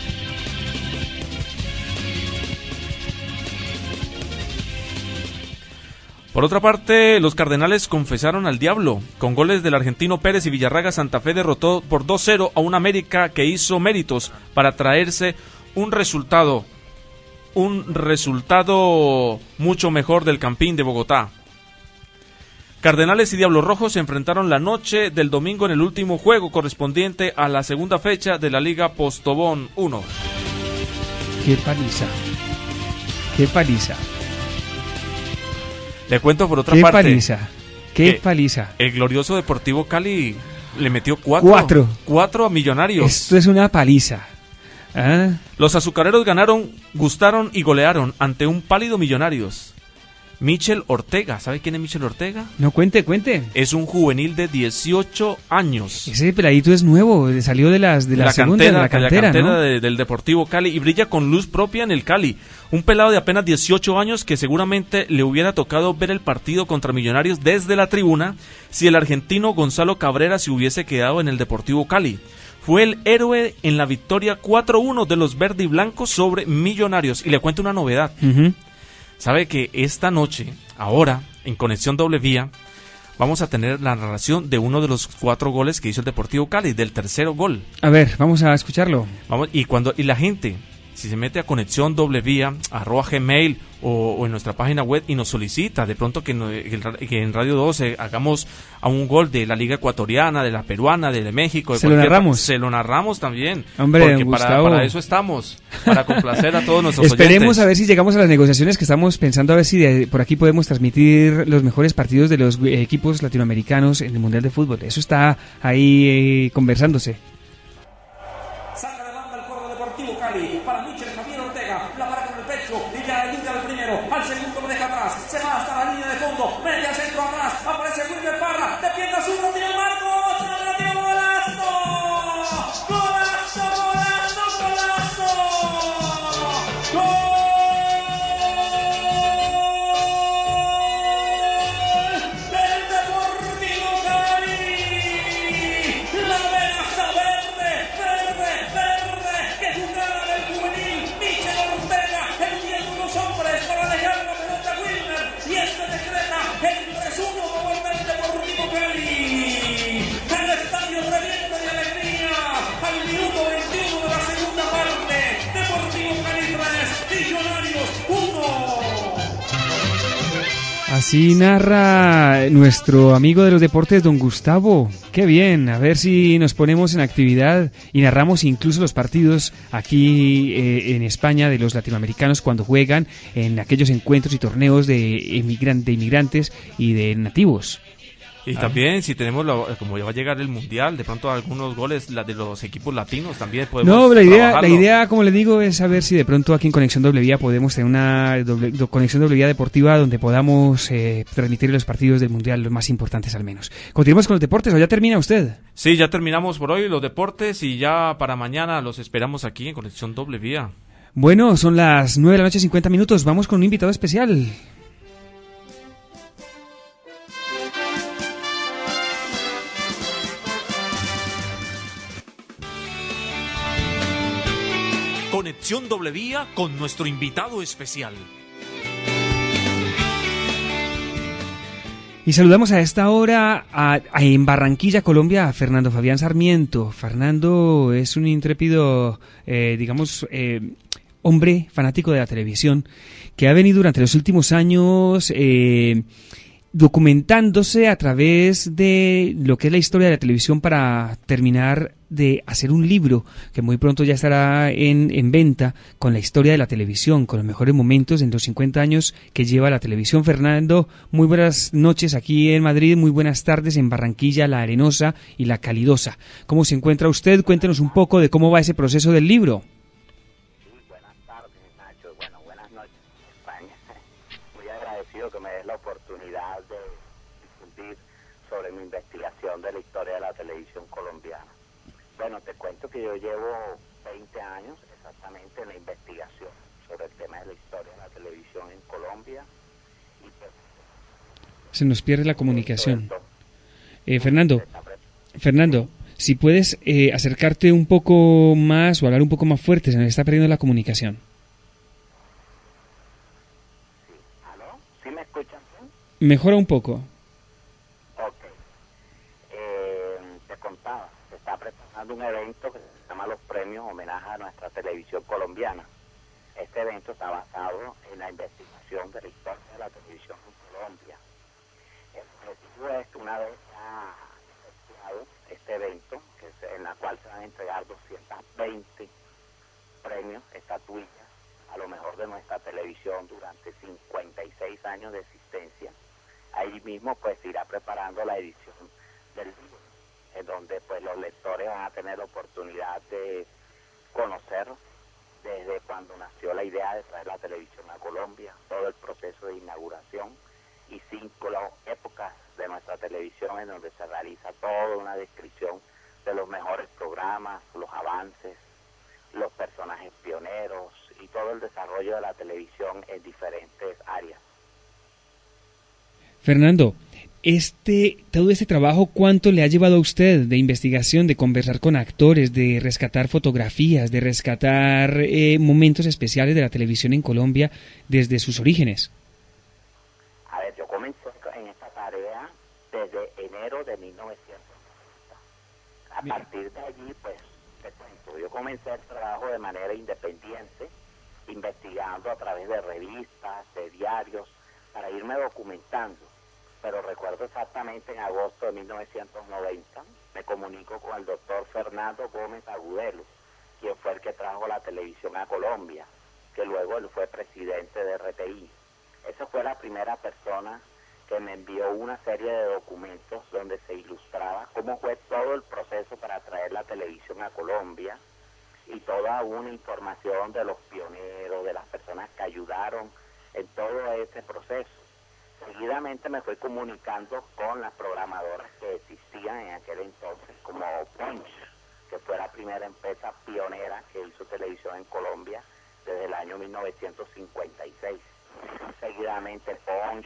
Por otra parte, los Cardenales confesaron al diablo. Con goles del argentino Pérez y Villarraga, Santa Fe derrotó por 2-0 a un América que hizo méritos para traerse un resultado mucho mejor del Campín de Bogotá. Cardenales y Diablos Rojos se enfrentaron la noche del domingo en el último juego correspondiente a la segunda fecha de la Liga Postobón 1. ¡Qué paliza! ¡Qué paliza! Le cuento por otra parte. ¡Qué paliza! El glorioso Deportivo Cali le metió 4 a Millonarios. Esto es una paliza. Los azucareros ganaron, gustaron y golearon ante un pálido Millonarios. Michel Ortega. ¿Sabe quién es Michel Ortega? No, cuente. Es un juvenil de 18 años. Ese peladito es nuevo, salió de la cantera, ¿no? del Deportivo Cali y brilla con luz propia en el Cali. Un pelado de apenas 18 años que seguramente le hubiera tocado ver el partido contra Millonarios desde la tribuna si el argentino Gonzalo Cabrera se hubiese quedado en el Deportivo Cali. Fue el héroe en la victoria 4-1 de los verde y blancos sobre Millonarios. Y le cuento una novedad. Sabe que esta noche, ahora, en Conexión Doble Vía, vamos a tener la narración de uno de los 4 goles que hizo el Deportivo Cali, del tercero gol. A ver, vamos a escucharlo. Y la gente, si se mete a Conexión Doble Vía, @gmail o en nuestra página web y nos solicita de pronto que en Radio 12 hagamos a un gol de la Liga Ecuatoriana, de la Peruana, de México, de se lo narramos también. Hombre, porque para eso estamos, para complacer a todos nuestros Esperemos oyentes. A ver si llegamos a las negociaciones que estamos pensando, a ver si por aquí podemos transmitir los mejores partidos de los equipos latinoamericanos en el Mundial de Fútbol. Eso está ahí conversándose. Saca de banda el cuadro Deportivo Cali para Michel Javier Ortega, la marca en el pecho y ya elimina al primero, al segundo lo deja atrás, se va hasta la línea de fondo, media centro atrás, aparece Wilmer Parra, de pierna zurda, tira Marcos, la tira golazo, golazo, golazo, golazo, gol del Deportivo Cali, la venaza verde, que jugaba del juvenil Michel Ortega, eligiendo los hombres para dejar la pelota a Wilmer, y este decreta el 3-1 a favor del Deportivo Cali. El estadio revienta de alegría al minuto 21 de la segunda parte. Deportivo Cali 3, Millonarios 1. Así narra nuestro amigo de los deportes, don Gustavo. Qué bien, a ver si nos ponemos en actividad y narramos incluso los partidos aquí en España de los latinoamericanos cuando juegan en aquellos encuentros y torneos de inmigrantes y de nativos. Y también, si tenemos, como ya va a llegar el Mundial, de pronto algunos goles de los equipos latinos también podemos la idea, como le digo, es saber si de pronto aquí en Conexión Doble Vía podemos tener una Conexión Doble Vía deportiva donde podamos transmitir los partidos del Mundial, los más importantes al menos. Continuamos con los deportes, ¿o ya termina usted? Sí, ya terminamos por hoy los deportes y ya para mañana los esperamos aquí en Conexión Doble Vía. Bueno, son las 9 de la noche, 50 minutos, vamos con un invitado especial. Conexión Doble Vía con nuestro invitado especial. Y saludamos a esta hora en Barranquilla, Colombia, a Fernando Fabián Sarmiento. Fernando es un intrépido, hombre fanático de la televisión que ha venido durante los últimos años documentándose a través de lo que es la historia de la televisión para terminar de hacer un libro que muy pronto ya estará en venta con la historia de la televisión, con los mejores momentos en los 50 años que lleva la televisión. Fernando, muy buenas noches aquí en Madrid, muy buenas tardes en Barranquilla, La Arenosa y La Calidosa. ¿Cómo se encuentra usted? Cuéntenos un poco de cómo va ese proceso del libro. Buenas tardes, Nacho. Bueno, buenas noches, España. Muy agradecido que me des la oportunidad de difundir sobre mi investigación de la historia de la televisión colombiana. Bueno, te cuento que yo llevo 20 años exactamente en la investigación sobre el tema de la historia de la televisión en Colombia. Se nos pierde la comunicación. Fernando, si puedes acercarte un poco más o hablar un poco más fuerte, se nos está perdiendo la comunicación. ¿Aló? ¿Sí me escuchan? Mejora un poco. Ok. Te contaba, se está preparando un evento que se llama Los Premios Homenaje a nuestra televisión colombiana. Este evento está basado en la investigación de la historia de la televisión en Colombia. El objetivo es que una vez ya efectuado este evento, en la cual se van a entregar 220 premios, estatuillas, a lo mejor de nuestra televisión durante 56 años de existencia. Ahí mismo pues se irá preparando la edición del libro, en donde pues los lectores van a tener la oportunidad de conocer desde cuando nació la idea de traer la televisión a Colombia, todo el proceso de inauguración y 5 épocas de nuestra televisión en donde se realiza toda una descripción de los mejores programas, los avances, los personajes pioneros y todo el desarrollo de la televisión en diferentes áreas. Fernando, todo este trabajo, ¿cuánto le ha llevado a usted de investigación, de conversar con actores, de rescatar fotografías, de rescatar momentos especiales de la televisión en Colombia desde sus orígenes? A ver, yo comencé en esta tarea desde enero de 1990. A partir de allí, pues, te cuento, yo comencé el trabajo de manera independiente, investigando a través de revistas, de diarios, para irme documentando. Pero recuerdo exactamente en agosto de 1990, me comunico con el doctor Fernando Gómez Agudelo, quien fue el que trajo la televisión a Colombia, que luego él fue presidente de RTI. Esa fue la primera persona que me envió una serie de documentos donde se ilustraba cómo fue todo el proceso para traer la televisión a Colombia y toda una información de los pioneros, de las personas que ayudaron en todo ese proceso. Seguidamente me fui comunicando con las programadoras que existían en aquel entonces, como Punch, que fue la primera empresa pionera que hizo televisión en Colombia desde el año 1956. Seguidamente Punch,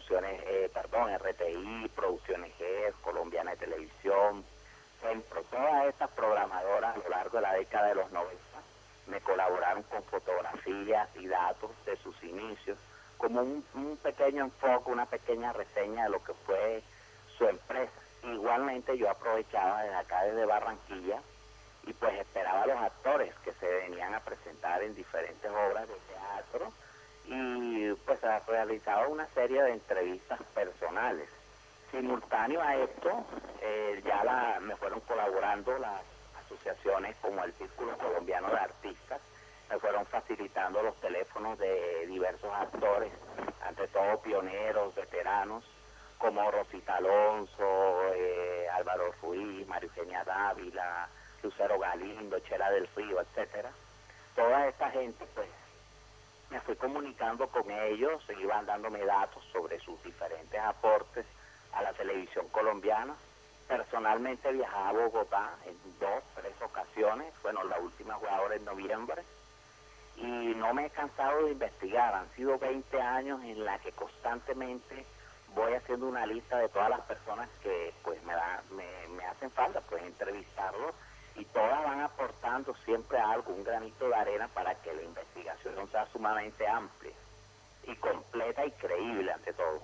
RTI, Producciones GES, Colombiana de Televisión, Centro, todas estas programadoras a lo largo de la década de los 90 me colaboraron con fotografías y datos de sus inicios, como un pequeño enfoque, una pequeña reseña de lo que fue su empresa. Igualmente yo aprovechaba desde acá, desde Barranquilla, y pues esperaba a los actores que se venían a presentar en diferentes obras de teatro, y pues realizaba una serie de entrevistas personales. Simultáneo a esto, me fueron colaborando las asociaciones como el Círculo Colombiano de Artistas, me fueron facilitando los teléfonos de diversos actores, ante todo pioneros, veteranos, como Rosita Alonso, Álvaro Ruiz, María Eugenia Dávila, Lucero Galindo, Chela del Río, etcétera. Toda esta gente, pues, me fui comunicando con ellos, iban dándome datos sobre sus diferentes aportes a la televisión colombiana. Personalmente viajaba a Bogotá en 2, 3 ocasiones, bueno, la última fue ahora en noviembre, y no me he cansado de investigar. Han sido 20 años en la que constantemente voy haciendo una lista de todas las personas que pues me hacen falta pues entrevistarlos, y todas van aportando siempre algo, un granito de arena para que la investigación sea sumamente amplia y completa y creíble ante todo.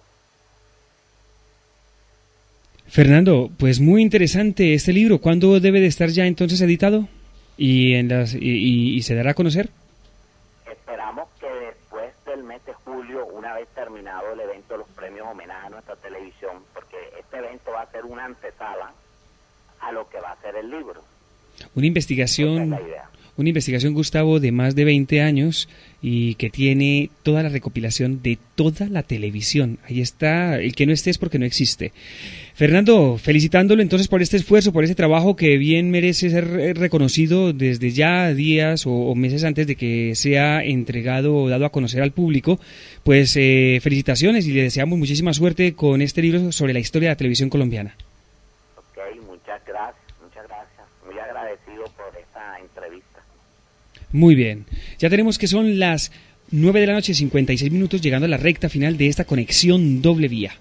Fernando, pues muy interesante este libro. ¿Cuándo debe de estar ya entonces editado y se dará a conocer? Esperamos que después del mes de julio, una vez terminado el evento de los premios homenaje a nuestra televisión, porque este evento va a ser una antesala a lo que va a ser el libro. Una investigación, Gustavo, de más de 20 años y que tiene toda la recopilación de toda la televisión. Ahí está, el que no esté es porque no existe. Fernando, felicitándolo entonces por este esfuerzo, por ese trabajo que bien merece ser reconocido desde ya días o meses antes de que sea entregado o dado a conocer al público. Pues felicitaciones y le deseamos muchísima suerte con este libro sobre la historia de la televisión colombiana. Ok, muchas gracias. Muy agradecido por esta entrevista. Muy bien, ya tenemos que son las 9 de la noche, 56 minutos, llegando a la recta final de esta conexión doble vía.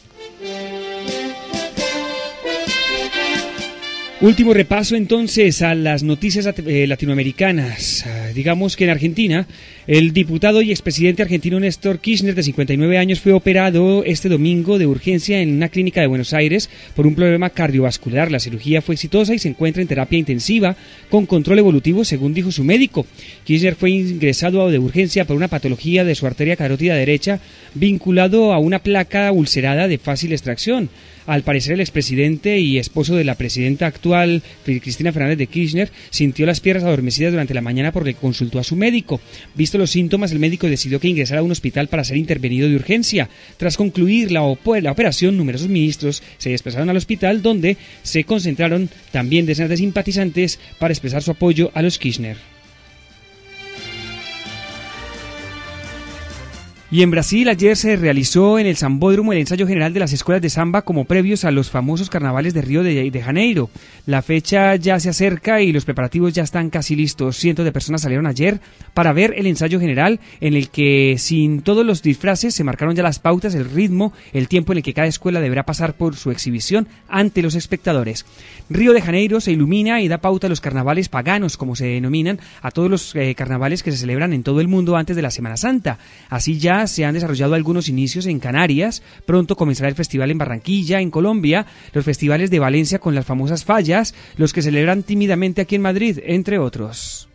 Último repaso entonces a las noticias latinoamericanas. Digamos que en Argentina, el diputado y expresidente argentino Néstor Kirchner, de 59 años, fue operado este domingo de urgencia en una clínica de Buenos Aires por un problema cardiovascular. La cirugía fue exitosa y se encuentra en terapia intensiva con control evolutivo, según dijo su médico. Kirchner fue ingresado de urgencia por una patología de su arteria carótida derecha vinculado a una placa ulcerada de fácil extracción. Al parecer, el expresidente y esposo de la presidenta actual, Cristina Fernández de Kirchner, sintió las piernas adormecidas durante la mañana por lo que consultó a su médico. Visto los síntomas, el médico decidió que ingresara a un hospital para ser intervenido de urgencia. Tras concluir la operación, numerosos ministros se desplazaron al hospital, donde se concentraron también decenas de simpatizantes para expresar su apoyo a los Kirchner. Y en Brasil ayer se realizó en el Sambódromo el ensayo general de las escuelas de samba como previos a los famosos carnavales de Río de Janeiro. La fecha ya se acerca y los preparativos ya están casi listos. Cientos de personas salieron ayer para ver el ensayo general en el que sin todos los disfraces se marcaron ya las pautas, el ritmo, el tiempo en el que cada escuela deberá pasar por su exhibición ante los espectadores. Río de Janeiro se ilumina y da pauta a los carnavales paganos, como se denominan, a todos los carnavales que se celebran en todo el mundo antes de la Semana Santa. Así ya se han desarrollado algunos inicios en Canarias, pronto comenzará el festival en Barranquilla, en Colombia, los festivales de Valencia con las famosas fallas, los que celebran tímidamente aquí en Madrid, entre otros.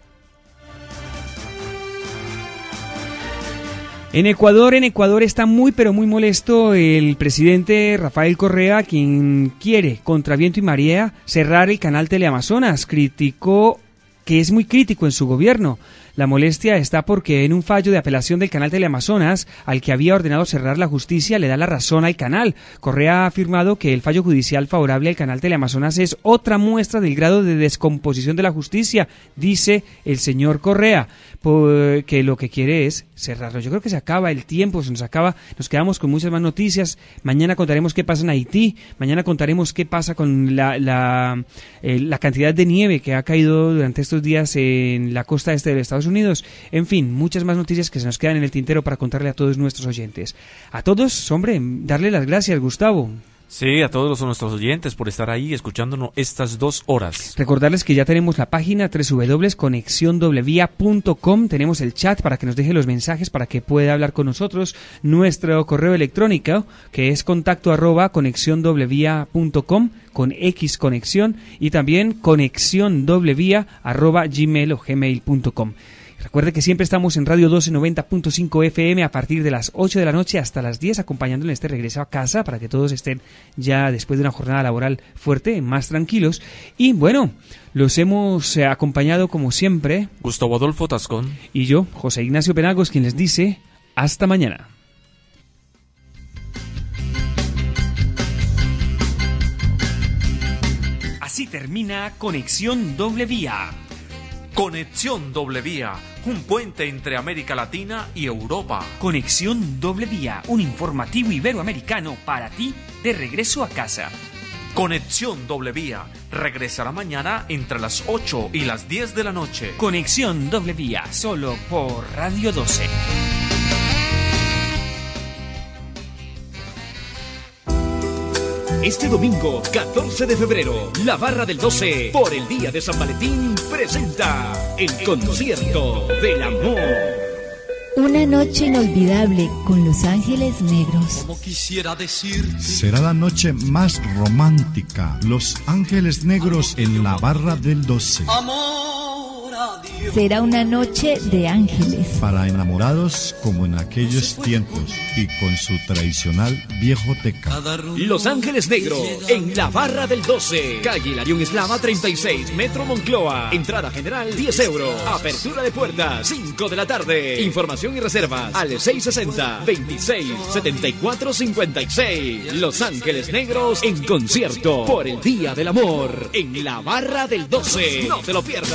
En Ecuador está muy pero muy molesto el presidente Rafael Correa, quien quiere, contra viento y marea, cerrar el canal Teleamazonas. Criticó que es muy crítico en su gobierno. La molestia está porque en un fallo de apelación del canal Teleamazonas, al que había ordenado cerrar la justicia, le da la razón al canal. Correa ha afirmado que el fallo judicial favorable al canal Teleamazonas es otra muestra del grado de descomposición de la justicia, dice el señor Correa, que lo que quiere es cerrarlo. Yo creo que se acaba el tiempo, nos quedamos con muchas más noticias. Mañana contaremos qué pasa en Haití, mañana contaremos qué pasa con la cantidad de nieve que ha caído durante estos días en la costa este de Estados Unidos. En fin, muchas más noticias que se nos quedan en el tintero para contarle a todos nuestros oyentes. A todos, hombre, darle las gracias, Gustavo. Sí, a todos nuestros oyentes por estar ahí escuchándonos estas 2 horas. Recordarles que ya tenemos la página www.conexiondobleVía.com, tenemos el chat para que nos deje los mensajes, para que pueda hablar con nosotros, nuestro correo electrónico que es contacto@conexiondobleVía.com con X conexión y también conexiondobleVía@gmail.com. Recuerde que siempre estamos en Radio 12 90.5 FM a partir de las 8 de la noche hasta las 10, acompañándole en este regreso a casa para que todos estén ya después de una jornada laboral fuerte, más tranquilos. Y bueno, los hemos acompañado como siempre Gustavo Adolfo Tascón y yo, José Ignacio Penagos, quien les dice hasta mañana. Así termina Conexión Doble Vía. Conexión Doble Vía, un puente entre América Latina y Europa. Conexión Doble Vía, un informativo iberoamericano para ti de regreso a casa. Conexión Doble Vía, regresará mañana entre las 8 y las 10 de la noche. Conexión Doble Vía, solo por Radio 12. Este domingo, 14 de febrero, la Barra del 12, por el Día de San Valentín, presenta el concierto del amor. Una noche inolvidable con Los Ángeles Negros. Como quisiera decir, será la noche más romántica. Los Ángeles Negros en la Barra del 12. amor a Dios. Será una noche de ángeles. Para enamorados como en aquellos tiempos y con su tradicional viejoteca. Los Ángeles Negros en la Barra del 12, calle Hilarión Eslava 36, Metro Moncloa. Entrada general 10 euros. Apertura de puertas 5 de la tarde. Información y reservas al 660-26-74-56. Los Ángeles Negros en concierto por el Día del Amor en la Barra del 12. No te lo pierdas.